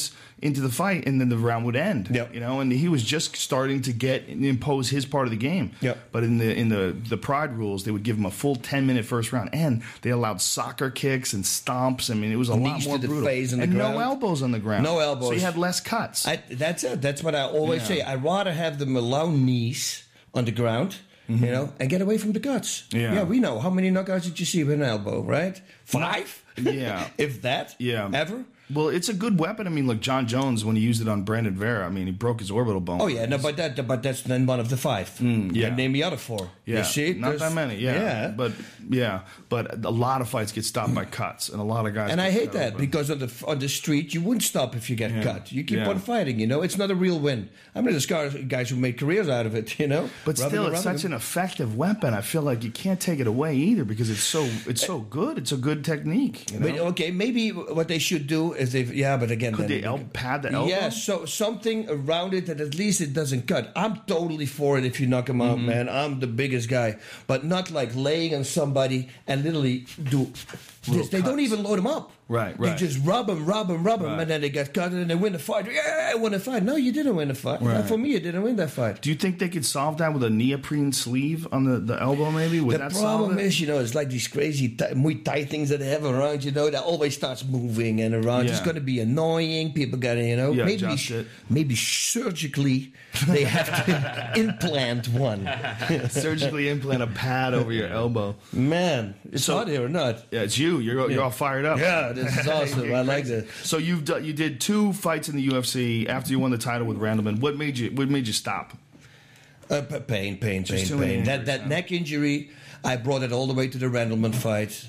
Speaker 1: into the fight, and then the round would end.
Speaker 2: Yep.
Speaker 1: You know, and he was just starting to get impose his part of the game.
Speaker 2: Yep.
Speaker 1: But in the in the the Pride rules, they would give him a full ten minute first round, and they allowed soccer kicks and stomps. I mean, it was a lot
Speaker 2: Knees
Speaker 1: more
Speaker 2: to the
Speaker 1: brutal.
Speaker 2: face and the
Speaker 1: and no
Speaker 2: ground.
Speaker 1: elbows on the ground.
Speaker 2: No elbows.
Speaker 1: So you had less cuts.
Speaker 2: I, that's it. That's what I always
Speaker 1: Yeah.
Speaker 2: say. I'd rather have them allow knees on the ground, you know, and get away from the guts.
Speaker 1: Yeah.
Speaker 2: yeah, we know. How many knockouts did you see with an elbow, right? Five?
Speaker 1: Yeah.
Speaker 2: if that?
Speaker 1: Yeah.
Speaker 2: Ever?
Speaker 1: Well, it's a good weapon. I mean, look, John Jones, when he used it on Brandon Vera, I mean, he broke his orbital bone.
Speaker 2: Oh, yeah, no, but that, but that's then one of the five.
Speaker 1: yeah.
Speaker 2: Name the other four.
Speaker 1: Yeah,
Speaker 2: You see?
Speaker 1: not
Speaker 2: There's-
Speaker 1: that many. Yeah.
Speaker 2: yeah.
Speaker 1: but yeah, but a lot of fights get stopped by cuts, and a lot of guys.
Speaker 2: And
Speaker 1: get
Speaker 2: I hate
Speaker 1: cut
Speaker 2: that
Speaker 1: open.
Speaker 2: because on the on the street you wouldn't stop if you get
Speaker 1: Yeah.
Speaker 2: cut. You keep
Speaker 1: Yeah.
Speaker 2: on fighting. You know, it's not a real win. I mean, there's guys guys who made careers out of it. You know,
Speaker 1: But
Speaker 2: Rubbing
Speaker 1: still,
Speaker 2: and
Speaker 1: it's
Speaker 2: rubbing
Speaker 1: such
Speaker 2: them.
Speaker 1: an effective weapon. I feel like you can't take it away either because it's so it's so good. It's a good technique. You know?
Speaker 2: But, okay, maybe what they should do is they yeah, but again,
Speaker 1: Could
Speaker 2: then
Speaker 1: they el- pad the elbow?
Speaker 2: Yeah, so something around it that at least it doesn't cut. I'm totally for it if you knock him out,
Speaker 1: Mm-hmm.
Speaker 2: man. I'm the biggest guy, but not like laying on somebody and literally do. This. They don't
Speaker 1: cuts.
Speaker 2: even load him up.
Speaker 1: Right,
Speaker 2: They
Speaker 1: right.
Speaker 2: just rub him, rub him, rub him,
Speaker 1: Right.
Speaker 2: and then they get cut and they win the fight. Yeah, I won the fight. No, you didn't win the fight.
Speaker 1: Right.
Speaker 2: For me, you didn't win that fight.
Speaker 1: Do you think they could solve that with a neoprene sleeve on the, the elbow? Maybe would
Speaker 2: The
Speaker 1: that
Speaker 2: problem
Speaker 1: solve it?
Speaker 2: is, you know, it's like these crazy th- Muay Thai things that they have around, you know, that always starts moving and around. It's
Speaker 1: Yeah.
Speaker 2: going to be annoying. People got to, you know,
Speaker 1: Yeah,
Speaker 2: maybe
Speaker 1: adjust it.
Speaker 2: maybe surgically they have to implant one.
Speaker 1: Surgically implant a pad over your elbow.
Speaker 2: Man, it's
Speaker 1: So-
Speaker 2: hot here or not?
Speaker 1: Yeah, it's you. You're you're all fired up.
Speaker 2: Yeah, this is awesome. I like that.
Speaker 1: So you've done, you did two fights in the U F C after you won the title with Randleman. What made you What made you stop?
Speaker 2: Uh, p- pain, pain,
Speaker 1: Just
Speaker 2: pain,
Speaker 1: too many
Speaker 2: pain. That
Speaker 1: injuries,
Speaker 2: that
Speaker 1: huh?
Speaker 2: neck injury, I brought it all the way to the Randleman fight.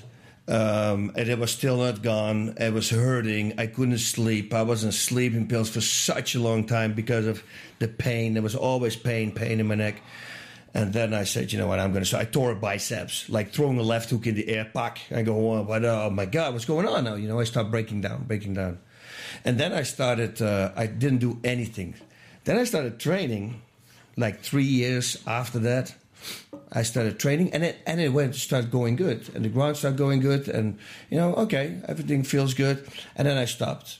Speaker 2: Um, and it was still not gone. It was hurting. I couldn't sleep. I was on sleeping pills for such a long time because of the pain. There was always pain, pain in my neck. And then I said, you know what, I'm going to... So I tore a biceps, like throwing a left hook in the air, pack. I go, oh, but, oh my God, what's going on now? You know, I start breaking down, breaking down. And then I started, uh, I didn't do anything. Then I started training, like three years after that. I started training, and it and it went started going good, and the ground started going good, and you know, okay, everything feels good, and then I stopped,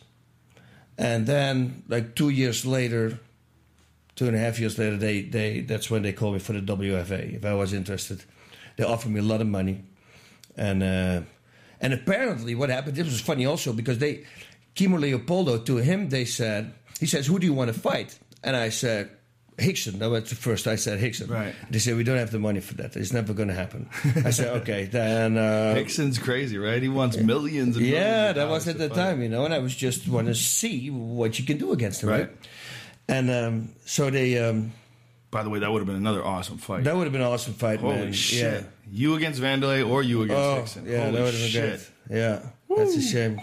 Speaker 2: and then like two years later, two and a half years later, they they that's when they called me for the W F A if I was interested. They offered me a lot of money, and uh, and apparently what happened. This was funny also because they, Kimo Leopoldo, to him they said, he says, who do you want to fight? And I said, Hickson. That was the first I said Hickson.
Speaker 1: Right.
Speaker 2: They said, we don't have the money for that. It's never going to happen. I said, okay, then... Uh,
Speaker 1: Nixon's crazy, right? He wants millions and millions
Speaker 2: yeah,
Speaker 1: of
Speaker 2: that was
Speaker 1: dollars
Speaker 2: at
Speaker 1: to
Speaker 2: the
Speaker 1: fight.
Speaker 2: time, you know, and I was just want to see what you can do against him, right?
Speaker 1: Right.
Speaker 2: And um, so they... Um,
Speaker 1: By the way, that would have been another awesome fight.
Speaker 2: that would have been an awesome fight,
Speaker 1: Holy
Speaker 2: man.
Speaker 1: shit.
Speaker 2: Yeah.
Speaker 1: You against Vanderlei or you against
Speaker 2: Oh,
Speaker 1: Nixon.
Speaker 2: yeah,
Speaker 1: Holy
Speaker 2: that would have been
Speaker 1: shit.
Speaker 2: great. Yeah, that's a shame.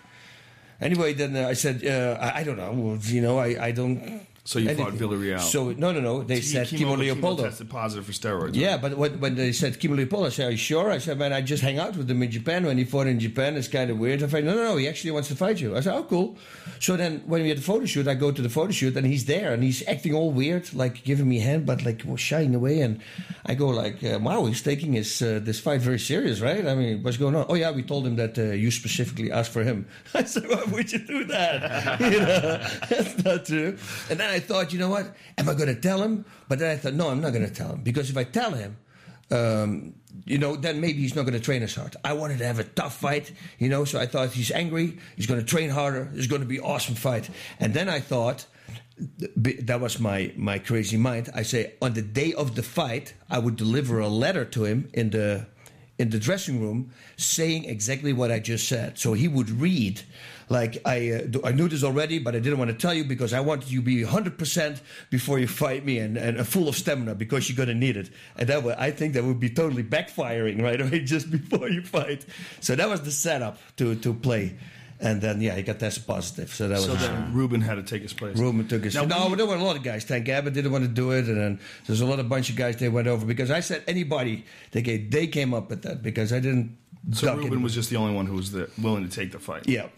Speaker 2: Anyway, then uh, I said, uh, I, I don't know, well, you know, I, I don't...
Speaker 1: So you fought
Speaker 2: anything.
Speaker 1: Villarreal.
Speaker 2: So, no, no, no, they said Kimo Leopoldo.
Speaker 1: tested positive for steroids.
Speaker 2: Yeah,
Speaker 1: right?
Speaker 2: but when, when they said Kimo Leopoldo, I said, are you sure? I said, man, I just hang out with him in Japan. When he fought in Japan, it's kind of weird. I said, no, no, no, he actually wants to fight you. I said, oh, cool. So then when we had the photo shoot, I go to the photo shoot, and he's there, and he's acting all weird, like giving me a hand, but like shying away. And I go like, uh, wow, he's taking his uh, this fight very serious, right? I mean, what's going on? Oh, yeah, we told him that uh, you specifically asked for him. I said, why would you do that? you know, that's not true. And then I thought, you know what? Am I going to tell him? But then I thought, no, I'm not going to tell him. Because if I tell him, um, you know, then maybe he's not going to train as hard. I wanted to have a tough fight, you know, so I thought he's angry, he's going to train harder, it's going to be an awesome fight. And then I thought, that was my, my crazy mind, I say, on the day of the fight, I would deliver a letter to him in the in the dressing room saying exactly what I just said. So he would read, like, I uh, I knew this already, but I didn't want to tell you because I wanted you to be one hundred percent before you fight me and, and full of stamina because you're going to need it. And that would, I think that would be totally backfiring right away just before you fight. So that was the setup to, to play. And then, yeah, he got tested positive. So that was
Speaker 1: So then Ruben had to take his place.
Speaker 2: Ruben took his.
Speaker 1: Now,
Speaker 2: no,
Speaker 1: when
Speaker 2: but there were a lot of guys. Tank Abbott didn't want to do it, and then there's a lot of bunch of guys they went over because I said anybody they gave, they came up with that because I didn't.
Speaker 1: So
Speaker 2: duck
Speaker 1: Ruben
Speaker 2: anybody.
Speaker 1: was just the only one who was the, willing to take the fight.
Speaker 2: Yeah.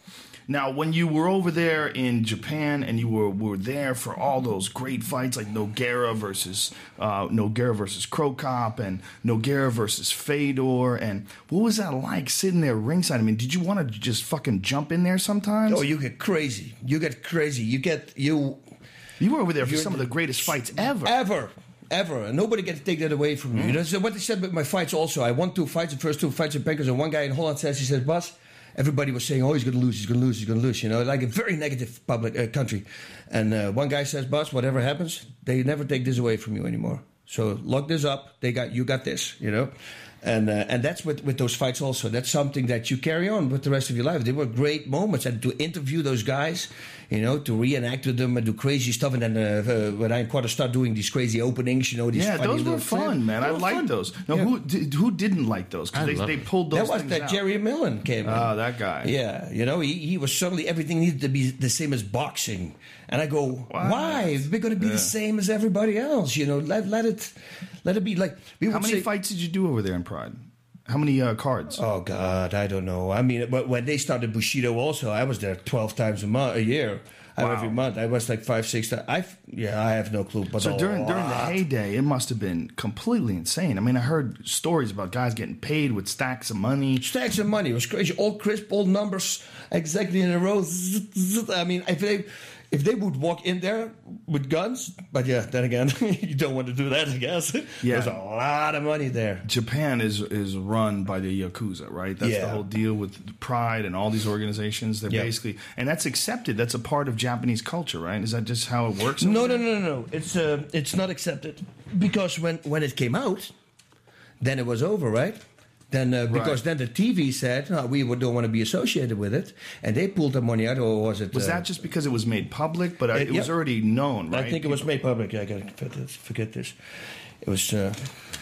Speaker 1: Now, when you were over there in Japan and you were were there for all those great fights like Nogueira versus uh, Nogueira versus Krokop and Nogueira versus Fedor, and what was that like sitting there ringside? I mean, did you want to just fucking jump in there sometimes?
Speaker 2: Oh, you get crazy. You get crazy. You get you.
Speaker 1: You were over there for
Speaker 2: You're
Speaker 1: some of the greatest fights ever.
Speaker 2: Ever. Ever. And nobody can take that away from you. You know, so what they said with my fights also, I won two fights, the first two fights in Pankers, and one guy in Holland says, he says, Bas, everybody was saying, oh, he's going to lose, he's going to lose, he's going to lose, you know, like a very negative public uh, country. And uh, one guy says, Bas, whatever happens, they never take this away from you anymore. So lock this up, they got you got this, you know. And uh, and that's with, with those fights also. That's something that you carry on with the rest of your life. They were great moments. And to interview those guys, you know, to reenact with them and do crazy stuff. And then uh, uh, when I quarter start doing these crazy openings, you know, these
Speaker 1: Yeah,
Speaker 2: funny
Speaker 1: those were
Speaker 2: little
Speaker 1: fun,
Speaker 2: flips.
Speaker 1: man.
Speaker 2: They
Speaker 1: I
Speaker 2: were
Speaker 1: liked
Speaker 2: fun.
Speaker 1: those. Now,
Speaker 2: Yeah.
Speaker 1: who did, who didn't like those? Because they,
Speaker 6: love
Speaker 1: they
Speaker 6: them.
Speaker 1: pulled those
Speaker 2: That was
Speaker 1: things
Speaker 2: that
Speaker 1: out.
Speaker 2: Jerry Millen came in.
Speaker 1: Ah, that guy.
Speaker 2: Yeah, you know, he, he was suddenly everything needed to be the same as boxing, and I go,
Speaker 1: What?
Speaker 2: why? We're going to be
Speaker 1: Yeah.
Speaker 2: the same as everybody else, you know. Let let it, let it be like. We
Speaker 1: How
Speaker 2: would
Speaker 1: many
Speaker 2: say,
Speaker 1: fights did you do over there in Pride? How many uh, cards?
Speaker 2: Oh God, I don't know. I mean, but when they started Bushido, also, I was there twelve times a month, a year. I-
Speaker 1: Wow.
Speaker 2: Every month, I was like five, six. times. I yeah, I have no clue. But
Speaker 1: So
Speaker 2: a
Speaker 1: during during the
Speaker 2: lot.
Speaker 1: heyday, it must have been completely insane. I mean, I heard stories about guys getting paid with stacks of money.
Speaker 2: Stacks of money. It was crazy. All crisp, all numbers exactly in a row. Zzz, zzz. I mean, if they if they would walk in there with guns, but yeah, then again, you don't want to do that, I guess.
Speaker 1: Yeah.
Speaker 2: There's a lot of money there.
Speaker 1: Japan is is run by the Yakuza, right? That's the
Speaker 2: Yeah.
Speaker 1: whole deal with Pride and all these organizations. They're
Speaker 2: Yeah.
Speaker 1: basically, and that's accepted. That's a part of Japanese culture, right? Is that just how it works?
Speaker 2: No,
Speaker 1: over
Speaker 2: no,
Speaker 1: there?
Speaker 2: no, no, no. It's uh, it's not accepted because when when it came out, then it was over, right? Then uh, because then the T V said no, we would- don't want to be associated with it, and they pulled the money out, or was it?
Speaker 1: Was
Speaker 2: uh,
Speaker 1: that just because it was made public? But uh,
Speaker 2: It-
Speaker 1: it was
Speaker 2: yeah.
Speaker 1: already known, right?
Speaker 2: I think it was made public. I gotta forget this. Forget this. It was uh,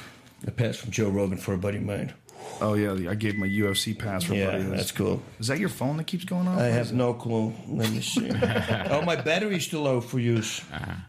Speaker 2: a pass from Joe Rogan for a buddy of mine.
Speaker 1: Oh yeah, I gave my U F C pass for a
Speaker 2: Yeah,
Speaker 1: buddy. who's-
Speaker 2: that's cool.
Speaker 1: Is that your phone that keeps going off?
Speaker 2: I
Speaker 1: Or
Speaker 2: have
Speaker 1: is it-
Speaker 2: no clue. Let me see. Oh, my battery's too low for use.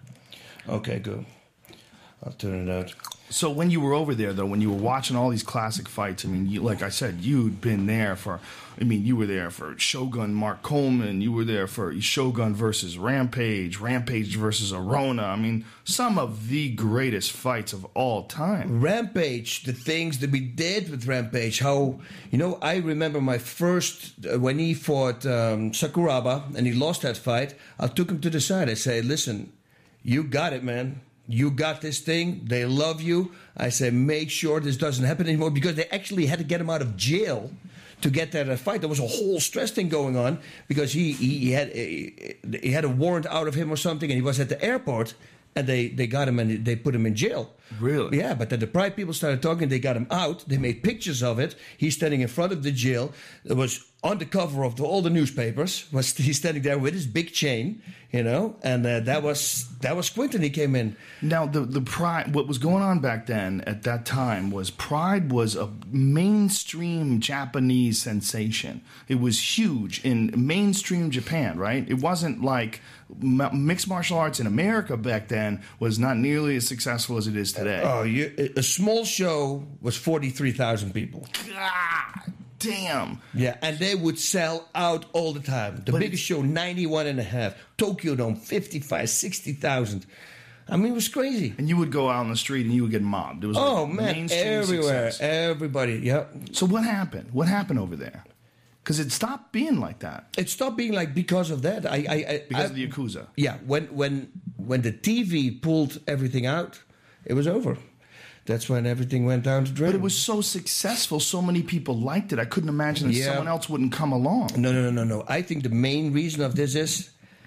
Speaker 2: Okay, good. I'll turn it out.
Speaker 1: So when you were over there, though, when you were watching all these classic fights, I mean, you, like I said, you'd been there for. I mean, you were there for Shogun Mark Coleman. You were there for Shogun versus Rampage, Rampage versus Arona. I mean, some of the greatest fights of all time.
Speaker 2: Rampage, the things that we did with Rampage, how, you know, I remember my first, uh, when he fought um, Sakuraba and he lost that fight, I took him to the side. I say, listen, you got it, man. You got this thing. They love you. I say, make sure this doesn't happen anymore because they actually had to get him out of jail to get that uh, fight. There was a whole stress thing going on because he, he, he had he, he had a warrant out of him or something, and he was at the airport, and they, they got him and they put him in jail.
Speaker 1: Really?
Speaker 2: Yeah, but then the Pride people started talking. They got him out. They made pictures of it. He's standing in front of the jail. It was on the cover of the, all the newspapers. Was he's standing there with his big chain, you know? And uh, that was that was Quinton. He came in.
Speaker 1: Now, the the Pride, what was going on back then at that time was Pride was a mainstream Japanese sensation. It was huge in mainstream Japan, right? It wasn't like m- mixed martial arts in America back then was not nearly as successful as it is today.
Speaker 2: Oh, you, a small show was forty-three thousand people.
Speaker 1: God damn.
Speaker 2: Yeah, and they would sell out all the time. The
Speaker 1: But
Speaker 2: biggest show, ninety-one and a half. Tokyo Dome, fifty-five, sixty thousand. I mean, it was crazy.
Speaker 1: And you would go out on the street and you would get mobbed. It was
Speaker 2: Oh,
Speaker 1: like
Speaker 2: man,
Speaker 1: mainstream
Speaker 2: everywhere.
Speaker 1: success.
Speaker 2: Everybody, yeah.
Speaker 1: So what happened? What happened over there? Because it stopped being like that
Speaker 2: It stopped being like because of that. I, I, I
Speaker 1: because
Speaker 2: I,
Speaker 1: of the Yakuza.
Speaker 2: Yeah, when when when the T V pulled everything out, it was over. That's when everything went down to drain.
Speaker 1: But it was so successful, so many people liked it. I couldn't imagine that
Speaker 2: Yeah.
Speaker 1: someone else wouldn't come along.
Speaker 2: no, no, no, no, no. I think the main reason of this is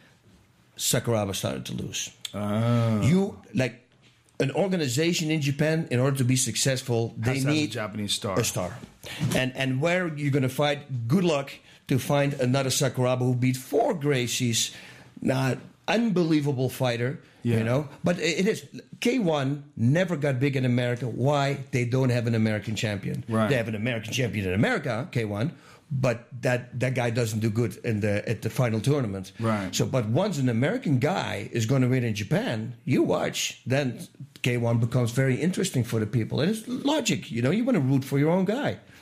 Speaker 2: Sakuraba started to lose.
Speaker 1: Oh.
Speaker 2: You like an organization in Japan, in order to be successful, they
Speaker 1: Has to have a
Speaker 2: need
Speaker 1: Japanese star.
Speaker 2: a star. And and where you're going to fight, good luck to find another Sakuraba who beat four Gracies. Now, unbelievable fighter,
Speaker 1: Yeah.
Speaker 2: you know. But it it is. K one never got big in America. Why? They don't have an American champion.
Speaker 1: Right.
Speaker 2: They have an American champion in America, K one. But that, that guy doesn't do good in the at the final tournament.
Speaker 1: Right.
Speaker 2: So, but once an American guy is going to win in Japan, you watch, then K one becomes very interesting for the people. And it's logic, you know. You want to root for your own guy.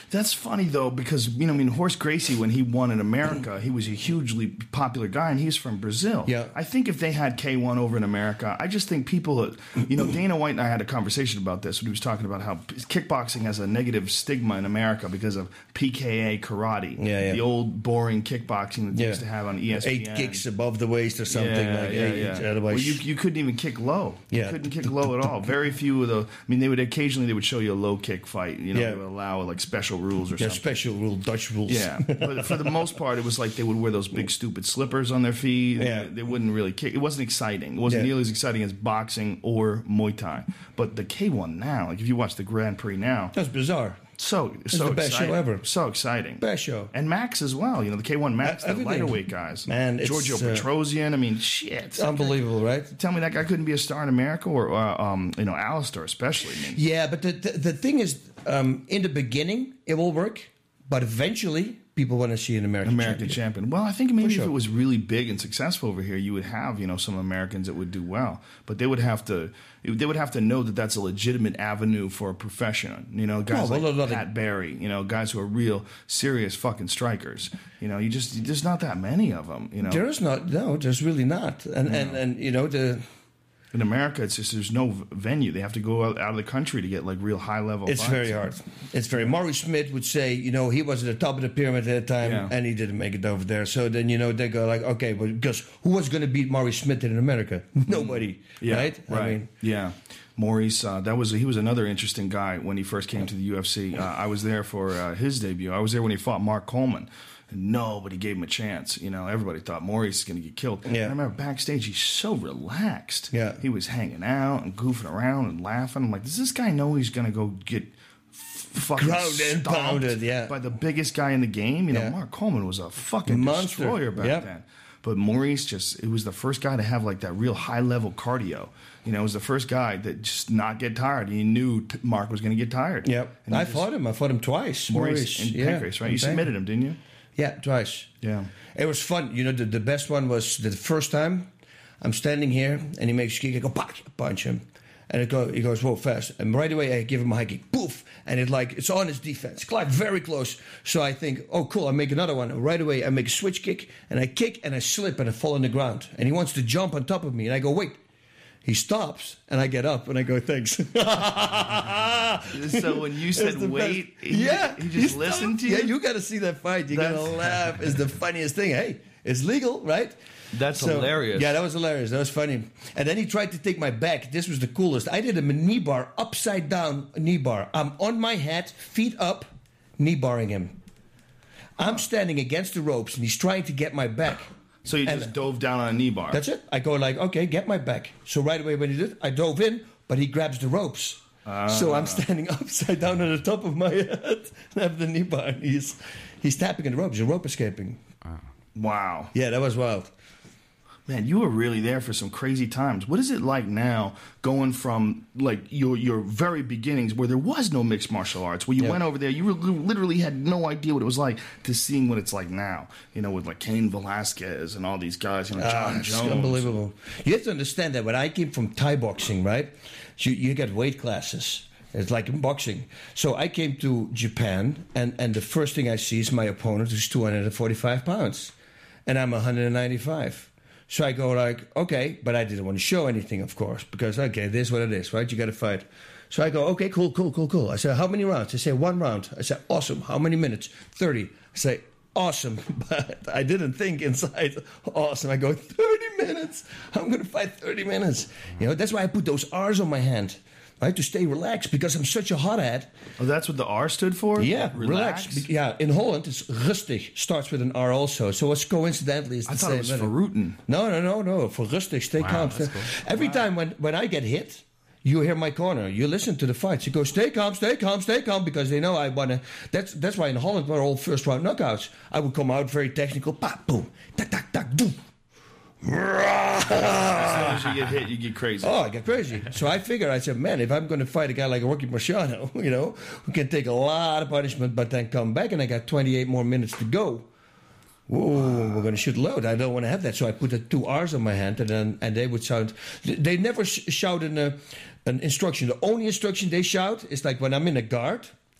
Speaker 1: That's funny though, because you know, I mean, Horace Gracie, when he won in America, he was a hugely popular guy, and he's from Brazil.
Speaker 2: Yeah.
Speaker 1: I think if they had K one over in America, I just think people, you know, Dana White and I had a conversation about this when he was talking about how kickboxing has a negative stigma in America because of P K A karate,
Speaker 2: Yeah, yeah.
Speaker 1: the old boring kickboxing that they
Speaker 2: Yeah.
Speaker 1: used to have on E S P N.
Speaker 2: Eight kicks above the waist or something
Speaker 1: Yeah,
Speaker 2: like
Speaker 1: yeah,
Speaker 2: eight.
Speaker 1: yeah.
Speaker 2: Otherwise,
Speaker 1: Well, you, you couldn't even kick low.
Speaker 2: Yeah.
Speaker 1: You couldn't kick low at all. Very few of the. I mean, they would occasionally they would show you a low kick fight. You know,
Speaker 2: Yeah.
Speaker 1: they would allow like special rules or
Speaker 2: yeah,
Speaker 1: something.
Speaker 2: special rule, Dutch rules.
Speaker 1: Yeah, but for the most part, it was like they would wear those big stupid slippers on their feet.
Speaker 2: Yeah.
Speaker 1: They wouldn't really kick. It wasn't exciting. It wasn't
Speaker 2: Yeah.
Speaker 1: nearly as exciting as boxing or Muay Thai. But the K one now, like if you watch the Grand Prix now,
Speaker 2: That's bizarre.
Speaker 1: so so
Speaker 2: the best show
Speaker 1: exciting.
Speaker 2: ever.
Speaker 1: So exciting.
Speaker 2: Best show.
Speaker 1: And Max as well. You know, the K one Max, the
Speaker 2: Everything.
Speaker 1: lighter weight guys.
Speaker 2: Man, it's,
Speaker 1: Giorgio
Speaker 2: uh,
Speaker 1: Petrosian. I mean, shit.
Speaker 2: Unbelievable, right?
Speaker 1: Tell me that guy couldn't be a star in America, or uh, um, you know, Alistair especially. I mean,
Speaker 2: Yeah, but the the, the thing is, um, in the beginning, it will work, but eventually, people want to see an American,
Speaker 1: American
Speaker 2: champion.
Speaker 1: champion. Well, I think maybe
Speaker 2: sure.
Speaker 1: if it was really big and successful over here, you would have you know some Americans that would do well, but they would have to they would have to know that that's a legitimate avenue for a profession. You know, guys
Speaker 2: well,
Speaker 1: like
Speaker 2: well,
Speaker 1: Pat Barry. You know, guys who are real serious fucking strikers. You know, you just there's not that many of them. You know,
Speaker 2: There is not, no, there's really not, and and and you know the.
Speaker 1: in America, it's just there's no v- venue. They have to go out, out of the country to get like real high level.
Speaker 2: It's
Speaker 1: fights.
Speaker 2: very hard. It's very. Maurice Smith would say, you know, he was at the top of the pyramid at the time,
Speaker 1: Yeah.
Speaker 2: and he didn't make it over there. So then, you know, they go like, okay, but because who was going to beat Maurice Smith in America? Nobody,
Speaker 1: Yeah,
Speaker 2: right?
Speaker 1: right.
Speaker 2: I mean,
Speaker 1: yeah. Maurice, uh, that was he was another interesting guy when he first came to the U F C. Uh, I was there for uh, his debut. I was there when he fought Mark Coleman. And nobody gave him a chance. You know, everybody thought Maurice is going to get killed.
Speaker 2: Yeah.
Speaker 1: And I remember backstage, he's so relaxed.
Speaker 2: Yeah.
Speaker 1: He was hanging out and goofing around and laughing. I'm like, does this guy know he's going to go get f- fucking
Speaker 2: Ground and
Speaker 1: stomped
Speaker 2: pounded, yeah.
Speaker 1: by the biggest guy in the game? You know,
Speaker 2: Yeah.
Speaker 1: Mark Coleman was a fucking
Speaker 2: Monster.
Speaker 1: destroyer back
Speaker 2: Yep.
Speaker 1: then. But Maurice just, it was the first guy to have like that real high level cardio. You know, it was the first guy that just not get tired. He knew t- Mark was going to get tired.
Speaker 2: Yep.
Speaker 1: And he
Speaker 2: I
Speaker 1: just-
Speaker 2: fought him. I fought him twice.
Speaker 1: Maurice in
Speaker 2: yeah.
Speaker 1: Pancrase, right?
Speaker 2: in
Speaker 1: You submitted him, didn't you?
Speaker 2: Yeah, twice.
Speaker 1: Yeah.
Speaker 2: It was fun. You know, the, the best one was the first time I'm standing here and he makes a kick. I go, "Pak," punch him. And it go, he goes, whoa, fast. And right away, I give him a high kick. Poof. And it like, it's on his defense. Clive very close. So I think, oh, cool, I make another one. And right away, I make a switch kick. And I kick and I slip and I fall on the ground. And he wants to jump on top of me. And I go, wait. He stops. And I get up and I go, thanks.
Speaker 1: So when you said
Speaker 2: It's the
Speaker 1: wait,
Speaker 2: best.
Speaker 1: he,
Speaker 2: yeah,
Speaker 1: he just listened to you?
Speaker 2: Yeah, you got to see that fight. You're gonna
Speaker 1: That's-
Speaker 2: laugh. It's the funniest thing. Hey, it's legal, right?
Speaker 5: That's hilarious.
Speaker 2: Yeah, that was hilarious. That was funny. And then he tried to take my back. This was the coolest. I did him a knee bar, upside down knee bar. I'm on my head, feet up, knee barring him. I'm standing against the ropes, and he's trying to get my back.
Speaker 1: So you
Speaker 2: And-
Speaker 1: just dove down on a knee bar.
Speaker 2: That's it. I go like, okay, get my back. So right away when he did, I dove in, but he grabs the ropes. So I'm standing upside down on the top of my head and have the knee bar. And he's he's tapping on the ropes. The rope escaping.
Speaker 1: Wow.
Speaker 2: Yeah, that was wild.
Speaker 1: Man, you were really there for some crazy times. What is it like now going from like your your very beginnings where there was no mixed martial arts, where you
Speaker 2: Yeah.
Speaker 1: went over there, you were, literally had no idea what it was like, to seeing what it's like now, you know, with like Cain Velasquez and all these guys, you know, John
Speaker 2: Ah, it's
Speaker 1: Jones.
Speaker 2: unbelievable. You have to understand that when I came from Thai boxing, right? You, you get weight classes. It's like in boxing. So I came to Japan, and, and the first thing I see is my opponent who's two hundred forty-five pounds, and I'm one hundred ninety-five. So I go like, okay, but I didn't want to show anything, of course, because, okay, this is what it is, right? You got to fight. So I go, okay, cool, cool, cool, cool. I said, how many rounds? I say, one round. I said, awesome. How many minutes? thirty. I say, awesome. But I didn't think inside, awesome. I go, thirty minutes. I'm going to fight thirty minutes. You know, that's why I put those R's on my hand, right, to stay relaxed, because I'm such a hothead.
Speaker 1: Oh, that's what the R stood for?
Speaker 2: Yeah,
Speaker 1: Relax.
Speaker 2: relax. Be- Yeah, in Holland, it's rustig. Starts with an R also. So it's coincidentally, it's the
Speaker 1: I thought
Speaker 2: same
Speaker 1: it was
Speaker 2: letter.
Speaker 1: Verruten.
Speaker 2: No, no, no, no. For rustig, stay calm. Stay. Every time when, when I get hit, you hear my corner. You listen to the fights. You go, stay calm, stay calm, stay calm, because they know I want to. That's that's why in Holland we're all first round knockouts. I would come out very technical. Pa, boom, tak, tak, tak, boom.
Speaker 1: As soon as you get hit, you get crazy.
Speaker 2: Oh, I get crazy. So I figured, I said, man, if I'm going to fight a guy like Rocky Marciano, you know, who can take a lot of punishment but then come back, and I got twenty-eight more minutes to go. Whoa, we're going to shoot load. I don't want to have that. So I put the two R's on my hand, and then and they would shout. They never sh- shout an, uh, an instruction. The only instruction they shout is like when I'm in a guard,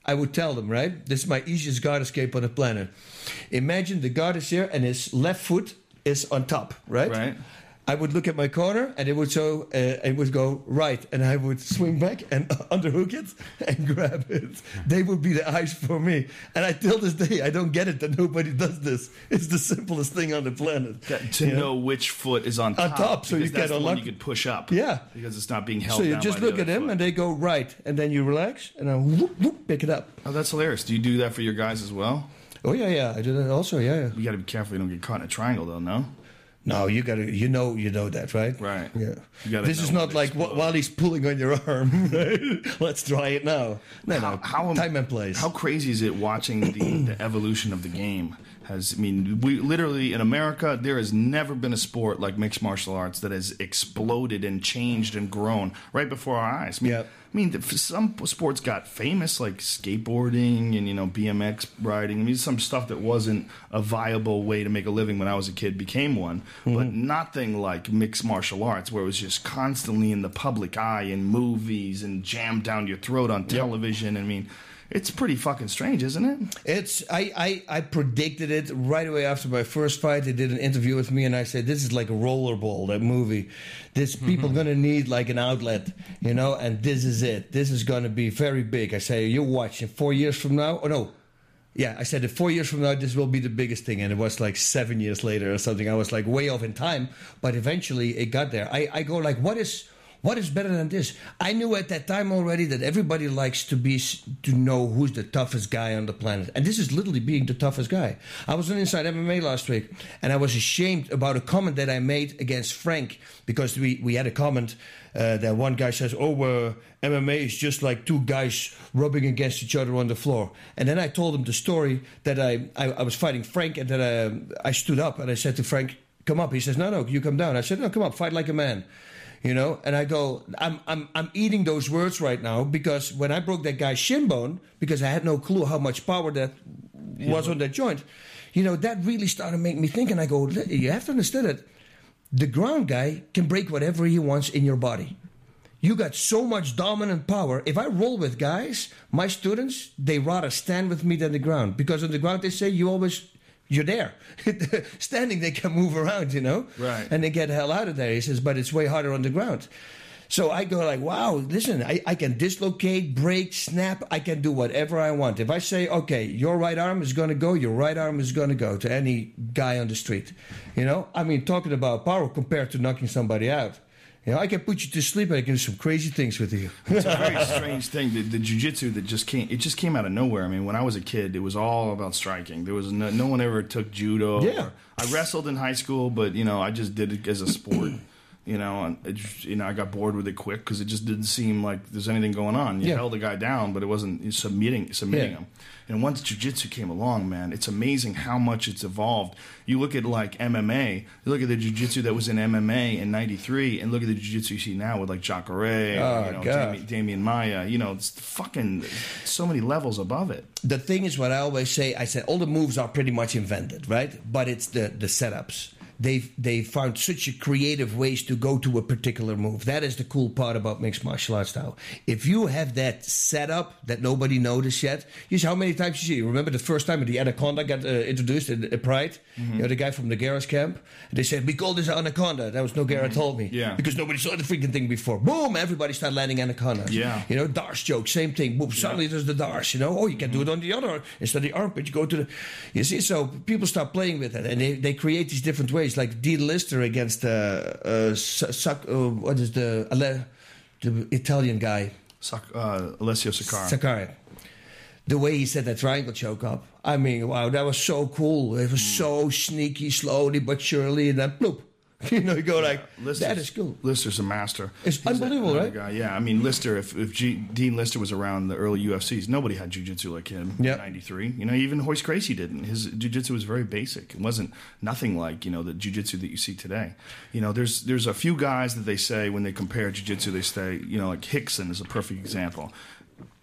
Speaker 2: I would tell them, right? This is my easiest guard escape on the planet. Imagine the guard is here and his left foot is on top, right?
Speaker 1: Right.
Speaker 2: I would look at my corner and it would so uh, it would go right, and I would swing back and underhook it and grab it. They would be the eyes for me. And I till this day I don't get it that nobody does this. It's the simplest thing on the planet.
Speaker 1: That- to
Speaker 2: You
Speaker 1: know which foot is on
Speaker 2: On
Speaker 1: top,
Speaker 2: top, so you
Speaker 1: because that's
Speaker 2: can
Speaker 1: the one
Speaker 2: unlock-
Speaker 1: you could push up.
Speaker 2: Yeah.
Speaker 1: because it's not being held.
Speaker 2: So you
Speaker 1: down
Speaker 2: just
Speaker 1: by the
Speaker 2: look at
Speaker 1: other
Speaker 2: them
Speaker 1: foot.
Speaker 2: and they go right, and then you relax and then whoop, whoop, pick it up.
Speaker 1: Oh, that's hilarious. Do you do that for your guys as well?
Speaker 2: Oh yeah, yeah, I do that also. Yeah, yeah.
Speaker 1: You got to be careful you don't get caught in a triangle, though. No.
Speaker 2: No, you gotta, you know, you know that, right?
Speaker 1: Right.
Speaker 2: Yeah.
Speaker 1: You gotta
Speaker 2: This is
Speaker 1: know
Speaker 2: not
Speaker 1: when
Speaker 2: like
Speaker 1: to
Speaker 2: wh-
Speaker 1: explode.
Speaker 2: while he's pulling on your arm. Right? Let's try it now. No,
Speaker 1: How,
Speaker 2: no.
Speaker 1: how
Speaker 2: Time and place.
Speaker 1: How crazy is it watching the, the evolution of the game? Has I mean, we literally in America there has never been a sport like mixed martial arts that has exploded and changed and grown right before our eyes. I mean,
Speaker 2: Yep.
Speaker 1: I mean, the- some sports got famous like skateboarding and you know B M X riding. I mean, some stuff that wasn't a viable way to make a living when I was a kid became one, but nothing like mixed martial arts where it was just constantly in the public eye in movies and jammed down your throat on television. I mean. It's pretty fucking strange, isn't it?
Speaker 2: It's I, I I predicted it right away after my first fight. They did an interview with me, and I said, "This is like a rollerball, that movie. This people gonna need like an outlet, you know, and this is it. This is gonna be very big." I say, "You watch in four years from now." Oh no, yeah, I said, "In four years from now, this will be the biggest thing." And it was like seven years later or something. I was like way off in time, but eventually it got there. I I go like, what is What is better than this? I knew at that time already that everybody likes to be to know who's the toughest guy on the planet, and this is literally being the toughest guy. I was on Inside M M A last week, and I was ashamed about a comment that I made against Frank because we we had a comment uh, that one guy says, "Oh, uh, M M A is just like two guys rubbing against each other on the floor." And then I told him the story that I I, I was fighting Frank, and that I, I stood up and I said to Frank, "Come up." He says, "No, no, you come down." I said, "No, come up, fight like a man." You know, and I go, I'm I'm I'm eating those words right now because when I broke that guy's shin bone, because I had no clue how much power that was on that joint, you know, that really started to make me think. And I go, you have to understand it. The ground guy can break whatever he wants in your body. You got so much dominant power. If I roll with guys, my students, they rather stand with me than the ground, because on the ground they say you always. You're there. Standing, they can move around, you know?
Speaker 1: Right.
Speaker 2: And they get the hell out of there. He says, but it's way harder on the ground. So I go like, wow, listen, I, I can dislocate, break, snap. I can do whatever I want. If I say, okay, your right arm is going to go, your right arm is going to go to any guy on the street. You know? I mean, talking about power compared to knocking somebody out. You know, I can put you to sleep and I can do some crazy things with you.
Speaker 1: It's a very strange thing. The, the jiu-jitsu that just came, it just came out of nowhere. I mean, when I was a kid, it was all about striking. There was no, no one ever took judo.
Speaker 2: Yeah.
Speaker 1: Or, I wrestled in high school, but, you know, I just did it as a sport. You know, and it, just- you know, I got bored with it quick because it just didn't seem like there's anything going on. You
Speaker 2: Yeah.
Speaker 1: held the guy down, but it wasn't submitting submitting
Speaker 2: Yeah.
Speaker 1: him. And once jiu-jitsu came along, man, it's amazing how much it's evolved. You look at like M M A, you look at the jiu-jitsu that was in M M A in ninety-three, and look at the jiu-jitsu you see now with like Jacare,
Speaker 2: Oh,
Speaker 1: you know,
Speaker 2: God.
Speaker 1: Damian, Damian Maya. You know, it's fucking so many levels above it.
Speaker 2: The thing is, what I always say, I said all the moves are pretty much invented, right? But it's the the setups. They've they found such a creative ways to go to a particular move. That is the cool part about mixed martial arts now. If you have that setup that nobody noticed yet, you see how many times you see. Remember the first time the Anaconda got uh, introduced in, in Pride?
Speaker 1: Mm-hmm.
Speaker 2: You know, the guy from Nogueira's camp? And they said, we call this Anaconda. That was Nogueira told me.
Speaker 1: Mm-hmm. Yeah.
Speaker 2: Because nobody saw the freaking thing before. Boom, everybody started landing Anacondas.
Speaker 1: Yeah.
Speaker 2: You know, Darce joke, same thing. Boom, suddenly there's the Darce, you know. Oh, you can do it on the other. Instead of the armpit, you go to the... You see, so people start playing with it. And they, they create these different ways. Like Dean Lister against uh, uh, Sac, uh, what is the, Ale, the Italian guy?
Speaker 1: Sak- uh, Alessio Sakara.
Speaker 2: Sakari. The way he set that triangle choke up. I mean, wow, that was so cool. It was so sneaky, slowly but surely, and then bloop. You know, you go like,
Speaker 1: Lister's-
Speaker 2: that is cool.
Speaker 1: Lister's a master.
Speaker 2: It's
Speaker 1: He's
Speaker 2: unbelievable,
Speaker 1: another
Speaker 2: right?
Speaker 1: Guy. Yeah, I mean, Lister, if, if G, Dean Lister was around the early U F Cs, nobody had jiu-jitsu like him
Speaker 2: Yep.
Speaker 1: in ninety-three. You know, even Hoist Gracie didn't. His jiu-jitsu was very basic. It wasn't nothing like, you know, the jiu-jitsu that you see today. You know, there's there's a few guys that they say when they compare jiu-jitsu, they say, you know, like Hickson is a perfect example.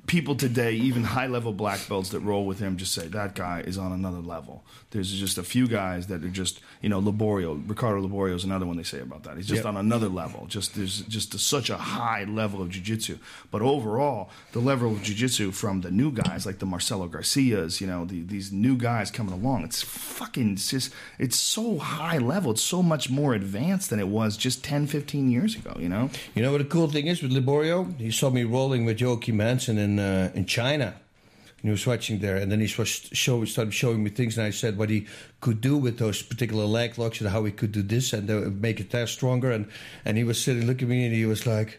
Speaker 1: people today, even high-level black belts that roll with him, just say that guy is on another level. There's just a few guys that are just, you know, Laborio, Ricardo Laborio is another one they say about that. He's just
Speaker 2: Yep.
Speaker 1: on another level. Just there's just a, such a high level of jiu-jitsu. But overall, the level of jiu-jitsu from the new guys like the Marcelo Garcias, you know, the, these new guys coming along, it's fucking it's just it's so high level. It's so much more advanced than it was just ten, fifteen years ago. You know.
Speaker 2: You know what the cool thing is with Liborio? He saw me rolling with Joachim Hansen in uh, in China. And he was watching there, and then he was show, started showing me things, and I said what he could do with those particular leg locks and how he could do this and uh, make it that stronger. And, and he was sitting looking at me, and he was like,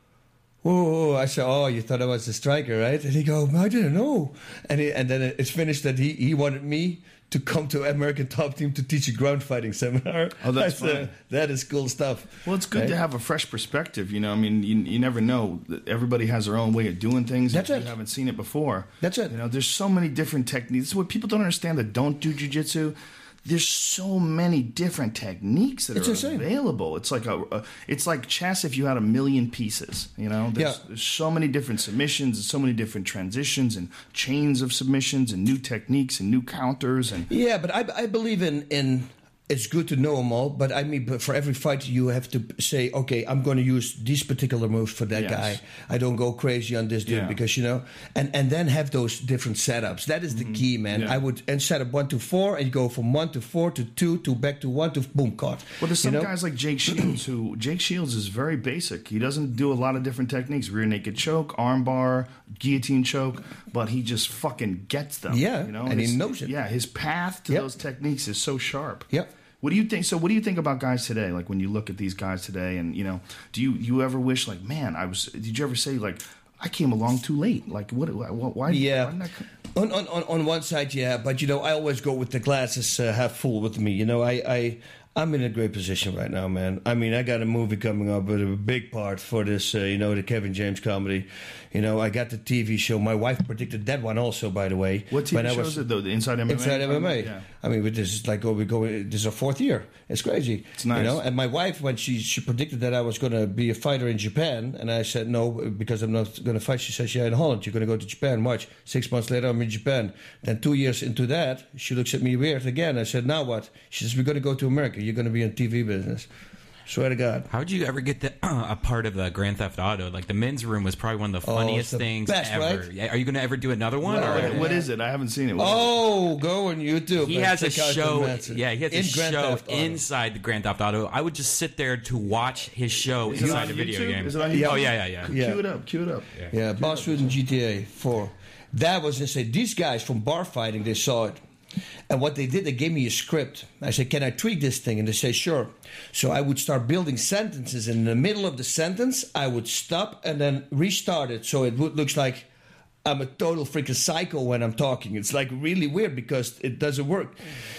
Speaker 2: whoa. I said, oh, you thought I was a striker, right? And he go, I didn't know. And, he, and then it's finished that he, he wanted me to come to American Top Team to teach a ground fighting seminar.
Speaker 1: Oh, that's
Speaker 2: I said,
Speaker 1: fun.
Speaker 2: that is cool stuff.
Speaker 1: Well, it's good
Speaker 2: Right?
Speaker 1: to have a fresh perspective. You know, I mean, you, you never know. Everybody has their own way of doing things.
Speaker 2: That's
Speaker 1: if
Speaker 2: it.
Speaker 1: You haven't seen it before.
Speaker 2: That's it.
Speaker 1: You know, there's so many different techniques. This is what people don't understand that don't do jiu-jitsu. There's so many different techniques that
Speaker 2: It's
Speaker 1: are
Speaker 2: insane.
Speaker 1: available. It's like a, a, it's like chess if you had a million pieces. You know, there's,
Speaker 2: Yeah.
Speaker 1: there's so many different submissions, and so many different transitions, and chains of submissions, and new techniques, and new counters, and
Speaker 2: Yeah, but I, I believe in, in it's good to know them all. But I mean, but for every fight, you have to say, okay, I'm going to use these particular moves for that
Speaker 1: Yes.
Speaker 2: guy. I don't go crazy on this dude
Speaker 1: Yeah.
Speaker 2: because you know, and and then have those different setups. That is the key, man.
Speaker 1: Yeah.
Speaker 2: I would and set up one to four, and you go from one to four to two to back to one to boom, caught.
Speaker 1: Well, there's
Speaker 2: You
Speaker 1: some
Speaker 2: know?
Speaker 1: guys like Jake Shields who Jake Shields is very basic. He doesn't do a lot of different techniques: rear naked choke, arm bar, guillotine choke, but he just fucking gets them.
Speaker 2: Yeah,
Speaker 1: you know,
Speaker 2: and he
Speaker 1: His-
Speaker 2: knows it.
Speaker 1: Yeah, his path to
Speaker 2: Yep.
Speaker 1: those techniques is so sharp.
Speaker 2: Yep.
Speaker 1: What do you think? So, what do you think about guys today? Like when you look at these guys today, and you know, do you you ever wish like, man, I was? Did you ever say like, I came along too late? Like, what? what why?
Speaker 2: Yeah.
Speaker 1: Why didn't I come?
Speaker 2: On, on on on one side, yeah, but you know, I always go with the glasses uh, half full with me. You know, I I I'm in a great position right now, man. I mean, I got a movie coming up with a big part for this, uh, you know, the Kevin James comedy. You know, I got the T V show. My wife predicted that one also, by the way.
Speaker 1: What T V
Speaker 2: When I
Speaker 1: show
Speaker 2: was-
Speaker 1: is it though? The Inside M M A.
Speaker 2: Inside M M A.
Speaker 1: Yeah.
Speaker 2: I mean, this is like, oh, we go. This is our fourth year. It's crazy.
Speaker 1: It's nice.
Speaker 2: You know, and my wife, when she she predicted that I was going to be a fighter in Japan, and I said no because I'm not going to fight. She says, "Yeah, in Holland, you're going to go to Japan." Watch. Six months later, I'm in Japan. Then two years into that, she looks at me weird again. I said, "Now what?" She says, "We're going to go to America. You're going to be in T V business." Swear to God.
Speaker 4: How'd you ever get the, uh, a part of the Grand Theft Auto? Like the men's room was probably one of the
Speaker 2: Oh,
Speaker 4: funniest
Speaker 2: it's the
Speaker 4: things
Speaker 2: best,
Speaker 4: ever.
Speaker 2: right?
Speaker 4: Yeah, are you going to ever do another one?
Speaker 1: What,
Speaker 4: or?
Speaker 1: what is it? I haven't seen it. What is it?
Speaker 2: Oh, go on YouTube.
Speaker 4: He
Speaker 2: and
Speaker 4: has a
Speaker 2: check out
Speaker 4: show.
Speaker 2: the Manson.
Speaker 4: Yeah, he has a
Speaker 2: In Grand
Speaker 4: show
Speaker 2: Theft Auto.
Speaker 4: inside the Grand Theft Auto. I would just sit there to watch his show
Speaker 1: Is it
Speaker 4: inside
Speaker 1: on
Speaker 4: the video
Speaker 1: YouTube?
Speaker 4: game.
Speaker 1: Is it on
Speaker 4: Oh
Speaker 1: YouTube?
Speaker 4: yeah, yeah, yeah.
Speaker 2: Yeah.
Speaker 1: Cue it up. Cue it up.
Speaker 2: Yeah, Bosswood and G T A four. That was insane. These guys from bar fighting, they saw it. And what they did, they gave me a script. I said, can I tweak this thing? And they say, sure. So I would start building sentences. And in the middle of the sentence, I would stop and then restart it. So it would, looks like I'm a total freaking psycho when I'm talking. It's like really weird because it doesn't work.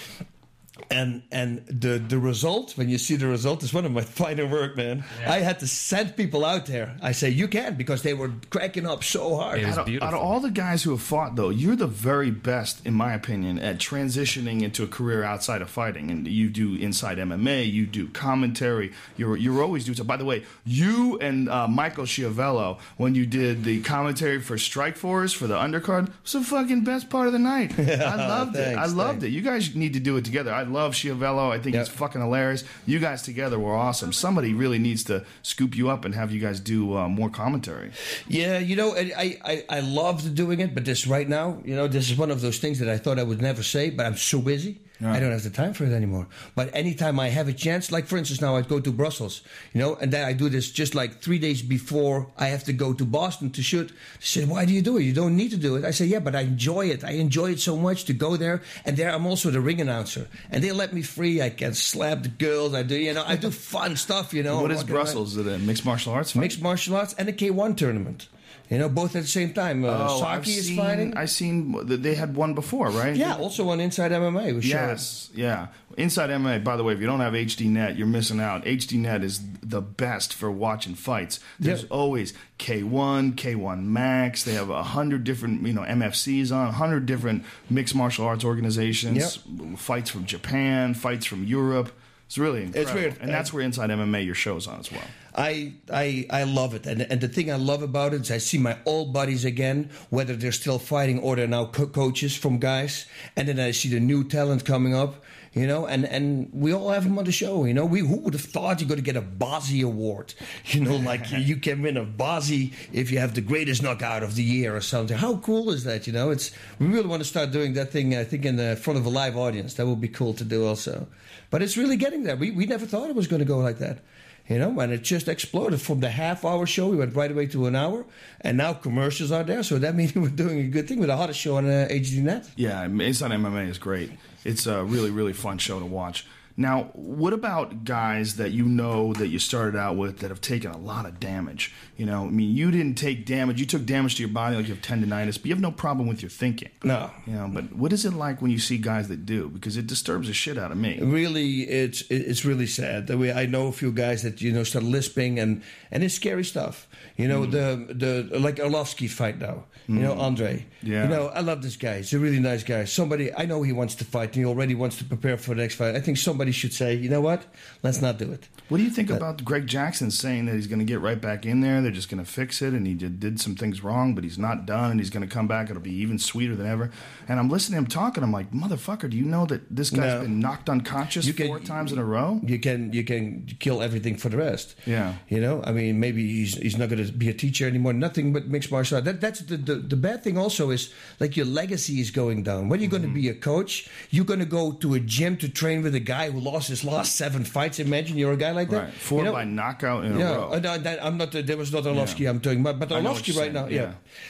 Speaker 2: And and the the result, when you see the result, is one of my finer work, man. I had to send people out there. I say, you can, because they were cracking up so hard.
Speaker 4: It was
Speaker 1: Out of,
Speaker 4: beautiful.
Speaker 1: out of all the guys who have fought, though, you're the very best, in my opinion, at transitioning into a career outside of fighting. And you do inside M M A, you do commentary. You're you're always doing so. By the way, you and uh, Michael Schiavello, when you did the commentary for Strikeforce for the undercard, was the fucking best part of the night. I loved it. I
Speaker 2: Thanks,
Speaker 1: loved
Speaker 2: thanks.
Speaker 1: it. You guys need to do it together. I love Schiavello. I think
Speaker 2: Yep.
Speaker 1: he's fucking hilarious. You guys together were awesome. Somebody really needs to scoop you up and have you guys do uh, more commentary.
Speaker 2: Yeah, you know, I, I, I loved doing it, but this right now, you know, this is one of those things that I thought I would never say, but I'm so busy. I don't have the time for it anymore. But anytime I have a chance, like for instance, now I go to Brussels, you know, and then I do this just like three days before I have to go to Boston to shoot. They said, why do you do it? You don't need to do it. I say, yeah, but I enjoy it. I enjoy it so much to go there. And there I'm also the ring announcer. And they let me free. I can slap the girls. I do, you know, I do fun stuff, you know.
Speaker 1: What
Speaker 2: I'm
Speaker 1: is
Speaker 2: walking around.
Speaker 1: Brussels? Is it a mixed martial arts fight?
Speaker 2: Mixed martial arts and a K one tournament. You know, both at the same time. Uh,
Speaker 1: Oh, I've
Speaker 2: Saki is
Speaker 1: seen,
Speaker 2: fighting.
Speaker 1: I've seen that they had one before, right?
Speaker 2: Yeah, also on Inside M M A. We showed.
Speaker 1: Yes, yeah. Inside M M A, by the way, if you don't have H D Net, you're missing out. H D Net is the best for watching fights. There's
Speaker 2: Yeah.
Speaker 1: always K one, K one Max. They have a hundred different, you know, M F Cs on, a hundred different mixed martial arts organizations. Fights from Japan, fights from Europe. It's really incredible.
Speaker 2: It's weird.
Speaker 1: And that's where Inside M M A, your show's on as well.
Speaker 2: I, I I love it, and and the thing I love about it is I see my old buddies again, whether they're still fighting or they're now co- coaches from guys, and then I see the new talent coming up, you know, and, and we all have them on the show, you know. We who would have thought you're going to get a Bozzy Award, you know, like you, you can win a Bozzy if you have the greatest knockout of the year or something. How cool is that, you know? It's we really want to start doing that thing, I think, in the front of a live audience. That would be cool to do also, but it's really getting there. We we never thought it was going to go like that. You know, and it just exploded from the half-hour show. We went right away to an hour, and now commercials are there. So that means we're doing a good thing with the hottest show on uh, H D Net.
Speaker 1: Yeah, Inside M M A is great. It's a really, really fun show to watch. Now, what about guys that you know that you started out with that have taken a lot of damage? You know, I mean, you didn't take damage. You took damage to your body like you have tendinitis, but you have no problem with your thinking.
Speaker 2: No.
Speaker 1: You know, but what is it like when you see guys that do? Because it disturbs the shit out of me.
Speaker 2: Really, it's it's really sad. The way I know a few guys that, you know, start lisping, and, and it's scary stuff. You know, mm. the the like Arlovsky fight now. You mm. know, Andre.
Speaker 1: Yeah.
Speaker 2: You know, I love this guy. He's a really nice guy. Somebody, I know he wants to fight, and he already wants to prepare for the next fight. I think somebody should say, you know what, let's not do it.
Speaker 1: What do you think
Speaker 2: but,
Speaker 1: about Greg Jackson saying that he's going to get right back in there, they're just going to fix it, and he did, did some things wrong, but he's not done, and he's going to come back, it'll be even sweeter than ever? And I'm listening to him talking, I'm like, motherfucker, do you know that this guy's
Speaker 2: no.
Speaker 1: been knocked unconscious
Speaker 2: can,
Speaker 1: four times in a row?
Speaker 2: You can you can kill everything for the rest.
Speaker 1: Yeah.
Speaker 2: You know, I mean, maybe he's he's not going to be a teacher anymore, nothing but mixed martial art. That, that's the, the, the bad thing also is, like, your legacy is going down. When you're mm-hmm. going to be a coach, you're going to go to a gym to train with a guy who lost his last seven fights. Imagine you're a guy like that.
Speaker 1: Right. Four
Speaker 2: you know?
Speaker 1: by knockout in
Speaker 2: yeah.
Speaker 1: a row.
Speaker 2: Uh, no, that, I'm not. Uh, there was not Arlovsky.
Speaker 1: Yeah.
Speaker 2: I'm talking about, but Arlovsky right
Speaker 1: saying.
Speaker 2: now.
Speaker 1: Yeah.
Speaker 2: yeah.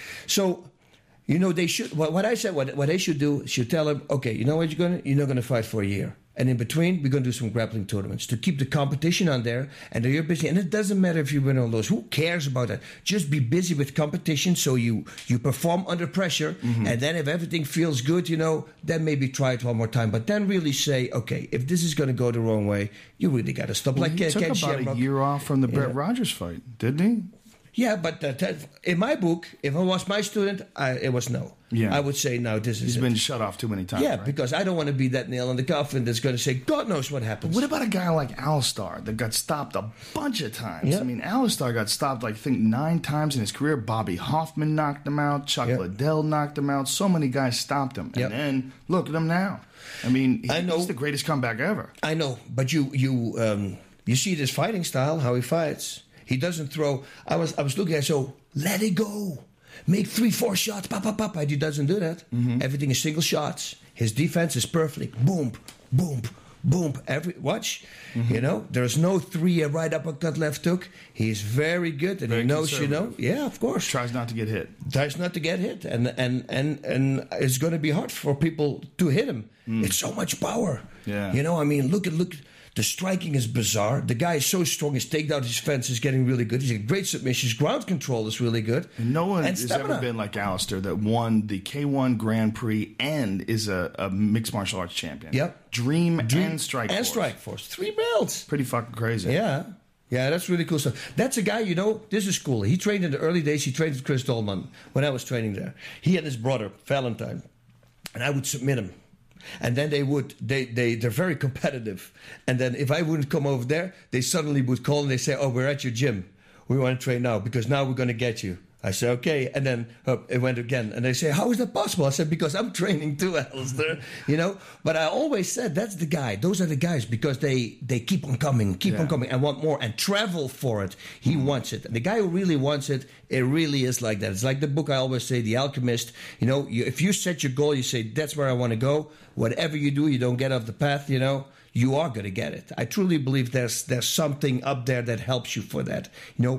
Speaker 2: So, you know, they should. What, what I said, what, what they should do, should tell him, okay, you know what you're gonna, you're not gonna fight for a year, and in between, we're gonna do some grappling tournaments to keep the competition on there, and then you're busy. And it doesn't matter if you win all those. Who cares about that? Just be busy with competition, so you you perform under pressure, mm-hmm. and then if everything feels good, you know, then maybe try it one more time. But then really say, okay, if this is gonna go the wrong way, you really got to stop.
Speaker 1: Well,
Speaker 2: like
Speaker 1: he
Speaker 2: uh,
Speaker 1: took
Speaker 2: Ken
Speaker 1: about
Speaker 2: Shamrock.
Speaker 1: a year off from the Brett
Speaker 2: Yeah.
Speaker 1: Rogers fight, didn't he?
Speaker 2: Yeah, but uh, t- in my book, if I was my student, I, it was no.
Speaker 1: Yeah.
Speaker 2: I would say, no, this is
Speaker 1: He's
Speaker 2: it.
Speaker 1: been shut off too many times.
Speaker 2: Yeah,
Speaker 1: right?
Speaker 2: because I don't want to be that nail in the coffin that's going to say, God knows what happens.
Speaker 1: What about a guy like Alistar that got stopped a bunch of times?
Speaker 2: Yeah.
Speaker 1: I mean, Alistar got stopped, like, I think, nine times in his career. Bobby Hoffman knocked him out. Chuck
Speaker 2: Yeah.
Speaker 1: Liddell knocked him out. So many guys stopped him. And
Speaker 2: Yeah.
Speaker 1: then, look at him now. I mean, he,
Speaker 2: I know.
Speaker 1: he's the greatest comeback ever.
Speaker 2: I know, but you you um, you see this fighting style, how he fights. He doesn't throw. I was I was looking at it, so let it go. Make three, four shots, pop, pop, pop. He doesn't do that. Mm-hmm. Everything is single shots. His defense is perfect. Boom, boom, boom. Every watch, mm-hmm. you know. There's no three uh, right uppercut, left hook. He's very good, and
Speaker 1: Very
Speaker 2: he knows, you know.
Speaker 1: conservative.
Speaker 2: Yeah, of course.
Speaker 1: Tries not to get hit.
Speaker 2: Tries not to get hit, and and and and it's going to be hard for people to hit him. Mm. It's so much power.
Speaker 1: Yeah.
Speaker 2: You know, I mean, look at look. The striking is bizarre. The guy is so strong. His takedown defense is getting really good. He's a great submission. His ground control is really good.
Speaker 1: And no one
Speaker 2: and
Speaker 1: has
Speaker 2: stamina.
Speaker 1: ever been like Alistair that won the K one Grand Prix and is a, a mixed martial arts champion.
Speaker 2: Yep.
Speaker 1: Dream,
Speaker 2: Dream
Speaker 1: and Strike
Speaker 2: and
Speaker 1: Force.
Speaker 2: Strike Force. Three belts.
Speaker 1: Pretty fucking crazy.
Speaker 2: Yeah. Yeah, that's really cool stuff. That's a guy, you know, this is cool. He trained in the early days. He trained with Chris Dolman when I was training there. He and his brother, Valentine. And I would submit him. And then they would, they, they, they're very competitive. And then if I wouldn't come over there, they suddenly would call and they say, oh, we're at your gym. We want to train now because now we're going to get you. I said, okay. And then uh, it went again. And they say, how is that possible? I said, because I'm training too, Alistair. You know? But I always said, that's the guy. Those are the guys because they, they keep on coming, keep
Speaker 1: yeah.
Speaker 2: on coming and want more and travel for it. He mm-hmm. wants it. And the guy who really wants it, it really is like that. It's like the book I always say, The Alchemist. You know, you, if you set your goal, you say, that's where I want to go. Whatever you do, you don't get off the path, you know, you are going to get it. I truly believe there's there's something up there that helps you for that. You know,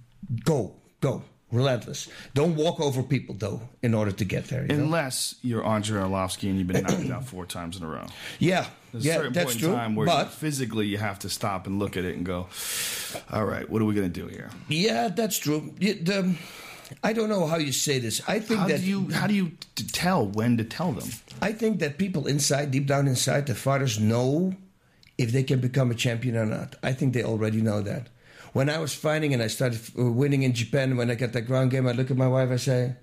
Speaker 2: go, go. Relentless. Don't walk over people, though, in order to get there. You
Speaker 1: Unless
Speaker 2: know?
Speaker 1: you're Andre Arlovsky and you've been knocked out four times in a row.
Speaker 2: Yeah,
Speaker 1: There's
Speaker 2: yeah,
Speaker 1: a certain
Speaker 2: that's
Speaker 1: point
Speaker 2: true.
Speaker 1: in time where
Speaker 2: but
Speaker 1: physically you have to stop and look at it and go, all right, what are we going to do here?
Speaker 2: Yeah, that's true. Yeah, the, I don't know how you say this. I think
Speaker 1: how
Speaker 2: that
Speaker 1: do you how do you t- tell when to tell them?
Speaker 2: I think that people inside, deep down inside, the fighters know if they can become a champion or not. I think they already know that. When I was fighting and I started winning in Japan, when I got that ground game, I look at my wife, I say,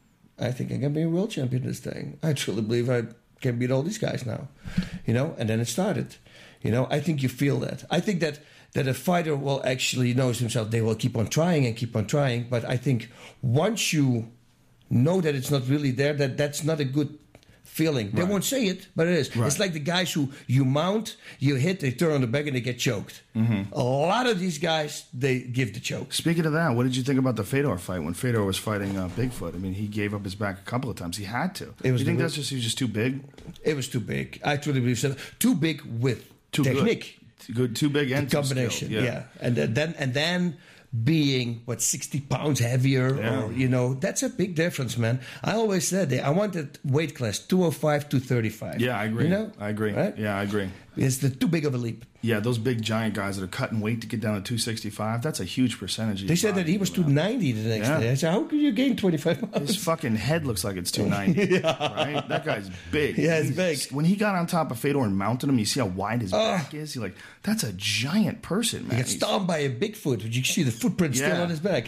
Speaker 2: I think I can be a world champion this thing. I truly believe I can beat all these guys now. You know, and then it started. You know, I think you feel that. I think that that a fighter will actually knows himself. They will keep on trying and keep on trying. But I think once you know that it's not really there, that that's not a good feeling. They
Speaker 1: Right.
Speaker 2: won't say it, but it is.
Speaker 1: Right.
Speaker 2: It's like the guys who you mount, you hit, they turn on the back and they get choked.
Speaker 1: Mm-hmm.
Speaker 2: A lot of these guys, they give the chokes.
Speaker 1: Speaking of that, what did you think about the Fedor fight when Fedor was fighting uh, Bigfoot? I mean, he gave up his back a couple of times. He had to.
Speaker 2: It was
Speaker 1: you think
Speaker 2: the-
Speaker 1: that's just he was just too big,
Speaker 2: It was too big. I truly believe so. Too big with
Speaker 1: too
Speaker 2: technique.
Speaker 1: good, too, good, too big, and too
Speaker 2: Combination,
Speaker 1: skilled.
Speaker 2: yeah. And then- then and then being what sixty pounds heavier,
Speaker 1: Yeah.
Speaker 2: or you know, that's a big difference, man. I always said that I wanted weight class two oh five, two thirty-five.
Speaker 1: Yeah, I agree.
Speaker 2: You know,
Speaker 1: I agree.
Speaker 2: Right?
Speaker 1: Yeah, I agree.
Speaker 2: It's the too big of a leap.
Speaker 1: Yeah, those big giant guys that are cutting weight to get down to two sixty-five, that's a huge percentage. Of
Speaker 2: They
Speaker 1: your
Speaker 2: said that
Speaker 1: body
Speaker 2: he was two
Speaker 1: moving around.
Speaker 2: ninety the next
Speaker 1: Yeah.
Speaker 2: day. I said, how could you gain twenty-five
Speaker 1: His
Speaker 2: pounds?
Speaker 1: fucking head looks like it's two ninety. Right? That guy's big.
Speaker 2: Yeah, he's
Speaker 1: He's-
Speaker 2: big.
Speaker 1: When he got on top of Fedor and mounted him, you see how wide his
Speaker 2: Oh.
Speaker 1: back is? You're like, that's a giant person, man.
Speaker 2: He got
Speaker 1: He's-
Speaker 2: stomped by a Bigfoot, but you can see the footprint still
Speaker 1: Yeah.
Speaker 2: on his back.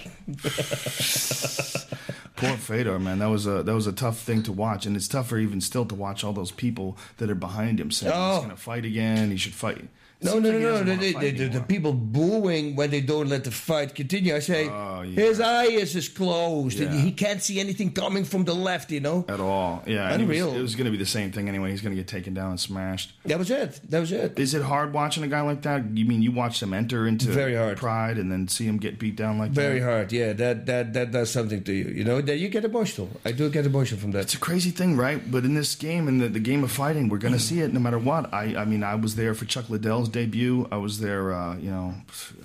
Speaker 1: Poor Fedor, man. That was a that was a tough thing to watch, and it's tougher even still to watch all those people that are behind him saying
Speaker 2: Oh.
Speaker 1: he's going to fight again. He should fight. It
Speaker 2: No,
Speaker 1: seems
Speaker 2: no,
Speaker 1: like he
Speaker 2: no,
Speaker 1: doesn't
Speaker 2: no.
Speaker 1: wanna
Speaker 2: The,
Speaker 1: fight
Speaker 2: the, the, the
Speaker 1: anymore.
Speaker 2: people booing when they don't let the fight continue. I say,
Speaker 1: Oh, yeah.
Speaker 2: his eye is is closed.
Speaker 1: Yeah.
Speaker 2: He can't see anything coming from the left, you know?
Speaker 1: At all, yeah. and it was-
Speaker 2: Unreal.
Speaker 1: It was, going to be the same thing anyway. He's going to get taken down and smashed.
Speaker 2: That was it. That was it.
Speaker 1: Is it hard watching a guy like that? You mean you watched him enter into
Speaker 2: Very hard.
Speaker 1: Pride and then see him get beat down like
Speaker 2: Very
Speaker 1: that?
Speaker 2: hard, yeah. That that that does something to you, you know. That you get emotional. I do get emotional from that.
Speaker 1: It's a crazy thing, right? But in this game, in the, the game of fighting, we're going to see it no matter what. I, I mean, I was there for Chuck Liddell's debut. I was there, uh, you know,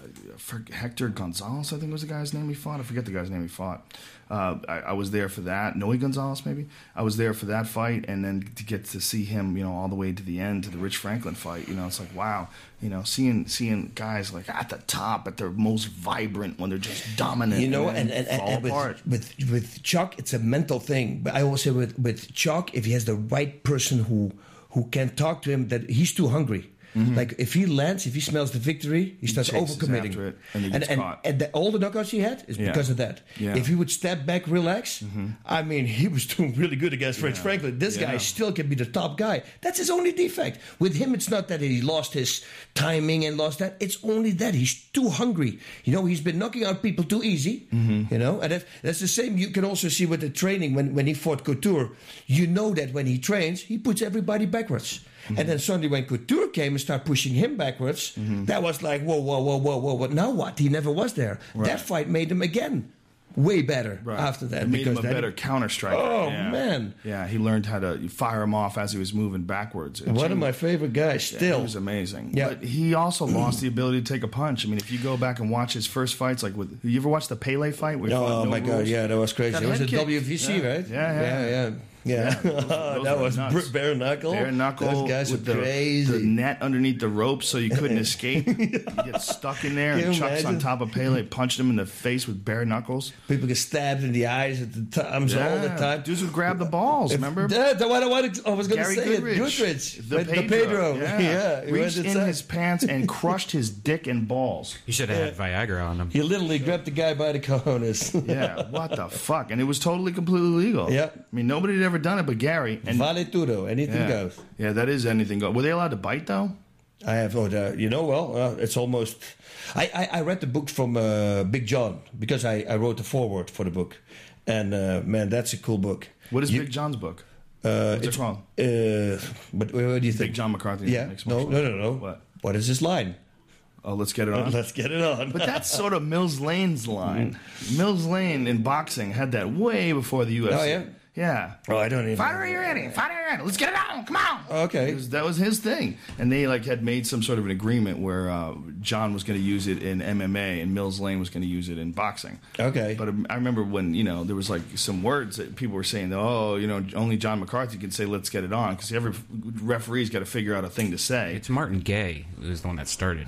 Speaker 1: for Hector Gonzalez, I think was the guy's name he fought. I forget the guy's name he fought. Uh, I, I was there for that. Noe Gonzalez, maybe. I was there for that fight, and then to get to see him, you know, all the way to the end, to the Rich Franklin fight. You know, it's like, wow. You know, seeing seeing guys like at the top, at their most vibrant, when they're just dominant.
Speaker 2: You know,
Speaker 1: and,
Speaker 2: and, and,
Speaker 1: fall
Speaker 2: and,
Speaker 1: apart.
Speaker 2: with, with with Chuck, it's a mental thing. But I always say with with Chuck, if he has the right person who who can talk to him, that he's too hungry. Like if he lands, if he smells the victory, he starts
Speaker 1: chases
Speaker 2: overcommitting.
Speaker 1: after it, and he
Speaker 2: and,
Speaker 1: gets
Speaker 2: and,
Speaker 1: caught.
Speaker 2: and the, all the knockouts he had is
Speaker 1: Yeah.
Speaker 2: because of that.
Speaker 1: Yeah.
Speaker 2: If he would step back, relax, I mean, he was doing really good against Rich Franklin. This
Speaker 1: Yeah.
Speaker 2: guy still can be the top guy. That's his only defect. With him, it's not that he lost his timing and lost that. It's only that he's too hungry. You know, he's been knocking out people too easy. You know, and that, that's the same. You can also see with the training when when he fought Couture. You know that when he trains, he puts everybody backwards. And then suddenly when Couture came and started pushing him backwards, that was like, whoa, whoa, whoa, whoa, whoa, whoa. Now what? He never was there. That fight made him again way better
Speaker 1: Right.
Speaker 2: after that.
Speaker 1: It made him a
Speaker 2: then-
Speaker 1: better counter striker.
Speaker 2: Oh,
Speaker 1: yeah.
Speaker 2: man.
Speaker 1: Yeah, he learned how to fire him off as he was moving backwards. It
Speaker 2: One of
Speaker 1: changed-
Speaker 2: my favorite guys
Speaker 1: Yeah,
Speaker 2: still.
Speaker 1: he was amazing.
Speaker 2: Yeah.
Speaker 1: But he also lost the ability to take a punch. I mean, if you go back and watch his first fights, like with you ever watch the Pele fight? Where he fought
Speaker 2: Oh
Speaker 1: no
Speaker 2: my God!
Speaker 1: rules?
Speaker 2: Yeah, that was crazy.
Speaker 1: That
Speaker 2: It was
Speaker 1: head
Speaker 2: a
Speaker 1: kick.
Speaker 2: W V C,
Speaker 1: Yeah.
Speaker 2: right?
Speaker 1: Yeah, yeah.
Speaker 2: yeah, yeah. Yeah.
Speaker 1: Yeah, those- those
Speaker 2: that
Speaker 1: were
Speaker 2: was
Speaker 1: nuts.
Speaker 2: br- bare knuckle.
Speaker 1: Bare knuckle
Speaker 2: Those guys
Speaker 1: with
Speaker 2: are
Speaker 1: the,
Speaker 2: crazy.
Speaker 1: the net underneath the rope so you couldn't escape. You get stuck in there,
Speaker 2: Can
Speaker 1: and
Speaker 2: you
Speaker 1: Chuck's on
Speaker 2: imagine?
Speaker 1: top of Pele, punched him in the face with bare knuckles.
Speaker 2: People get stabbed in the eyes at the times all the
Speaker 1: Yeah,
Speaker 2: time.
Speaker 1: dudes would grab the balls. Remember?
Speaker 2: Yeah, the one I, wanted, I was going to
Speaker 1: Gary
Speaker 2: say
Speaker 1: Goodrich,
Speaker 2: it. Goodrich.
Speaker 1: the
Speaker 2: With
Speaker 1: Pedro,
Speaker 2: the Pedro.
Speaker 1: yeah,
Speaker 2: Yeah, he
Speaker 1: reached
Speaker 2: went
Speaker 1: in
Speaker 2: inside.
Speaker 1: his pants and crushed his dick and balls.
Speaker 4: You should have had Viagra on him.
Speaker 2: He literally grabbed the guy by the cojones.
Speaker 1: Yeah, what the fuck? And it was totally completely legal.
Speaker 2: Yeah.
Speaker 1: I mean, nobody had ever done it but Gary. And
Speaker 2: Vale tudo. Anything
Speaker 1: yeah,
Speaker 2: goes.
Speaker 1: yeah, that is anything go. Were they allowed to bite though?
Speaker 2: I have, oh, the, you know, well, uh, it's almost. I, I, I read the book from uh, Big John because I, I wrote the foreword for the book. And uh, man, that's a cool book.
Speaker 1: What is
Speaker 2: You-
Speaker 1: Big John's book?
Speaker 2: Uh,
Speaker 1: What's it
Speaker 2: it's
Speaker 1: called?
Speaker 2: Uh, but what do you think?
Speaker 1: Big John McCarthy.
Speaker 2: Yeah.
Speaker 1: Mixed
Speaker 2: No,
Speaker 1: martial
Speaker 2: no,
Speaker 1: arts.
Speaker 2: no, no.
Speaker 1: What?
Speaker 2: What is his line?
Speaker 1: Oh, let's get it on.
Speaker 2: Let's get it on.
Speaker 1: But that's sort of Mills Lane's line. Mills Lane in boxing had that way before the U F C.
Speaker 2: Oh, yeah?
Speaker 1: Yeah.
Speaker 2: Oh, I don't even.
Speaker 1: Fighter, you're ready. Fighter, you're ready. Let's get it on. Come on.
Speaker 2: Okay.
Speaker 1: It was- that was his thing, and they like had made some sort of an agreement where uh, John was going to use it in M M A and Mills Lane was going to use it in boxing.
Speaker 2: Okay.
Speaker 1: But um, I remember when you know there was like some words that people were saying, oh, you know, only John McCarthy can say "let's get it on" because every referee's got to figure out a thing to say.
Speaker 4: It's Martin Gaye who was the one that started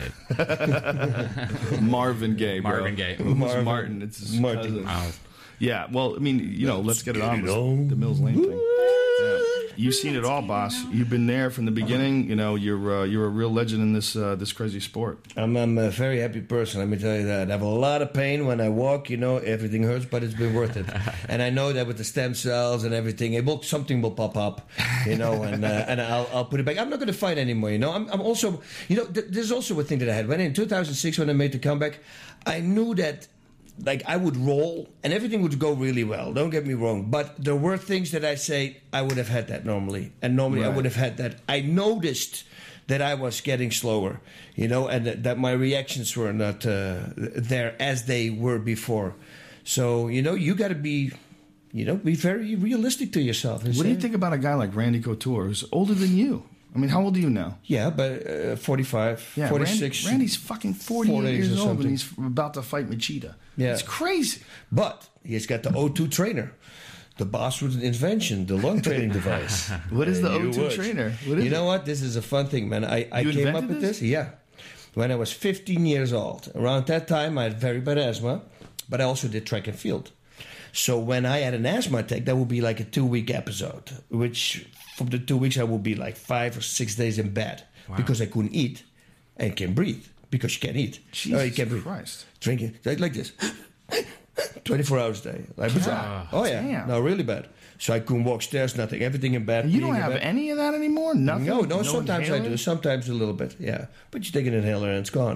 Speaker 4: it.
Speaker 1: Marvin Gaye, bro.
Speaker 4: Marvin Gaye.
Speaker 1: Who's
Speaker 2: Marvin.
Speaker 1: Martin? It's his
Speaker 2: Martin.
Speaker 1: cousin.
Speaker 4: Uh,
Speaker 1: Yeah, well, I mean, you know, let's, get it on.
Speaker 2: it
Speaker 1: was
Speaker 2: on.
Speaker 1: The Mills Lane thing. Yeah. You've seen it all, boss. You've been there from the beginning. You know, you're uh, you're a real legend in this uh, this crazy sport.
Speaker 2: I'm, I'm a very happy person, let me tell you that. I have a lot of pain when I walk, you know, everything hurts, but it's been worth it. And I know that with the stem cells and everything, it will, something will pop up, you know, and uh, and I'll, I'll put it back. I'm not going to fight anymore, you know. I'm, I'm also, you know, th- there's also a thing that I had. When in two thousand six, when I made the comeback, I knew that, like, I would roll and everything would go really well. Don't get me wrong. But there were things that I say, I would have had that normally. And normally
Speaker 1: Right.
Speaker 2: I would have had that. I noticed that I was getting slower, you know, and that, that my reactions were not uh, there as they were before. So, you know, you got to be, you know, be very realistic to yourself.
Speaker 1: What do you think about a guy like Randy Couture, who's older than you? I mean, how old are you now?
Speaker 2: Yeah, but uh, forty-five,
Speaker 1: Yeah,
Speaker 2: forty-six.
Speaker 1: Randy, Randy's fucking forty-eight
Speaker 2: forty
Speaker 1: years
Speaker 2: or
Speaker 1: old,
Speaker 2: something.
Speaker 1: and he's about to fight Machida.
Speaker 2: Yeah.
Speaker 1: It's crazy.
Speaker 2: But he's got the O two trainer, the Boswood invention, the lung training device.
Speaker 1: What is the
Speaker 2: You
Speaker 1: O two
Speaker 2: would.
Speaker 1: trainer? What is
Speaker 2: you know
Speaker 1: it?
Speaker 2: what? This is a fun thing, man. I, I
Speaker 1: You
Speaker 2: came up
Speaker 1: invented
Speaker 2: with
Speaker 1: this?
Speaker 2: this? Yeah. When I was fifteen years old. Around that time, I had very bad asthma, but I also did track and field. So when I had an asthma attack, that would be like a two-week episode, which from the two weeks, I would be like five or six days in bed because I couldn't eat and can't breathe because you can't eat.
Speaker 1: Jesus
Speaker 2: Oh, you can't breathe.
Speaker 1: Christ.
Speaker 2: Drinking like, like this. twenty-four hours a day. Like bizarre. Oh, yeah.
Speaker 1: Damn.
Speaker 2: No, really bad. So I couldn't walk stairs, nothing. Everything in bed.
Speaker 1: You
Speaker 2: being
Speaker 1: don't
Speaker 2: in
Speaker 1: have
Speaker 2: bed.
Speaker 1: any of that anymore? Nothing?
Speaker 2: No, no, sometimes I
Speaker 1: inhaler?
Speaker 2: do. Sometimes a little bit, yeah. But you take an inhaler and it's gone.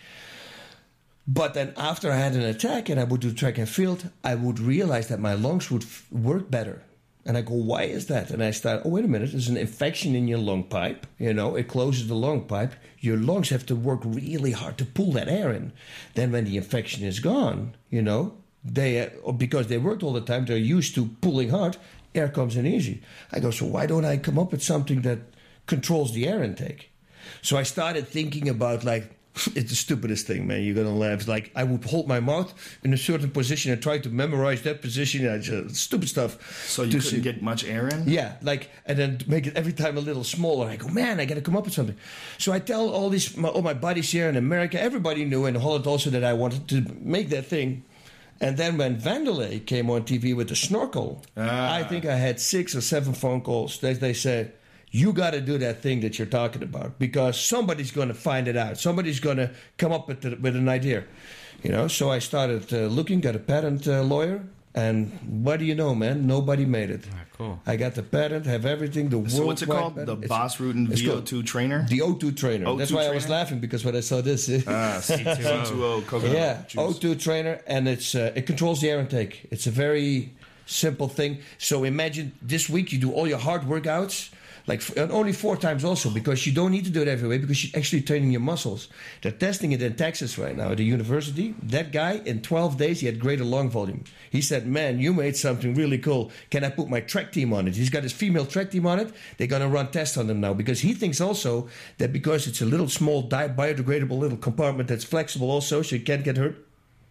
Speaker 2: But then after I had an attack and I would do track and field, I would realize that my lungs would f- work better. And I go, why is that? And I start, oh, wait a minute, there's an infection in your lung pipe. You know, it closes the lung pipe. Your lungs have to work really hard to pull that air in. Then when the infection is gone, you know, they, uh, because they worked all the time, they're used to pulling hard, air comes in easy. I go, so why don't I come up with something that controls the air intake? So I started thinking about, like, it's the stupidest thing, man. You're gonna laugh. Like, I would hold my mouth in a certain position and try to memorize that position. I just, stupid stuff.
Speaker 1: So you
Speaker 2: to
Speaker 1: couldn't
Speaker 2: see-
Speaker 1: get much air in?
Speaker 2: yeah, like, and then make it every time a little smaller. I go, man, I got to come up with something. So I tell all these, my, all my buddies here in America, everybody knew in Holland also that I wanted to make that thing. And then when Vanderlei came on T V with the snorkel,
Speaker 1: Ah.
Speaker 2: I think I had six or seven phone calls. They, they said, you got to do that thing that you're talking about because somebody's going to find it out. Somebody's going to come up with, the, with an idea. You know, so I started uh, looking, got a patent uh, lawyer. And what do you know, man? Nobody made it.
Speaker 4: Ah, cool.
Speaker 2: I got the patent, have everything. The
Speaker 1: So what's it
Speaker 2: worldwide
Speaker 1: called? The
Speaker 2: patent. It's-
Speaker 1: Boss Rudin
Speaker 2: it's
Speaker 1: V O
Speaker 2: called
Speaker 1: two trainer?
Speaker 2: The O two trainer.
Speaker 1: O two
Speaker 2: That's why I was
Speaker 1: trainer?
Speaker 2: laughing because when I saw this,
Speaker 1: Ah, C two O coconut
Speaker 2: yeah,
Speaker 1: juice.
Speaker 2: O two trainer, and it's uh, it controls the air intake. It's a very simple thing. So imagine this week you do all your hard workouts. Like f- and only four times also because you don't need to do it every way because you're actually training your muscles. They're testing it in Texas right now at the university. That guy in twelve days he had greater lung volume. He said, "Man, you made something really cool. Can I put my track team on it?" He's got his female track team on it. They're gonna run tests on them now because he thinks also that because it's a little small di- biodegradable little compartment that's flexible also, so you can't get hurt.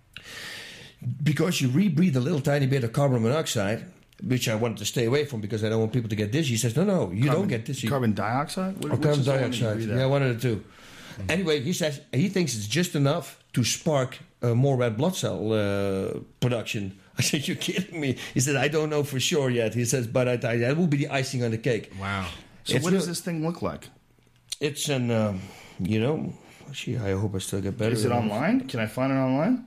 Speaker 2: Because you rebreathe a little tiny bit of carbon monoxide. Which I wanted to stay away from because I don't want people to get dizzy. He says, no, no, you don't get dizzy.
Speaker 1: Carbon dioxide? What,
Speaker 2: Or
Speaker 1: which
Speaker 2: carbon
Speaker 1: is the one that you
Speaker 2: dioxide.
Speaker 1: breathe
Speaker 2: Yeah,
Speaker 1: out?
Speaker 2: one of the two. Anyway, he says he thinks it's just enough to spark uh, more red blood cell uh, production. I said, you're kidding me. He said, I don't know for sure yet. He says, but I, I, that will be the icing on the cake.
Speaker 4: Wow.
Speaker 1: So
Speaker 2: It's
Speaker 1: what does
Speaker 2: real-
Speaker 1: this thing look like?
Speaker 2: It's an, um, you know, gee, I hope I still get better.
Speaker 1: Is it online? Can I find it online?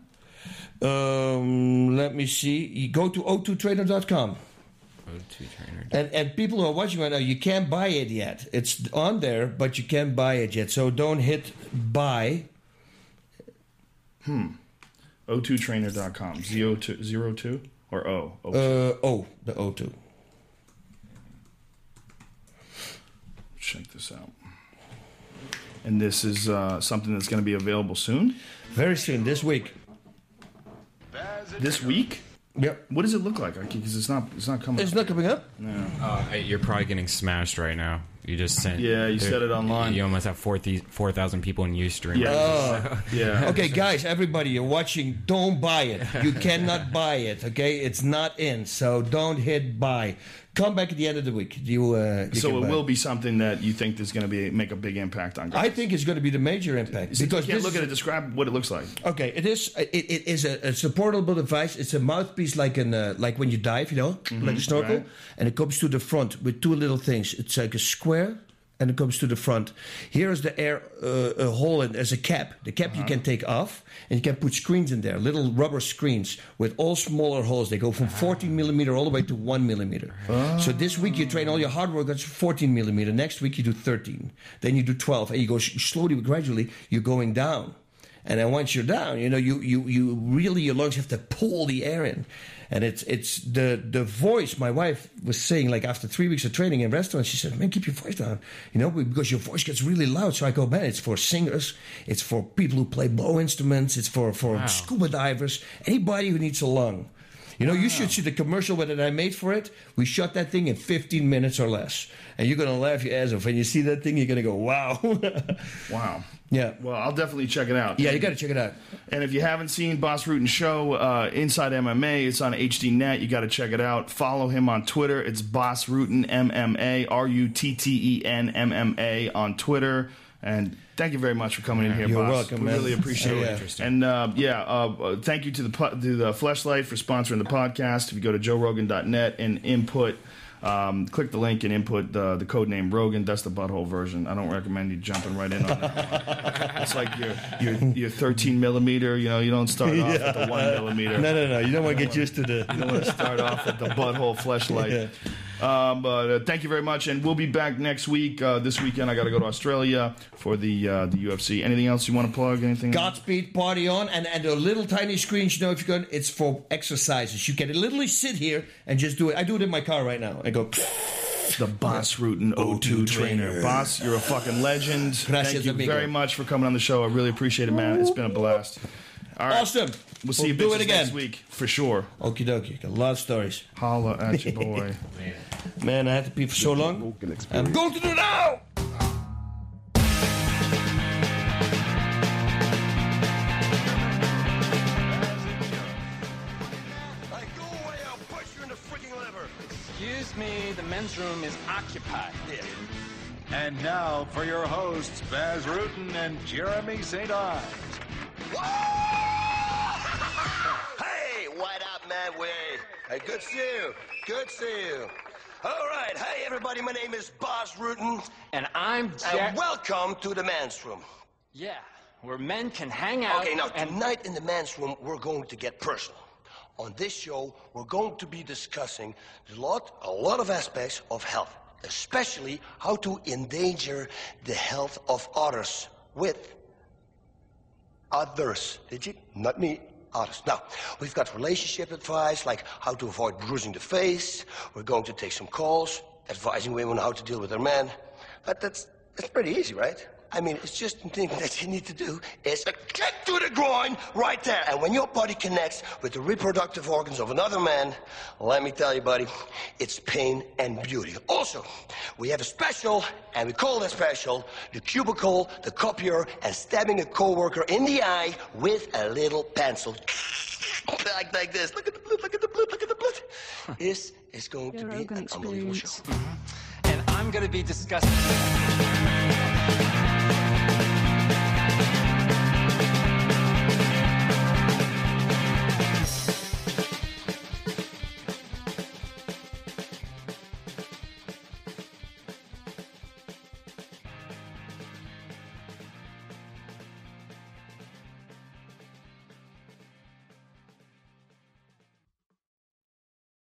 Speaker 2: Um, let me see. You go to O two trainer dot com.
Speaker 4: O two trainer.
Speaker 2: And and people who are watching right now, you can't buy it yet. It's on there, but you can't buy it yet. So don't hit buy.
Speaker 1: O two trainer dot com. Z O two, zero two or O? O two.
Speaker 2: Uh, oh, the O two.
Speaker 1: Check this out. And this is uh, something that's going to be available soon?
Speaker 2: Very soon, this week.
Speaker 1: This week?
Speaker 2: Yep.
Speaker 1: What does it look like? Because it's not, it's not coming.
Speaker 2: It's
Speaker 1: up.
Speaker 2: not coming up?
Speaker 4: Uh, you're probably getting smashed right now. You just sent.
Speaker 1: Yeah, you said it online.
Speaker 4: You almost have four thousand people in Ustream.
Speaker 1: Yeah.
Speaker 2: Oh.
Speaker 1: Yeah.
Speaker 2: Okay, guys, everybody, you're watching, don't buy it. You cannot buy it, okay? It's not in, so don't hit buy. come back at the end of the week. You, uh, you
Speaker 1: So
Speaker 2: can
Speaker 1: it
Speaker 2: buy
Speaker 1: will be something that you think is going to be make a big impact on guys.
Speaker 2: I think it's going to be the major impact.
Speaker 1: So
Speaker 2: because
Speaker 1: you can't
Speaker 2: this
Speaker 1: look at
Speaker 2: is-
Speaker 1: it. Describe what it looks like.
Speaker 2: Okay, it is. It, it is a, it's a portable device. It's a mouthpiece like an uh, like when you dive, you know, like a snorkel,
Speaker 1: right.
Speaker 2: and it comes to the front with two little things. It's like a square, and it comes to the front. Here is the air uh, a hole and there's a cap. The cap you can take off, and you can put screens in there, little rubber screens with all smaller holes. They go from fourteen millimeter all the way to one millimeter. So this week you train all your hard work at fourteen millimeter. Next week you do thirteen. Then you do twelve, and you go sh- slowly but gradually. You're going down. And then once you're down, you know, you, you, you really, your lungs have to pull the air in. And it's it's the the voice. My wife was saying, like, after three weeks of training in restaurants, she said, man, keep your voice down, you know, because your voice gets really loud. So I go, man, it's for singers. It's for people who play blow instruments. It's for, for
Speaker 4: Wow.
Speaker 2: scuba divers. Anybody who needs a lung. You know, you should see the commercial that I made for it. We shot that thing in fifteen minutes or less. And you're going to laugh your ass off. When you see that thing, you're going to go, wow.
Speaker 1: Wow.
Speaker 2: Yeah.
Speaker 1: Well, I'll definitely check it out.
Speaker 2: Yeah, you got to check it out.
Speaker 1: And if you haven't seen Boss Rutan Show, uh, Inside M M A, it's on H D Net. You got to check it out. Follow him on Twitter. It's Boss Rutan M M A, R U T T E N M M A on Twitter. And thank you very much for coming in here,
Speaker 2: You're
Speaker 1: Boss.
Speaker 2: welcome,
Speaker 1: we
Speaker 2: man.
Speaker 1: really appreciate
Speaker 2: Yeah.
Speaker 1: it.
Speaker 4: Interesting.
Speaker 1: And uh, yeah, uh, thank you to the po- to the Fleshlight for sponsoring the podcast. If you go to joe rogan dot net and input, um, click the link and input the, the code name Rogan. That's the butthole version. I don't recommend you jumping right in on that. It's like your your your thirteen millimeter. You know, you don't start off at the one millimeter.
Speaker 2: No, no, no. You don't want to get used to the.
Speaker 1: You don't want to start off at the butthole fleshlight. Um, but uh, thank you very much, and we'll be back next week. Uh, this weekend, I got to go to Australia for the uh, the U F C. Anything else you want to plug? Anything?
Speaker 2: Godspeed, party on, and and the little tiny screens. You know, if you're going, it's for exercises. You can literally sit here and just do it. I do it in my car right now. I go.
Speaker 1: The Boss Rutan O two trainer. Boss, you're a fucking legend.
Speaker 2: Gracias,
Speaker 1: Thank you
Speaker 2: amigo.
Speaker 1: very much for coming on the show. I really appreciate it, man. It's been a blast. All right.
Speaker 2: Awesome.
Speaker 1: We'll see you
Speaker 2: do
Speaker 1: bitches
Speaker 2: it again
Speaker 1: next week for sure.
Speaker 2: Okie dokie. Got a lot of stories.
Speaker 1: Holla at your boy.
Speaker 2: Man, I had to pee for so long. I'm going to do it now.
Speaker 6: Excuse me, the men's room is occupied.
Speaker 7: And now for your hosts, Baz Rutan and Jeremy Saint Ives.
Speaker 8: Hey, what up, man? Way. Hey, good to see you. Good to see you. All right. Hey, everybody. My name is Boss Rutan.
Speaker 6: And I'm Jack.
Speaker 8: And welcome to the men's room.
Speaker 6: Yeah, where men can hang out.
Speaker 8: Okay, now,
Speaker 6: and
Speaker 8: tonight in the men's room, we're going to get personal. On this show, we're going to be discussing a lot, a lot of aspects of health, especially how to endanger the health of others with others. Did you? Not me. Others. Now, we've got relationship advice, like how to avoid bruising the face. We're going to take some calls, advising women how to deal with their men. But that's, that's pretty easy, right? I mean, it's just the thing that you need to do is a kick to the groin right there. And when your body connects with the reproductive organs of another man, let me tell you, buddy, it's pain and beauty. Also, we have a special, and we call that special, the cubicle, the copier, and stabbing a coworker in the eye with a little pencil. like, like this. Look at the blood, look at the blood, look at the blood. This is going to be an unbelievable show.
Speaker 6: and I'm going to be discussing.